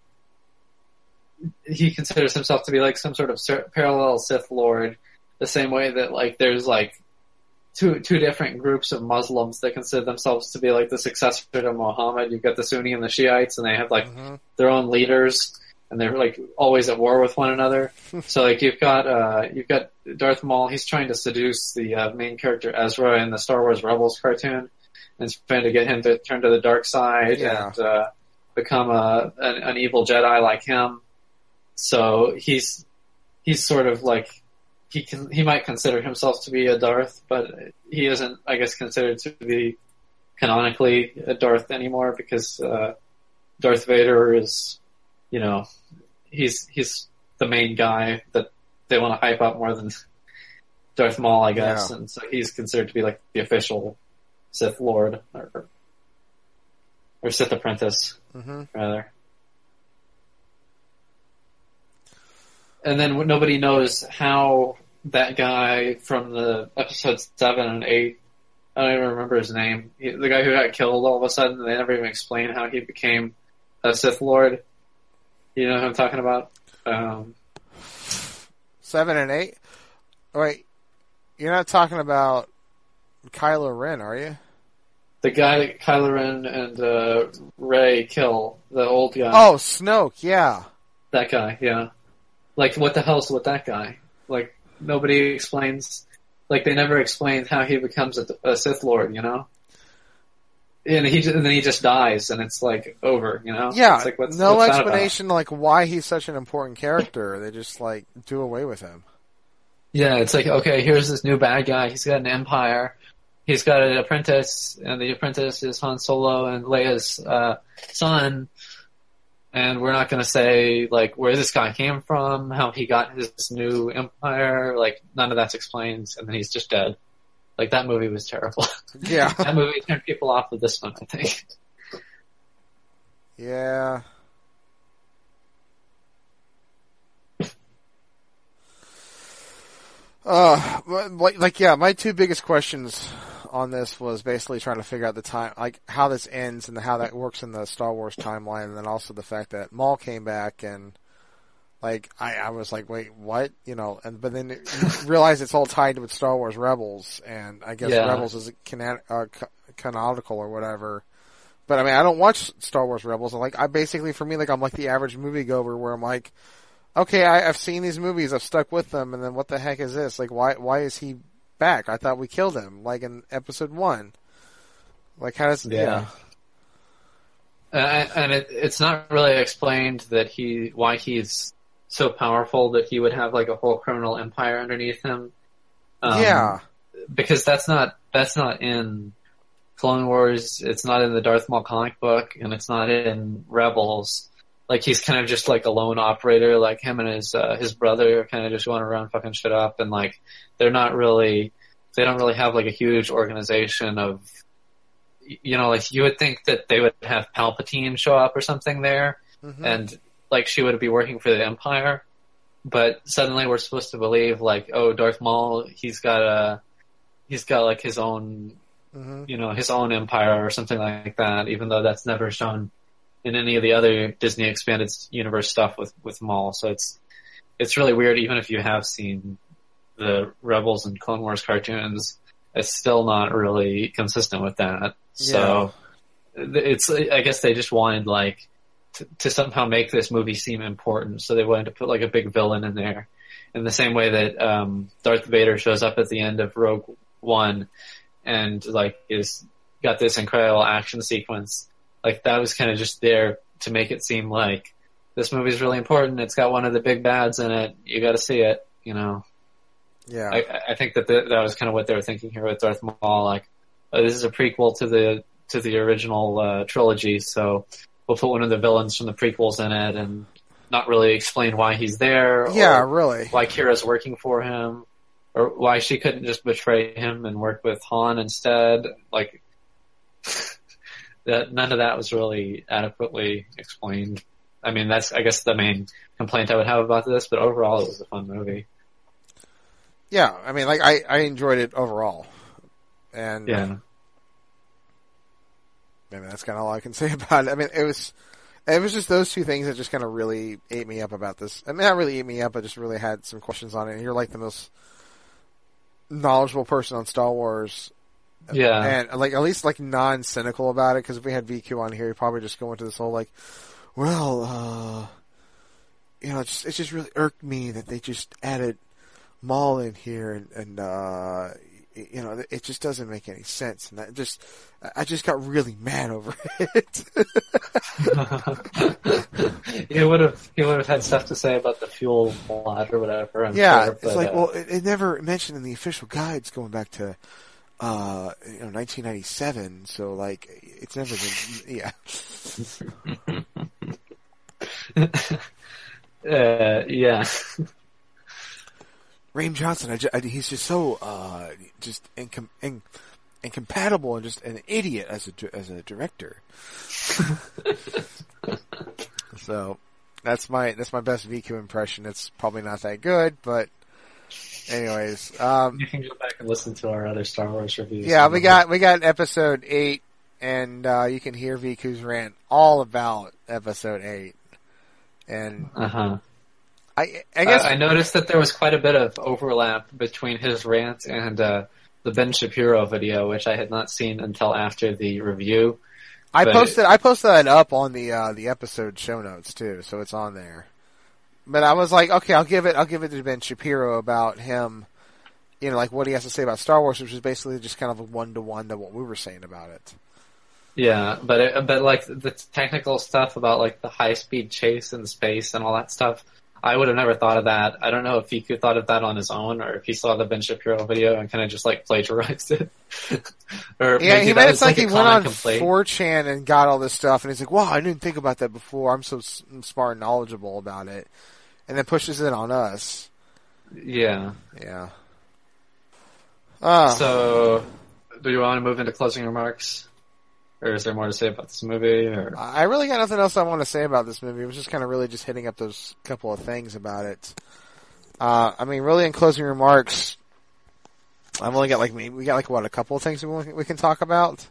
He considers himself to be like some sort of parallel Sith Lord, the same way that like there's like two different groups of Muslims that consider themselves to be like the successor to Muhammad. You've got the Sunni and the Shiites, and they have like their own leaders, and they're like always at war with one another. So like you've got Darth Maul. He's trying to seduce the main character Ezra in the Star Wars Rebels cartoon, and he's trying to get him to turn to the dark side and become an evil Jedi like him. So he's sort of like he might consider himself to be a Darth, but he isn't, I guess, considered to be canonically a Darth anymore because Darth Vader is, he's the main guy that they want to hype up more than Darth Maul, I guess, and so he's considered to be like the official Sith Lord or Sith Apprentice, rather. And then nobody knows how that guy from the episodes 7 and 8, I don't even remember his name, the guy who got killed all of a sudden, they never even explain how he became a Sith Lord. You know who I'm talking about? 7 and 8? Wait, you're not talking about Kylo Ren, are you? The guy that Kylo Ren and Rey kill, the old guy. Oh, Snoke, yeah. That guy, yeah. Like, what the hell's with that guy? Like, nobody explains, like, they never explained how he becomes a Sith Lord, And then he just dies, and it's, like, over, Yeah, it's like, what's explanation, like, why he's such an important character. They just, like, do away with him. Yeah, it's like, okay, here's this new bad guy. He's got an empire. He's got an apprentice, and the apprentice is Han Solo and Leia's son. And we're not going to say, like, where this guy came from, how he got his new empire. Like, none of that's explained, and then he's just dead. Like, that movie was terrible. Yeah. That movie turned people off of this one, I think. Yeah. My two biggest questions on this was basically trying to figure out the time, like how this ends and how that works in the Star Wars timeline, and then also the fact that Maul came back and like I was like, wait, what? But then you realize it's all tied with Star Wars Rebels, and I guess Rebels is canonical or whatever. But I mean, I don't watch Star Wars Rebels, and like I'm like the average moviegoer where I'm like, okay, I've seen these movies, I've stuck with them, and then what the heck is this? Like, why is he back? I thought we killed him, like in episode 1. Like, how does... Yeah. And it's not really explained that why he's so powerful that he would have, like, a whole criminal empire underneath him. Because that's not in Clone Wars, it's not in the Darth Maul comic book, and it's not in Rebels. Like, he's kind of just like a lone operator, like him and his brother are kind of just going around fucking shit up, and like, they don't really have like a huge organization of, like you would think that they would have Palpatine show up or something there, and like she would be working for the Empire, but suddenly we're supposed to believe like, oh, Darth Maul, he's got like his own, his own empire or something like that, even though that's never shown in any of the other Disney Expanded Universe stuff with Maul. So it's really weird, even if you have seen the Rebels and Clone Wars cartoons, it's still not really consistent with that. So I guess they just wanted like to somehow make this movie seem important, so they wanted to put like a big villain in there. In the same way that Darth Vader shows up at the end of Rogue One and like is got this incredible action sequence. Like, that was kind of just there to make it seem like this movie's really important. It's got one of the big bads in it. You got to see it, Yeah. I think that was kind of what they were thinking here with Darth Maul. Like, this is a prequel to the original trilogy, so we'll put one of the villains from the prequels in it, and not really explain why he's there. Yeah, really. Why Kira's working for him, or why she couldn't just betray him and work with Han instead. Like. that none of that was really adequately explained. I mean, that's, I guess, the main complaint I would have about this, but overall it was a fun movie. Yeah, I mean, like, I enjoyed it overall. And yeah. I mean, that's kind of all I can say about it. I mean, it was just those two things that just kind of really ate me up about this. I mean, not really ate me up, I just really had some questions on it. And you're like the most knowledgeable person on Star Wars. Yeah. And like, at least like non-cynical about it, because if we had VQ on here, he'd probably just go into this whole like, well, you know, it just really irked me that they just added Maul in here and you know, it just doesn't make any sense. And I just got really mad over it. He would have had stuff to say about the fuel plot or whatever. Yeah, sure, it's like, well, it never mentioned in the official guides going back to, 1997. So like, it's never been, yeah. Yeah. Raheem Johnson, he's just so just incompatible and just an idiot as a director. So that's my best VQ impression. It's probably not that good, but anyways, you can go back and listen to our other Star Wars reviews. Yeah, we got episode 8, and you can hear VQ's rant all about episode 8, and I guess I noticed that there was quite a bit of overlap between his rant and the Ben Shapiro video, which I had not seen until after the review. I posted that up on the episode show notes too, so it's on there. But I was like, okay, I'll give it to Ben Shapiro about him, you know, like what he has to say about Star Wars, which is basically just kind of a 1-to-1 to what we were saying about it. Yeah, but like the technical stuff about like the high speed chase in space and all that stuff, I would have never thought of that. I don't know if he could thought of that on his own, or if he saw the Ben Shapiro video and kind of just like plagiarized it. Or yeah, he made it like he went on complaint. 4chan and got all this stuff, and he's like, "Wow, I didn't think about that before. I'm so smart and knowledgeable about it," and then pushes it on us. Yeah. Yeah. So, do you want to move into closing remarks? Or is there more to say about this movie? Or I really got nothing else I want to say about this movie. It was just kind of really just hitting up those couple of things about it. I mean, really in closing remarks, I've only got a couple of things we can talk about.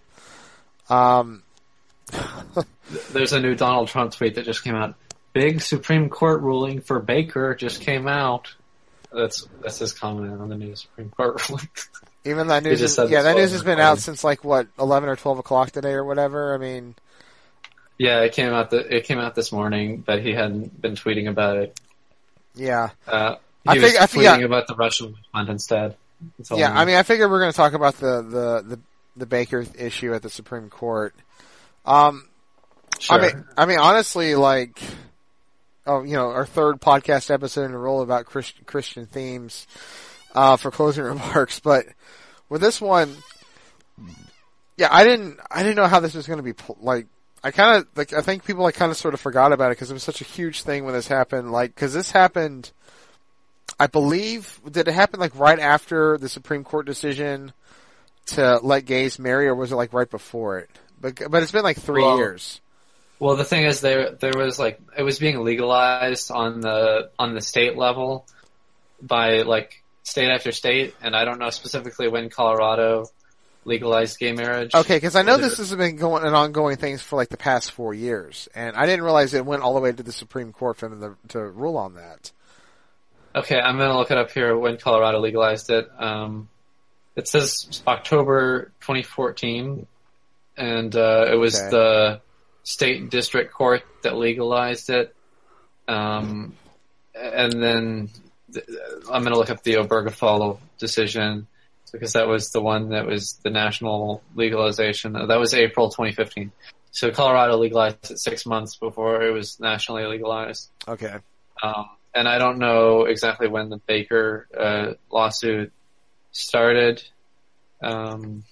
There's a new Donald Trump tweet that just came out. Big Supreme Court ruling for Baker just came out. That's his comment on the new Supreme Court ruling. Even that news, that news has been out since like what 11 or 12 o'clock today or whatever. I mean, yeah, it came out this morning, but he hadn't been tweeting about it. Yeah, he was tweeting about the Russian fund instead. Yeah, I mean, I figured we're going to talk about the Baker issue at the Supreme Court. Sure. I mean, honestly, like, our third podcast episode in a row about Christian themes. For closing remarks, but with this one, yeah, I didn't know how this was going to be, like, I think people kind of sort of forgot about it because it was such a huge thing when this happened, like, cause this happened, I believe, did it happen like right after the Supreme Court decision to let gays marry, or was it like right before it? But it's been like 3 years. Well, the thing is there was like, it was being legalized on the state level by like, state after state, and I don't know specifically when Colorado legalized gay marriage. Okay, because I know this has been an ongoing thing for like the past 4 years, and I didn't realize it went all the way to the Supreme Court for them to rule on that. Okay, I'm going to look it up here when Colorado legalized it. It says October 2014, and it was the state district court that legalized it. And then I'm going to look up the Obergefell decision because that was the one that was the national legalization. That was April 2015. So Colorado legalized it 6 months before it was nationally legalized. Okay. And I don't know exactly when the Baker lawsuit started, but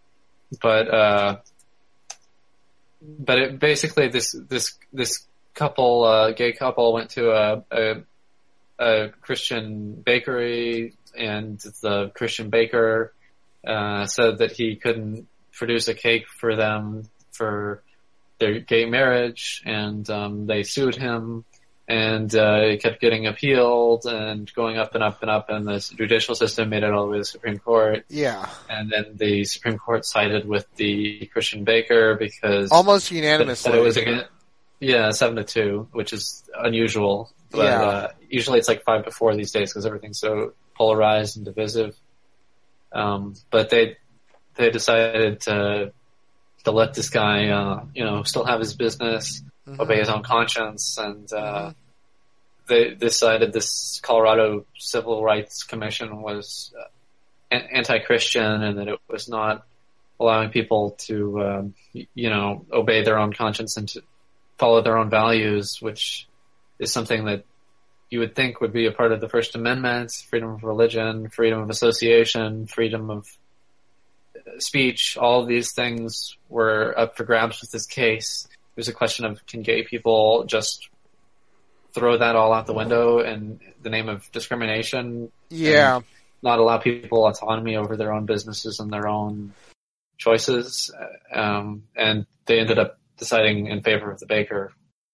it basically this couple, gay couple, went to a Christian bakery, and the Christian baker said that he couldn't produce a cake for them for their gay marriage, and they sued him, and it kept getting appealed and going up and up and up, and the judicial system made it all the way to the Supreme Court. Yeah. And then the Supreme Court sided with the Christian Baker because almost unanimously. It was 7-2, which is unusual. But usually it's like 5-4 these days because everything's so polarized and divisive. But they decided to let this guy, still have his business, obey his own conscience, and they decided this Colorado Civil Rights Commission was anti-Christian and that it was not allowing people to, obey their own conscience and to follow their own values, which is something that you would think would be a part of the First Amendment: freedom of religion, freedom of association, freedom of speech. All of these things were up for grabs with this case. It was a question of, can gay people just throw that all out the window in the name of discrimination? Yeah. And not allow people autonomy over their own businesses and their own choices. And they ended up deciding in favor of the Baker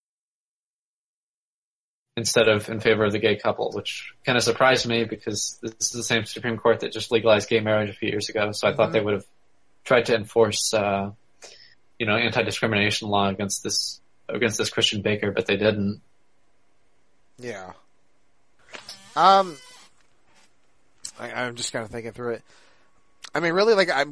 instead of in favor of the gay couple, which kind of surprised me because this is the same Supreme Court that just legalized gay marriage a few years ago. So I thought they would have tried to enforce, anti-discrimination law against this Christian Baker, but they didn't. Yeah. I'm just kind of thinking through it. I mean, really, like,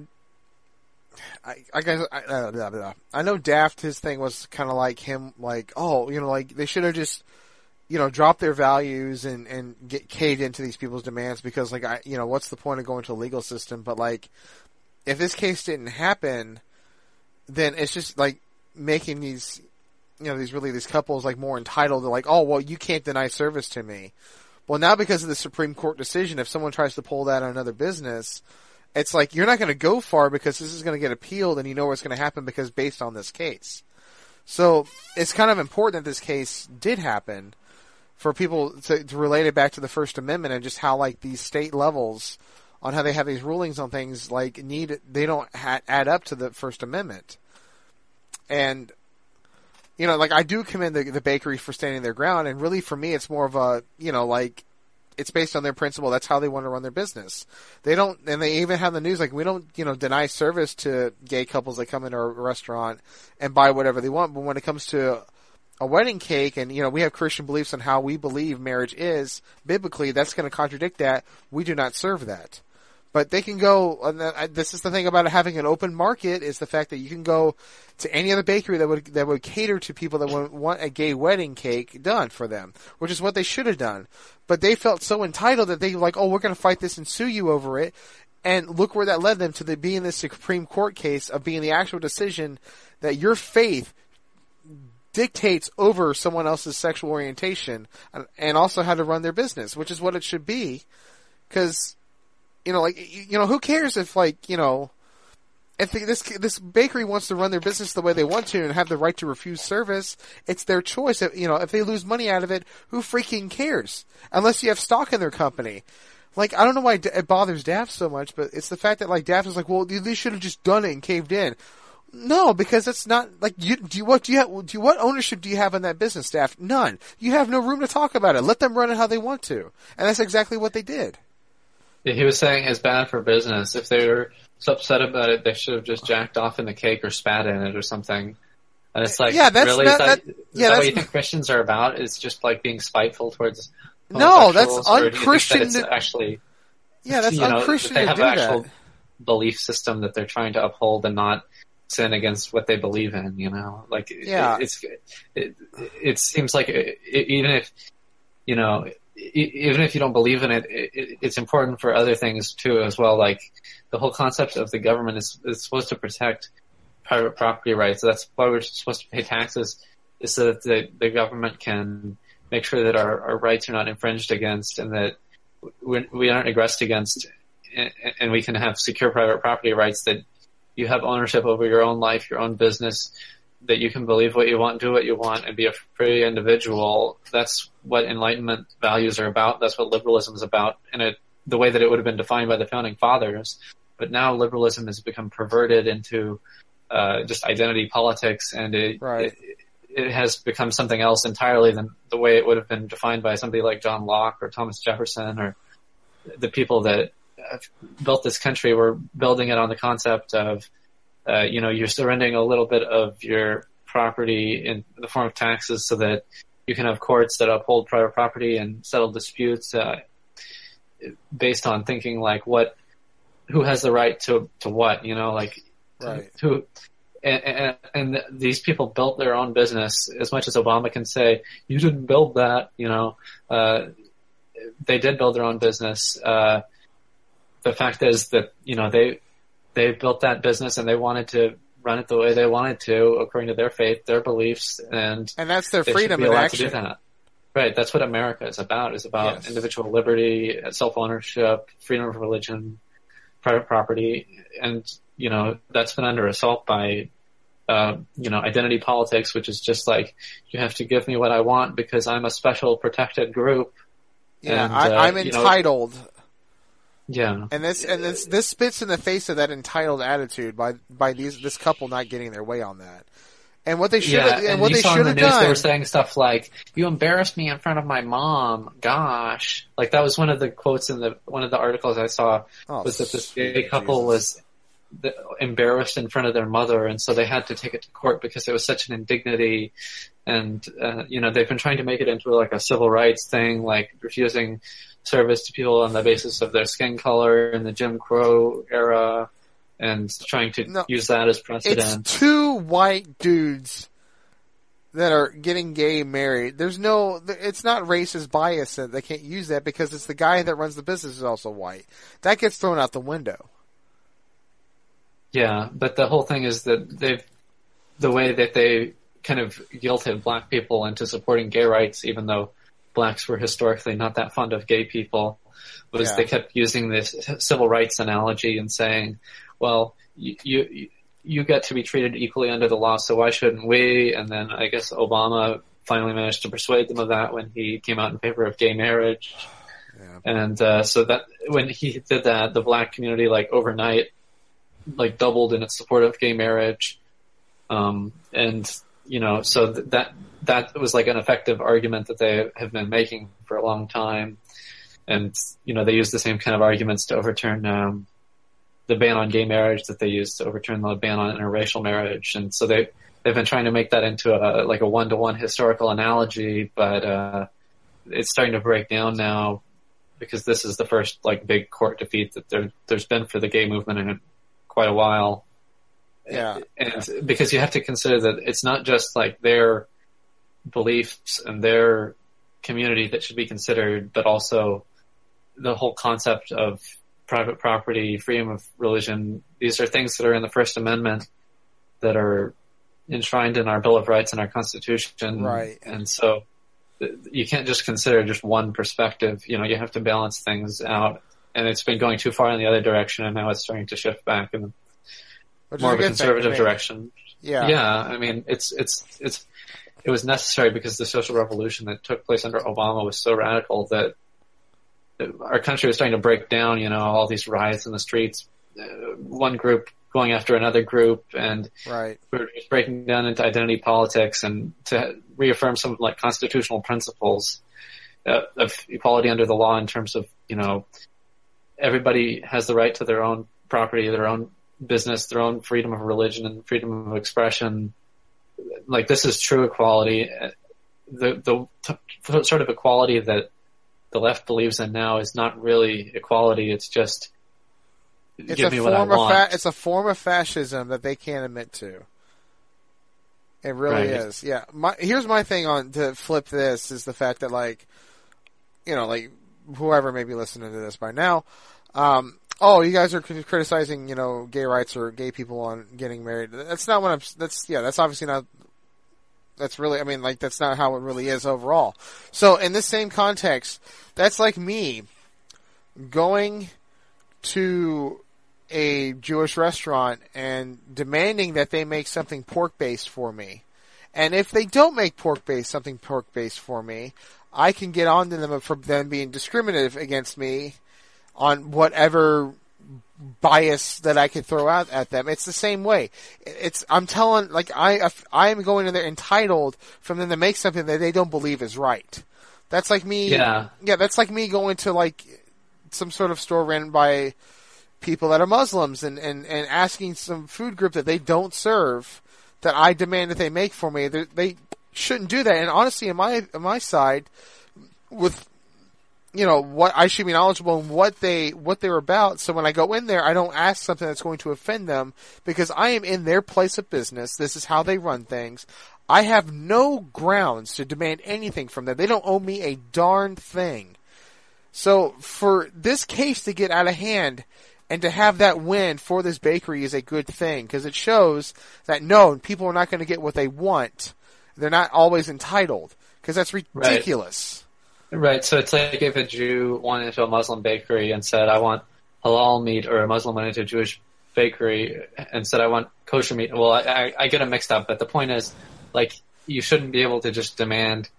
I know Daft, his thing was kind of like him, like, they should have just, dropped their values and get caved into these people's demands because, like, what's the point of going to a legal system? But, like, if this case didn't happen, then it's just, like, making these couples, like, more entitled to, like, oh, well, you can't deny service to me. Well, now because of the Supreme Court decision, if someone tries to pull that on another business, it's like, you're not going to go far because this is going to get appealed and you know what's going to happen because based on this case. So it's kind of important that this case did happen for people to relate it back to the First Amendment and just how, like, these state levels on how they have these rulings on things, like, they don't add up to the First Amendment. And, like, I do commend the bakery for standing their ground, and really for me it's more of a, it's based on their principle. That's how they want to run their business. They don't, and they even have the news, like, we don't, deny service to gay couples that come into our restaurant and buy whatever they want. But when it comes to a wedding cake and, we have Christian beliefs on how we believe marriage is, biblically, that's going to contradict that. We do not serve that. But they can go, and this is the thing about having an open market, is the fact that you can go to any other bakery that would cater to people that would want a gay wedding cake done for them, which is what they should have done. But they felt so entitled that they were like, oh, we're going to fight this and sue you over it. And look where that led them to being the Supreme Court case of being the actual decision that your faith dictates over someone else's sexual orientation and also how to run their business, which is what it should be. Because, who cares if, like, if this bakery wants to run their business the way they want to and have the right to refuse service, it's their choice. If they lose money out of it, who freaking cares? Unless you have stock in their company. Like, I don't know why it bothers Daft so much, but it's the fact that, like, Daft is like, well, they should have just done it and caved in. No, because it's not, like, what ownership do you have in that business, Daft? None. You have no room to talk about it. Let them run it how they want to. And that's exactly what they did. He was saying it's bad for business. If they were so upset about it, they should have just jacked off in the cake or spat in it or something. And it's like, really? Is that what you think Christians are about? Is just, like, being spiteful towards No, that's unchristian. That actually, that's unchristian they have to do an actual that. belief system that they're trying to uphold and not sin against what they believe in. Like, it seems like even if even if you don't believe in it, it's important for other things too as well. Like, the whole concept of the government is supposed to protect private property rights. That's why we're supposed to pay taxes, is so that the government can make sure that our rights are not infringed against and that we aren't aggressed against, and we can have secure private property rights, that you have ownership over your own life, your own business, that you can believe what you want, do what you want, and be a free individual. That's what Enlightenment values are about. That's what liberalism is about, and the way that it would have been defined by the Founding Fathers. But now liberalism has become perverted into just identity politics, and it has become something else entirely than the way it would have been defined by somebody like John Locke or Thomas Jefferson or the people that built this country. Were building it on the concept of, you're surrendering a little bit of your property in the form of taxes so that you can have courts that uphold private property and settle disputes based on thinking like who has the right to what, right. who. And these people built their own business. As much as Obama can say, you didn't build that, they did build their own business. The fact is that, they built that business and they wanted to run it the way they wanted to, according to their faith, their beliefs, and that's their they freedom should be in allowed action. to do that. Right. That's what America is about. It's about individual liberty, self-ownership, freedom of religion, private property, and that's been under assault by, identity politics, which is just like, you have to give me what I want because I'm a special protected group. Yeah, and, I'm entitled. Yeah. And this spits in the face of that entitled attitude by this couple not getting their way on that. And what they should have done. They were saying stuff like, "You embarrassed me in front of my mom. Gosh." Like that was one of the quotes in one of the articles I saw was that this gay couple was embarrassed in front of their mother, and so they had to take it to court because it was such an indignity. And they've been trying to make it into like a civil rights thing, like refusing service to people on the basis of their skin color in the Jim Crow era, and trying to use that as precedent. It's two white dudes that are getting gay married. It's not racist bias that they can't use that because it's the guy that runs the business is also white. That gets thrown out the window. Yeah, but the whole thing is that the way that they kind of guilted black people into supporting gay rights, even though blacks were historically not that fond of gay people, was they kept using this civil rights analogy and saying, well, you get to be treated equally under the law, so why shouldn't we? And then I guess Obama finally managed to persuade them of that when he came out in favor of gay marriage. Yeah. And so that when he did that, the black community overnight doubled in its support of gay marriage. So that was an effective argument that they have been making for a long time. And, they use the same kind of arguments to overturn the ban on gay marriage that they used to overturn the ban on interracial marriage. And so they've been trying to make that into a one-to-one historical analogy, but it's starting to break down now because this is the first big court defeat that there's been for the gay movement in quite a while. Yeah. And because you have to consider that it's not just their beliefs and their community that should be considered, but also the whole concept of private property, freedom of religion. These are things that are in the First Amendment that are enshrined in our Bill of Rights and our Constitution. Right. And so you can't just consider just one perspective. You have to balance things out. And it's been going too far in the other direction, and now it's starting to shift back in more of a conservative direction. Yeah. Yeah. I mean, it was necessary because the social revolution that took place under Obama was so radical that our country was starting to break down, all these riots in the streets, one group going after another group, and right. we were just breaking down into identity politics and to reaffirm some constitutional principles of equality under the law in terms of, everybody has the right to their own property, their own business, their own freedom of religion and freedom of expression. This is true equality. The sort of equality that the left believes in now is not really equality. It's just give me what I want. It's a form of fascism that they can't admit to. It really is. Yeah. Here's my thing to flip this is the fact that whoever may be listening to this by now, you guys are criticizing, gay rights or gay people on getting married. That's not what that's obviously not, that's really, that's not how it really is overall. So in this same context, that's like me going to a Jewish restaurant and demanding that they make something pork-based for me. And if they don't make something pork-based for me, I can get on to them for them being discriminative against me on whatever bias that I could throw out at them. It's the same way. I'm telling, like, I am going in there entitled from them to make something that they don't believe is right. That's like me. Yeah, that's like me going to like some sort of store ran by people that are Muslims and asking some food group that they don't serve that I demand that they make for me. They shouldn't do that. And honestly, on my side, with what I should be knowledgeable in what they're about. So when I go in there, I don't ask something that's going to offend them because I am in their place of business. This is how they run things. I have no grounds to demand anything from them. They don't owe me a darn thing. So for this case to get out of hand and to have that win for this bakery is a good thing because it shows that no, people are not going to get what they want. They're not always entitled because that's ridiculous. Right. So it's like if a Jew went into a Muslim bakery and said, I want halal meat, or a Muslim went into a Jewish bakery and said, I want kosher meat. Well, I get them mixed up, but the point is, like, you shouldn't be able to just demand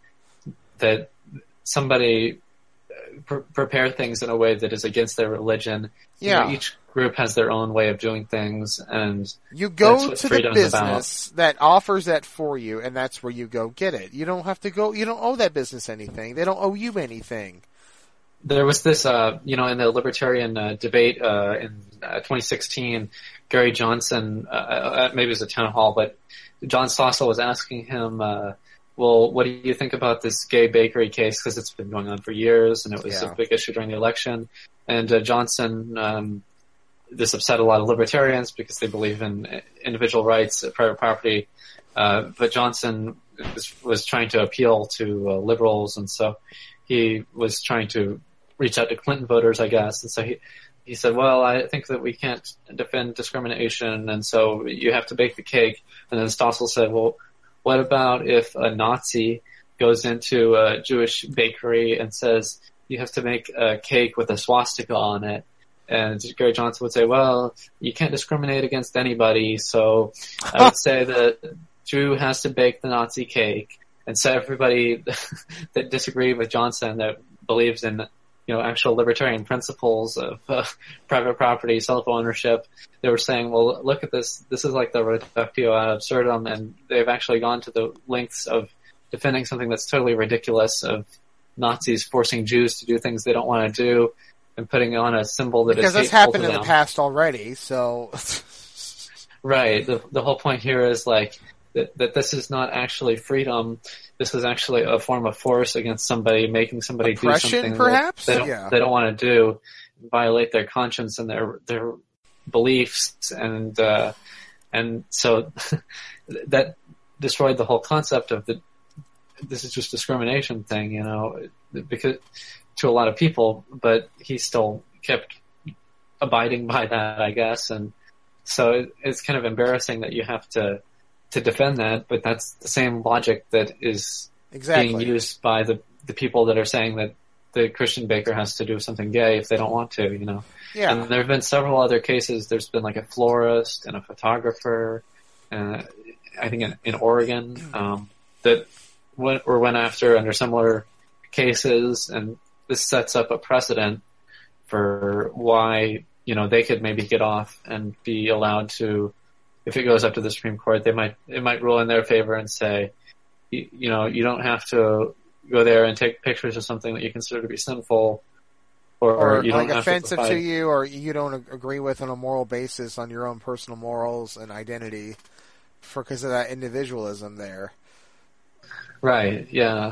that somebody prepare things in a way that is against their religion. Yeah. Each group has their own way of doing things, and you go to the business that offers that for you, and that's where you go get it. You don't have to go. You don't owe that business anything. They don't owe you anything. There was this, in the libertarian debate in 2016, Gary Johnson, maybe it was a town hall, but John Stossel was asking him, well, what do you think about this gay bakery case? Because it's been going on for years, and it was a big issue during the election. And Johnson, this upset a lot of libertarians because they believe in individual rights, private property. But Johnson was trying to appeal to liberals, and so he was trying to reach out to Clinton voters, I guess. And so he said, well, I think that we can't defend discrimination, and so you have to bake the cake. And then Stossel said, well, what about if a Nazi goes into a Jewish bakery and says, you have to make a cake with a swastika on it? And Gary Johnson would say, well, you can't discriminate against anybody, so I would say that Jew has to bake the Nazi cake. And so everybody that disagreed with Johnson, that believes in actual libertarian principles of private property, self-ownership, they were saying, well, look at this. This is like the reductio ad absurdum, and they've actually gone to the lengths of defending something that's totally ridiculous, of Nazis forcing Jews to do things they don't want to do and putting on a symbol that is hateful to them. Because that's happened in the past already, so... Right. The whole point here is like that this is not actually freedom. This is actually a form of force against somebody, making somebody do something perhaps? they don't want to do, violate their conscience and their beliefs, and so that destroyed the whole concept of this is just discrimination thing, because to a lot of people, but he still kept abiding by that, I guess, and so it's kind of embarrassing that you have to defend that, but that's the same logic that is being used by the people that are saying that the Christian baker has to do something gay if they don't want to, Yeah. And there have been several other cases. There's been like a florist and a photographer, I think in Oregon, that went after under similar cases, and this sets up a precedent for why, they could maybe get off and be allowed to, if it goes up to the Supreme Court, it might rule in their favor and say, you don't have to go there and take pictures of something that you consider to be sinful, or you don't like have offensive to you, or you don't agree with on a moral basis on your own personal morals and identity, because of that individualism there. Right. Yeah.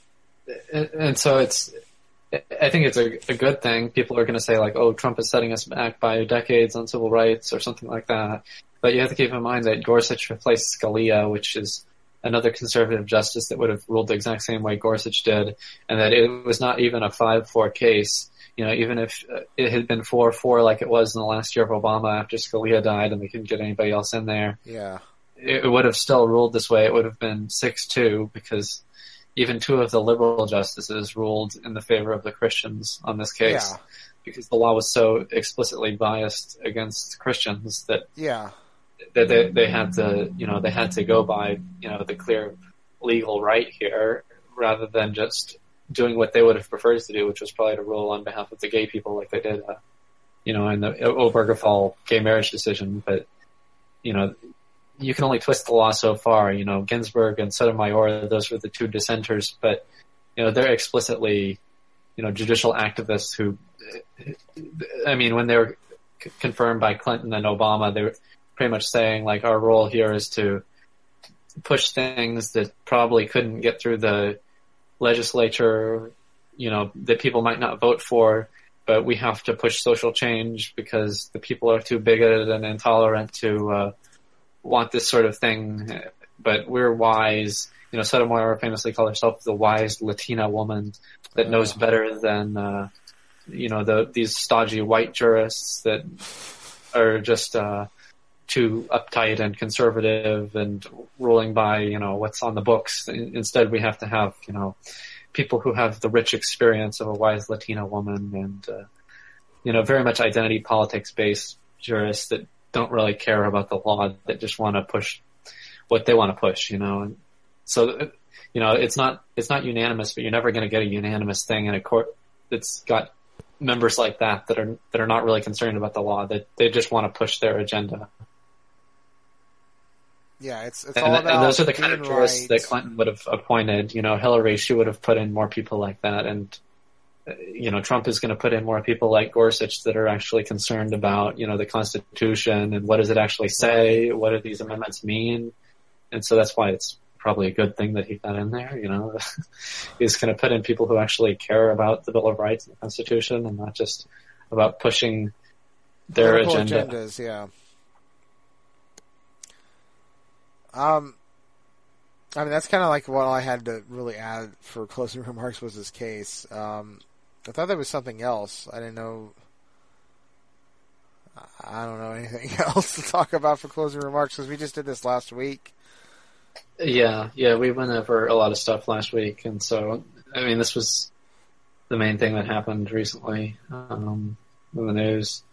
And so I think it's a good thing. People are going to say like, oh, Trump is setting us back by decades on civil rights or something like that. But you have to keep in mind that Gorsuch replaced Scalia, which is another conservative justice that would have ruled the exact same way Gorsuch did, and that it was not even a 5-4 case. Even if it had been 4-4 like it was in the last year of Obama after Scalia died and they couldn't get anybody else in there, it would have still ruled this way. It would have been 6-2 because even 2 of the liberal justices ruled in the favor of the Christians on this case because the law was so explicitly biased against Christians that they had to go by the clear legal right here rather than just doing what they would have preferred to do, which was probably to rule on behalf of the gay people like they did and the Obergefell gay marriage decision, but, you can only twist the law so far. Ginsburg and Sotomayor, those were the two dissenters, but, they're explicitly, judicial activists who, when they were confirmed by Clinton and Obama, they were pretty much saying, like, our role here is to push things that probably couldn't get through the legislature, that people might not vote for, but we have to push social change because the people are too bigoted and intolerant to want this sort of thing. But we're wise. Sotomayor famously called herself the wise Latina woman that knows better than, these stodgy white jurists that are just too uptight and conservative and ruling by, what's on the books. Instead, we have to have, people who have the rich experience of a wise Latina woman and, very much identity politics based jurists that don't really care about the law, that just want to push what they want to push, And so, it's not unanimous, but you're never going to get a unanimous thing in a court that's got members like that are not really concerned about the law, that they just want to push their agenda. Yeah, it's all about. And those are the kind of jurists that Clinton would have appointed. Hillary, she would have put in more people like that, and Trump is going to put in more people like Gorsuch that are actually concerned about the Constitution and what does it actually say, what do these amendments mean, and so that's why it's probably a good thing that he got in there. He's going to put in people who actually care about the Bill of Rights and the Constitution, and not just about pushing their agenda. Agendas, yeah. That's kind of like what I had to really add for closing remarks was his case. I thought there was something else. I don't know anything else to talk about for closing remarks because we just did this last week. Yeah, we went over a lot of stuff last week, and so, this was the main thing that happened recently in the news.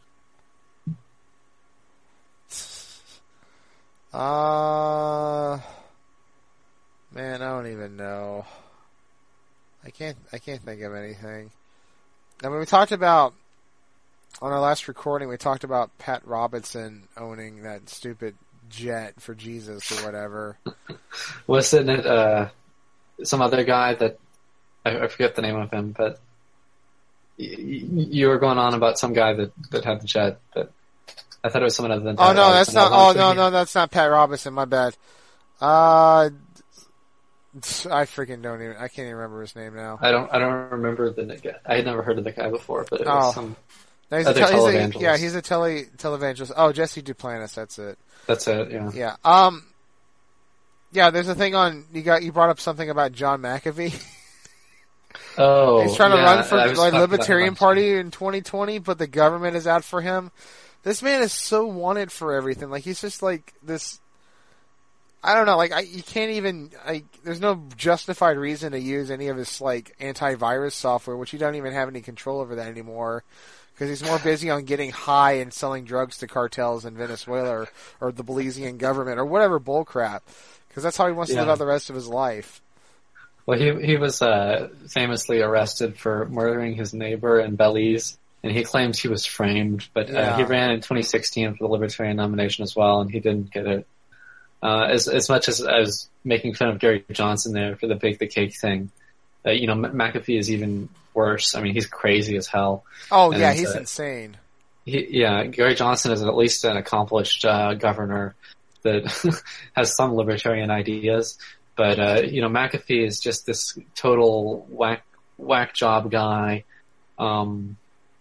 Man, I don't even know. I can't think of anything. We talked about, on our last recording, we talked about Pat Robertson owning that stupid jet for Jesus or whatever. Wasn't it some other guy that, I forget the name of him, but you were going on about some guy that had the jet, but I thought it was someone other than Pat Robertson. That's not Pat Robertson, my bad. I freaking don't even. I can't even remember his name now. I don't remember the guy. I had never heard of the guy before, but it was some other televangelist. He's a televangelist. Oh, Jesse Duplantis. That's it. That's it. Yeah. Yeah. Yeah. There's a thing on. You brought up something about John McAfee. Oh, he's trying to run for the Libertarian Party in 2020, but the government is out for him. This man is so wanted for everything. Like he's just like this. I don't know, you can't even, there's no justified reason to use any of his, antivirus software, which you don't even have any control over that anymore, because he's more busy on getting high and selling drugs to cartels in Venezuela or the Belizean government or whatever bullcrap, because that's how he wants to live out the rest of his life. Well, he was famously arrested for murdering his neighbor in Belize, and he claims he was framed, but he ran in 2016 for the Libertarian nomination as well, and he didn't get it. As much as I was making fun of Gary Johnson there for the bake the cake thing, McAfee is even worse. He's crazy as hell. Oh, and, he's insane. Gary Johnson is at least an accomplished governor that has some libertarian ideas, but McAfee is just this total whack job guy, and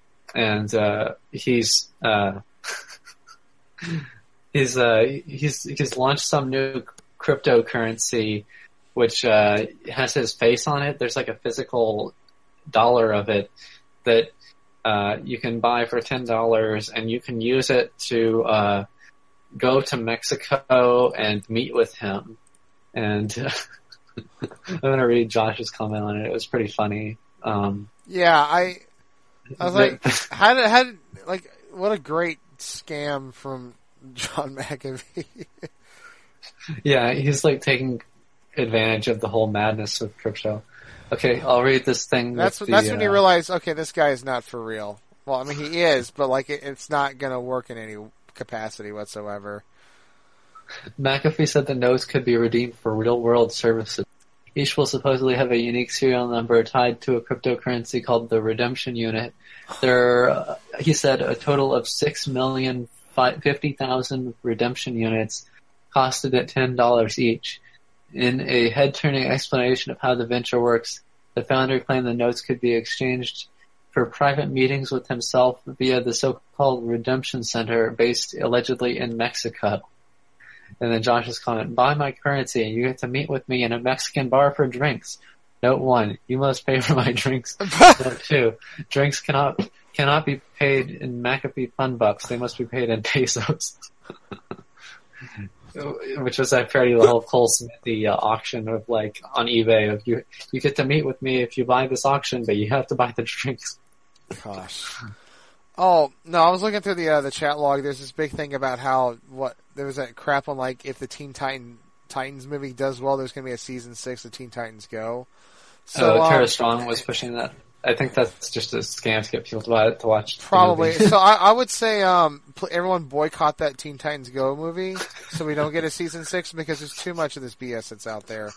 he's launched some new cryptocurrency which has his face on it. There's a physical dollar of it that you can buy for $10, and you can use it to go to Mexico and meet with him. And I'm going to read Josh's comment on it. It was pretty funny. I was like, what a great scam from John McAfee. Yeah, he's taking advantage of the whole madness with crypto. Okay, I'll read this thing. That's when you realize, okay, this guy is not for real. Well, I mean, he is, but like it's not going to work in any capacity whatsoever. McAfee said the notes could be redeemed for real-world services. Each will supposedly have a unique serial number tied to a cryptocurrency called the redemption unit. There, he said, a total of 6,050,000 redemption units costed at $10 each. In a head-turning explanation of how the venture works, the founder claimed the notes could be exchanged for private meetings with himself via the so-called Redemption Center based allegedly in Mexico. And then Josh's comment, buy my currency and you get to meet with me in a Mexican bar for drinks. Note 1, you must pay for my drinks. Note 2, drinks cannot be paid in McAfee fund bucks. They must be paid in pesos. Which was that parody of the whole Cole Smithy auction of like on eBay of you get to meet with me if you buy this auction, but you have to buy the drinks. Gosh. Oh no, I was looking through the chat log. There's this big thing about how there was that crap on like if the Teen Titans movie does well, there's going to be a season 6 of Teen Titans Go. So Tara Strong was pushing that. I think that's just a scam to get people to watch. Probably. So I would say everyone boycott that Teen Titans Go movie so we don't get a season 6 because there's too much of this BS that's out there.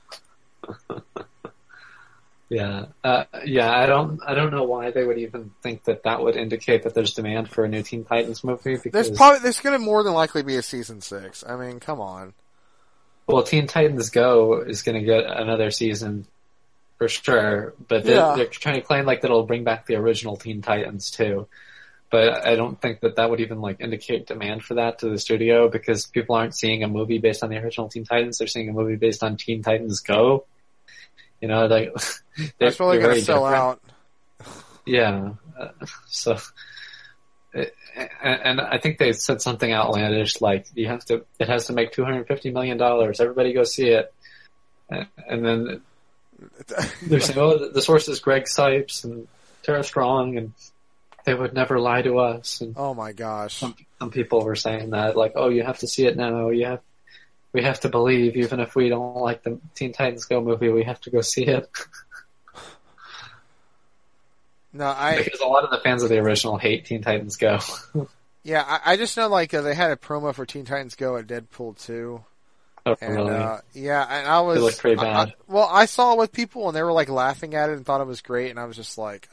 Yeah. I don't know why they would even think that would indicate that there's demand for a new Teen Titans movie. Because there's going to more than likely be a season 6. I mean, come on. Well, Teen Titans Go is going to get another season. For sure, but they're trying to claim like that it'll bring back the original Teen Titans too. But I don't think that would even like indicate demand for that to the studio because people aren't seeing a movie based on the original Teen Titans. They're seeing a movie based on Teen Titans Go. You know, like that's really going to sell out. Yeah. And I think they said something outlandish like it has to make $250 million. Everybody go see it, and then. They're saying, oh, the source is Greg Sipes and Tara Strong, and they would never lie to us. And oh my gosh! Some people were saying that, like, oh, you have to see it now. We have to believe, even if we don't like the Teen Titans Go movie, we have to go see it. Because a lot of the fans of the original hate Teen Titans Go. Yeah, I just know like they had a promo for Teen Titans Go at Deadpool 2. Oh, really? And I was. It looked pretty bad. I saw it with people, and they were like laughing at it and thought it was great, and I was just like,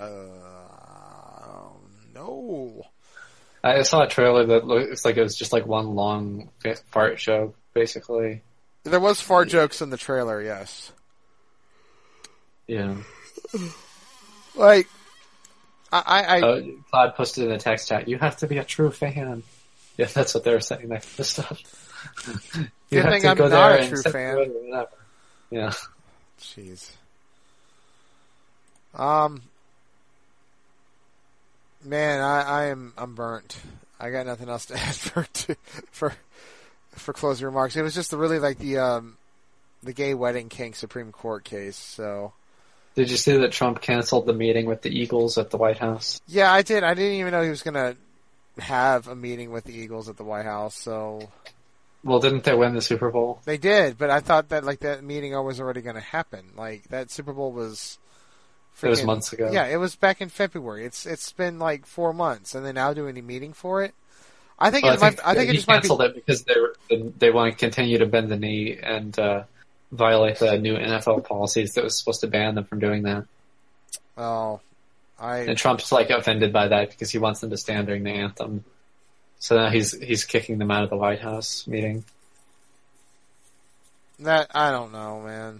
no. I saw a trailer that looks like it was just like one long fart joke, basically. There was fart jokes in the trailer, yes. Yeah. Like, Claude posted in the text chat, you have to be a true fan. Yeah, that's what they were saying, that kind of stuff. You think I'm not a true fan? Yeah. Jeez. Man, I'm burnt. I got nothing else to add for closing remarks. It was just really like the gay wedding king Supreme Court case. So. Did you see that Trump canceled the meeting with the Eagles at the White House? Yeah, I did. I didn't even know he was gonna have a meeting with the Eagles at the White House. So. Well, didn't they win the Super Bowl? They did, but I thought that like that meeting was already going to happen. Like that Super Bowl was. It was months ago. Yeah, it was back in February. It's been like 4 months, and they're now doing a meeting for it. I think it just might be canceled it because they want to continue to bend the knee and violate the new NFL policies that was supposed to ban them from doing that. Oh, and Trump's like offended by that because he wants them to stand during the anthem. So now he's kicking them out of the White House meeting. That I don't know, man.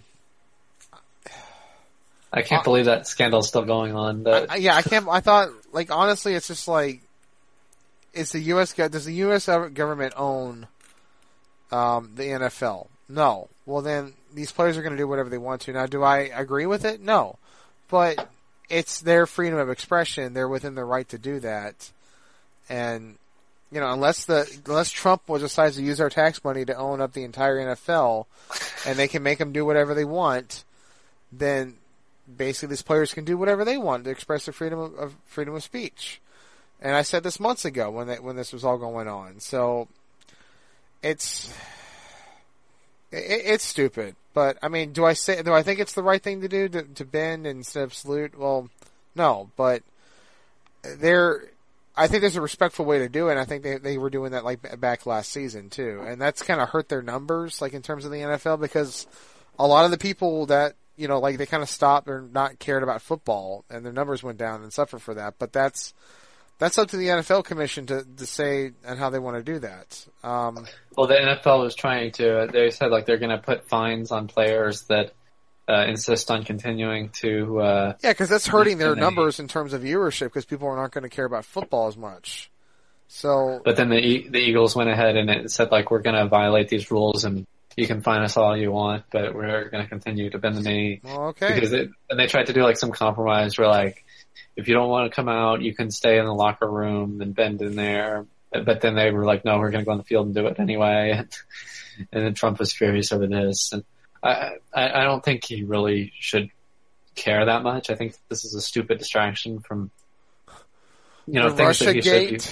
I can't believe that scandal's still going on. I can't. I thought, like, honestly, it's just like, does the U.S. government own the NFL? No. Well, then these players are going to do whatever they want to. Now, do I agree with it? No. But it's their freedom of expression. They're within their right to do that. And you know, unless Trump decides to use our tax money to own up the entire NFL, and they can make them do whatever they want, then basically these players can do whatever they want to express their freedom of speech. And I said this months ago when this was all going on. So it's stupid. But I mean, do I think it's the right thing to do to bend instead of salute? Well, no, but I think there's a respectful way to do it, and I think they were doing that like back last season too. And that's kind of hurt their numbers, like in terms of the NFL, because a lot of the people that, you know, like they kind of stopped or not cared about football and their numbers went down and suffered for that. But that's up to the NFL commission to say and how they want to do that. Well, the NFL was trying to, they said like they're going to put fines on players that insist on continuing to. Yeah, because that's hurting their numbers in terms of viewership because people are not going to care about football as much. So, but then the Eagles went ahead and it said like we're going to violate these rules and you can fine us all you want, but we're going to continue to bend the knee. Well, okay. Because and they tried to do like some compromise where like if you don't want to come out, you can stay in the locker room and bend in there. But then they were like, no, we're going to go on the field and do it anyway. And then Trump was furious over this. And I don't think he really should care that much. I think this is a stupid distraction from, you know, things that he should do.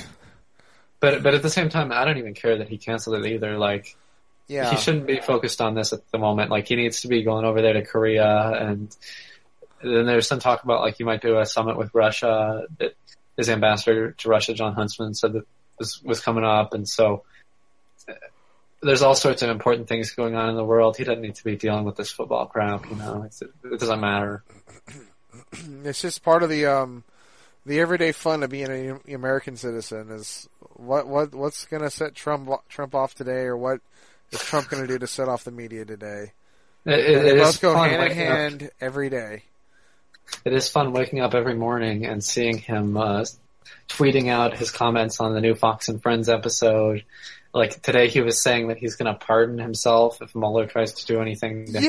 But at the same time, I don't even care that he canceled it either. Like, yeah, he shouldn't be focused on this at the moment. Like, he needs to be going over there to Korea, and then there's some talk about like he might do a summit with Russia. That his ambassador to Russia, John Huntsman, said that this was coming up, and so there's all sorts of important things going on in the world. He doesn't need to be dealing with this football crap, you know. It doesn't matter. It's just part of the everyday fun of being an American citizen. Is what's going to set Trump off today, or what is Trump going to do to set off the media today? They both go hand in hand every day. It is fun waking up every morning and seeing him tweeting out his comments on the new Fox and Friends episode. Like today, he was saying that he's going to pardon himself if Mueller tries to do anything to him.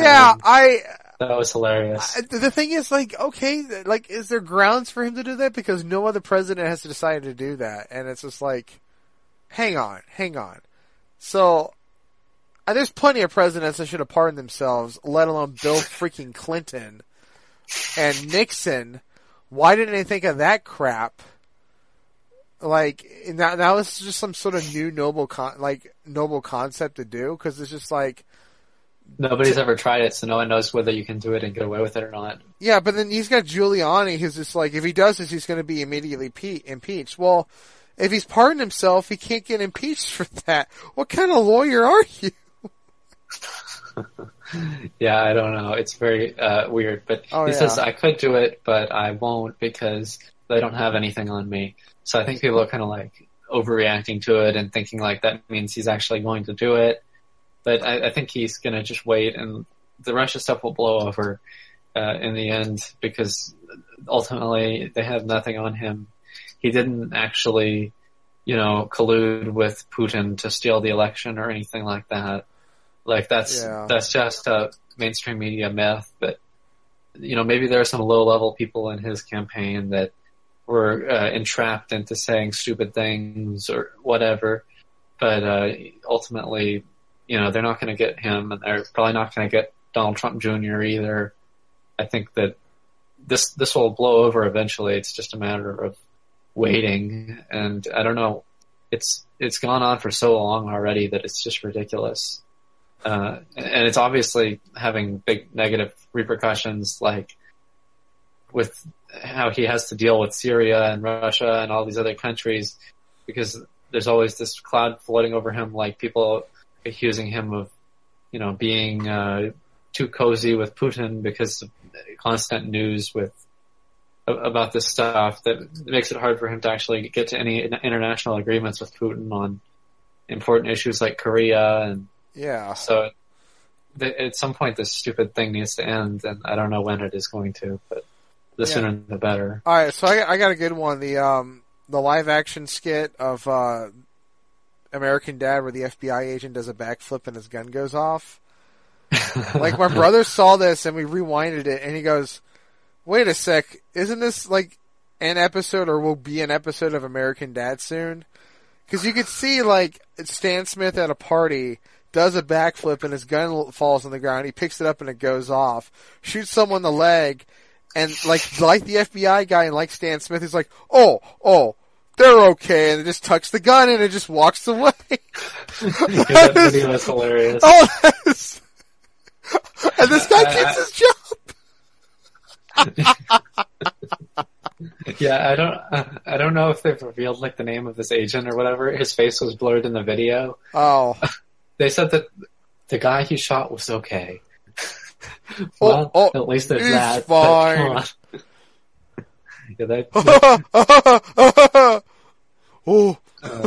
That was hilarious. The thing is, like, okay, like, is there grounds for him to do that? Because no other president has decided to do that, and it's just like, hang on. So, there's plenty of presidents that should have pardoned themselves, let alone Bill freaking Clinton and Nixon. Why didn't they think of that crap? Like, that was just some sort of new noble concept to do, because it's just like... Nobody's ever tried it, so no one knows whether you can do it and get away with it or not. Yeah, but then he's got Giuliani, who's just like, if he does this, he's going to be immediately impeached. Well, if he's pardoned himself, he can't get impeached for that. What kind of lawyer are you? Yeah, I don't know. It's very weird, but he says I could do it, but I won't because they don't have anything on me. So I think people are kind of like overreacting to it and thinking like that means he's actually going to do it. But I think he's going to just wait, and the Russia stuff will blow over in the end because ultimately they have nothing on him. He didn't actually, you know, collude with Putin to steal the election or anything like that. Like that's just a mainstream media myth. But you know, maybe there are some low-level people in his campaign that were entrapped into saying stupid things or whatever. But ultimately, you know, they're not going to get him, and they're probably not going to get Donald Trump Jr. either. I think that this will blow over eventually. It's just a matter of waiting, and I don't know. It's gone on for so long already that it's just ridiculous. And it's obviously having big negative repercussions, like with how he has to deal with Syria and Russia and all these other countries, because there's always this cloud floating over him, like people accusing him of, you know, being too cozy with Putin because of constant news about this stuff that makes it hard for him to actually get to any international agreements with Putin on important issues like Korea. And so at some point this stupid thing needs to end, and I don't know when it is going to, but the sooner the better. All right, so I got a good one. The live action skit of American Dad where the FBI agent does a backflip and his gun goes off. Like, my brother saw this and we rewinded it and he goes, wait a sec, isn't this like an episode or will be an episode of American Dad soon? Because you could see like Stan Smith at a party does a backflip and his gun falls on the ground. He picks it up and it goes off, shoots someone in the leg, and like the FBI guy and like Stan Smith is like, oh, they're okay, and it just tucks the gun in and just walks away. That video is hilarious. Oh, and this guy keeps his job. Yeah, I don't know if they've revealed like the name of his agent or whatever. His face was blurred in the video. Oh. They said that the guy he shot was okay. Well, at least there's he's that. Fine. Yeah, oh.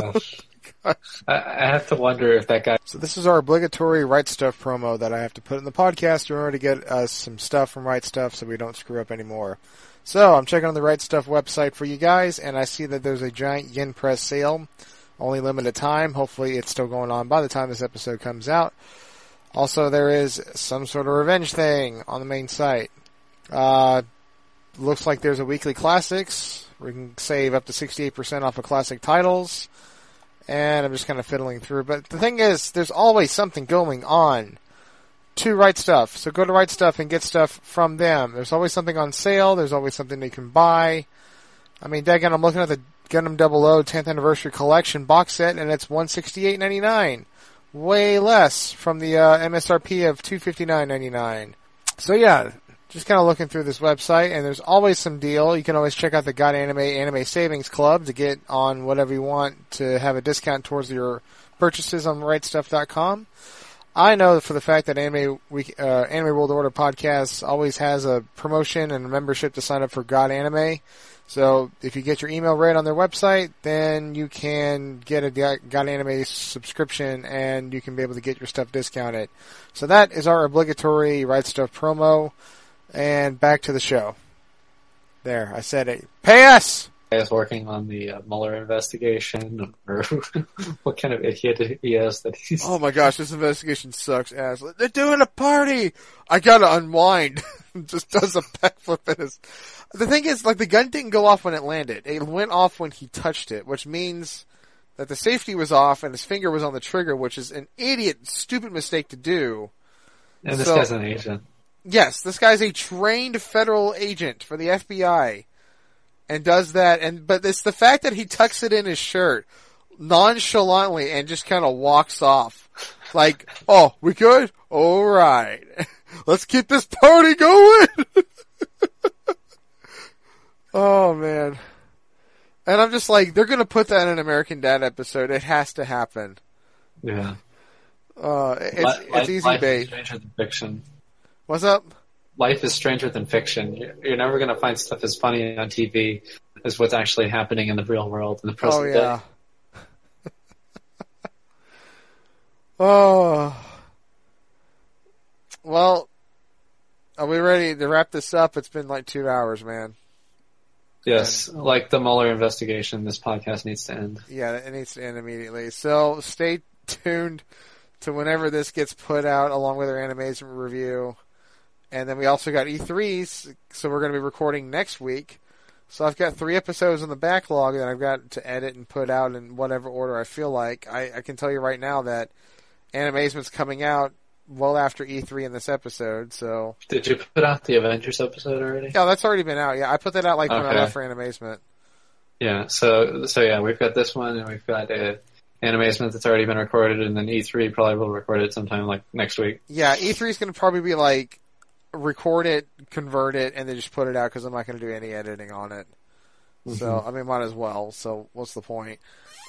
I have to wonder if that guy... So this is our obligatory Right Stuff promo that I have to put in the podcast in order to get us some stuff from Right Stuff so we don't screw up anymore. So I'm checking on the Right Stuff website for you guys, and I see that there's a giant yen press sale, only limited time. Hopefully it's still going on by the time this episode comes out. Also, there is some sort of revenge thing on the main site. Looks like there's a weekly classics where you can save up to 68% off of classic titles. And I'm just kind of fiddling through. But the thing is, there's always something going on to Right Stuff. So go to Right Stuff and get stuff from them. There's always something on sale. There's always something you can buy. I mean, daggone, I'm looking at the Gundam 00 10th Anniversary Collection box set, and it's $168.99. Way less from the MSRP of $259.99. So yeah, just kind of looking through this website, and there's always some deal. You can always check out the God Anime Savings Club to get on whatever you want to have a discount towards your purchases on rightstuff.com. I know for the fact that Anime World Order podcast always has a promotion and a membership to sign up for God Anime. So if you get your email read on their website, then you can get a God Anime subscription and you can be able to get your stuff discounted. So that is our obligatory Right Stuff promo. And back to the show. There, I said it. Pay us! I was working on the Mueller investigation, or what kind of idiot he is that he's... Oh my gosh, this investigation sucks ass. They're doing a party! I gotta unwind. Just does a backflip in his... The thing is, like, the gun didn't go off when it landed. It went off when he touched it, which means that the safety was off and his finger was on the trigger, which is an idiot, stupid mistake to do. And this guy's an agent. Yes, this guy's a trained federal agent for the FBI and does that. But it's the fact that he tucks it in his shirt nonchalantly and just kind of walks off. Like, oh, we good? All right. Let's keep this party going. Oh, man. And I'm just like, they're going to put that in an American Dad episode. It has to happen. Yeah. It's easy bait. Is stranger than fiction. What's up? Life is stranger than fiction. You're never going to find stuff as funny on TV as what's actually happening in the real world in the present day. Oh. Well, are we ready to wrap this up? It's been like 2 hours, man. Yes, like the Mueller investigation, this podcast needs to end. Yeah, it needs to end immediately. So stay tuned to whenever this gets put out along with our animation review. And then we also got E3s, so we're going to be recording next week. So I've got 3 episodes in the backlog that I've got to edit and put out in whatever order I feel like. I can tell you right now that Animazement's coming out well after E3 in this episode, so... Did you put out the Avengers episode already? Yeah, that's already been out. Yeah, I put that out when I left for Animazement. Yeah, so yeah, we've got this one, and we've got Animazement that's already been recorded, and then E3 probably will record it sometime like next week. Yeah, E3 is going to probably be like... record it, convert it, and then just put it out because I'm not going to do any editing on it. Mm-hmm. So, I mean, might as well. So, what's the point?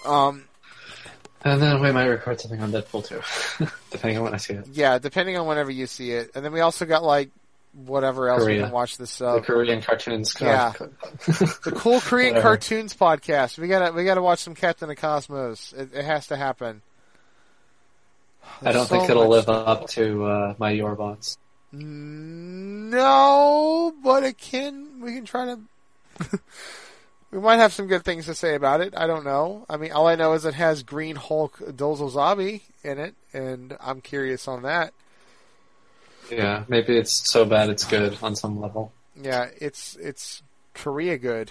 And then we might record something on Deadpool too, depending on when I see it. Yeah, depending on whenever you see it. And then we also got like whatever else we can watch this. The Korean cartoons. Yeah, the cool Korean cartoons podcast. We gotta watch some Captain of Cosmos. It has to happen. I don't think it'll live up to my Yorbots. No, but it can. We can try to. We might have some good things to say about it. I don't know. I mean, all I know is it has Green Hulk Dozozabi in it, and I'm curious on that. Yeah, maybe it's so bad it's good on some level. Yeah, it's Korea good.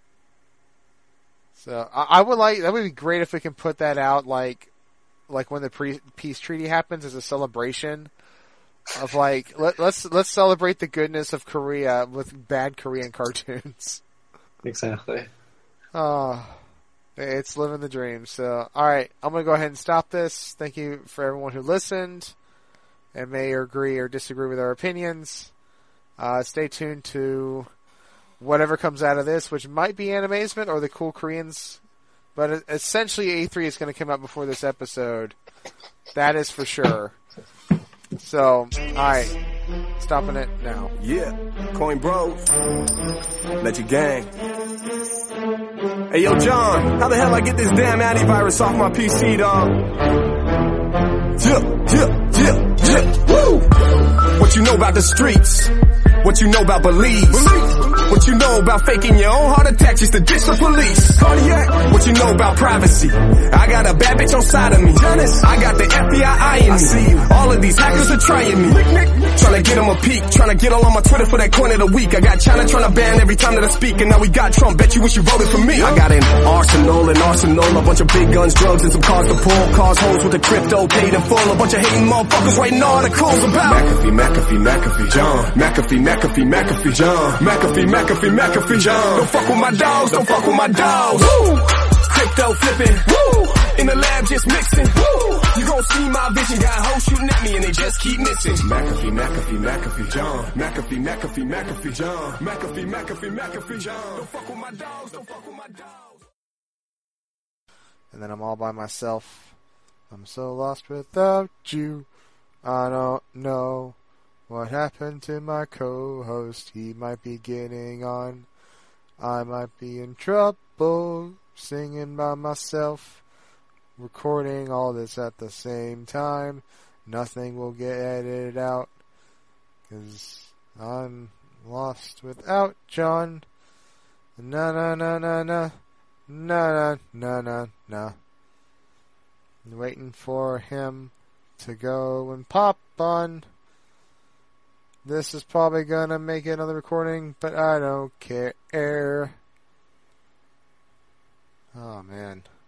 So I would like that would be great if we can put that out like when the peace treaty happens as a celebration. Of like, let's celebrate the goodness of Korea with bad Korean cartoons. Exactly. Oh, it's living the dream. So, alright, I'm gonna go ahead and stop this. Thank you for everyone who listened and may agree or disagree with our opinions. Stay tuned to whatever comes out of this, which might be Animazement or the Cool Koreans, but essentially A3 is going to come out before this episode. That is for sure. So, alright. Stopping it now. Yeah. Coin Bros. Legend Gang. Hey, yo, John. How the hell I get this damn antivirus off my PC, dog? Woo! What you know about the streets? What you know about beliefs? What you know about faking your own heart attack just to ditch the police? Cardiac. What you know about privacy? I got a bad bitch on side of me. I got the FBI eyeing me. All of these hackers are trying me. Trying to get them a peek. Trying to get all on my Twitter for that coin of the week. I got China trying to ban every time that I speak. And now we got Trump. Bet you wish you voted for me. I got an arsenal, a bunch of big guns, drugs, and some cars to pull. Cars hoes with the crypto paid in full. A bunch of hating motherfuckers writing articles about McAfee, John. McAfee, John. McAfee, John. Don't fuck with my dogs. Woo! Crypto flipping. Woo! In the lab just mixing. Woo! You gon' see my vision. Got hoes shooting at me and they just keep missing. McAfee, John. McAfee, John. McAfee, John. Don't fuck with my dogs. And then I'm all by myself. I'm so lost without you. I don't know what happened to my co-host. He might be getting on. I might be in trouble. Singing by myself. Recording all this at the same time. Nothing will get edited out. 'Cause I'm lost without John. Na. Waiting for him to go and pop on. This is probably gonna make another recording, but I don't care. Oh man.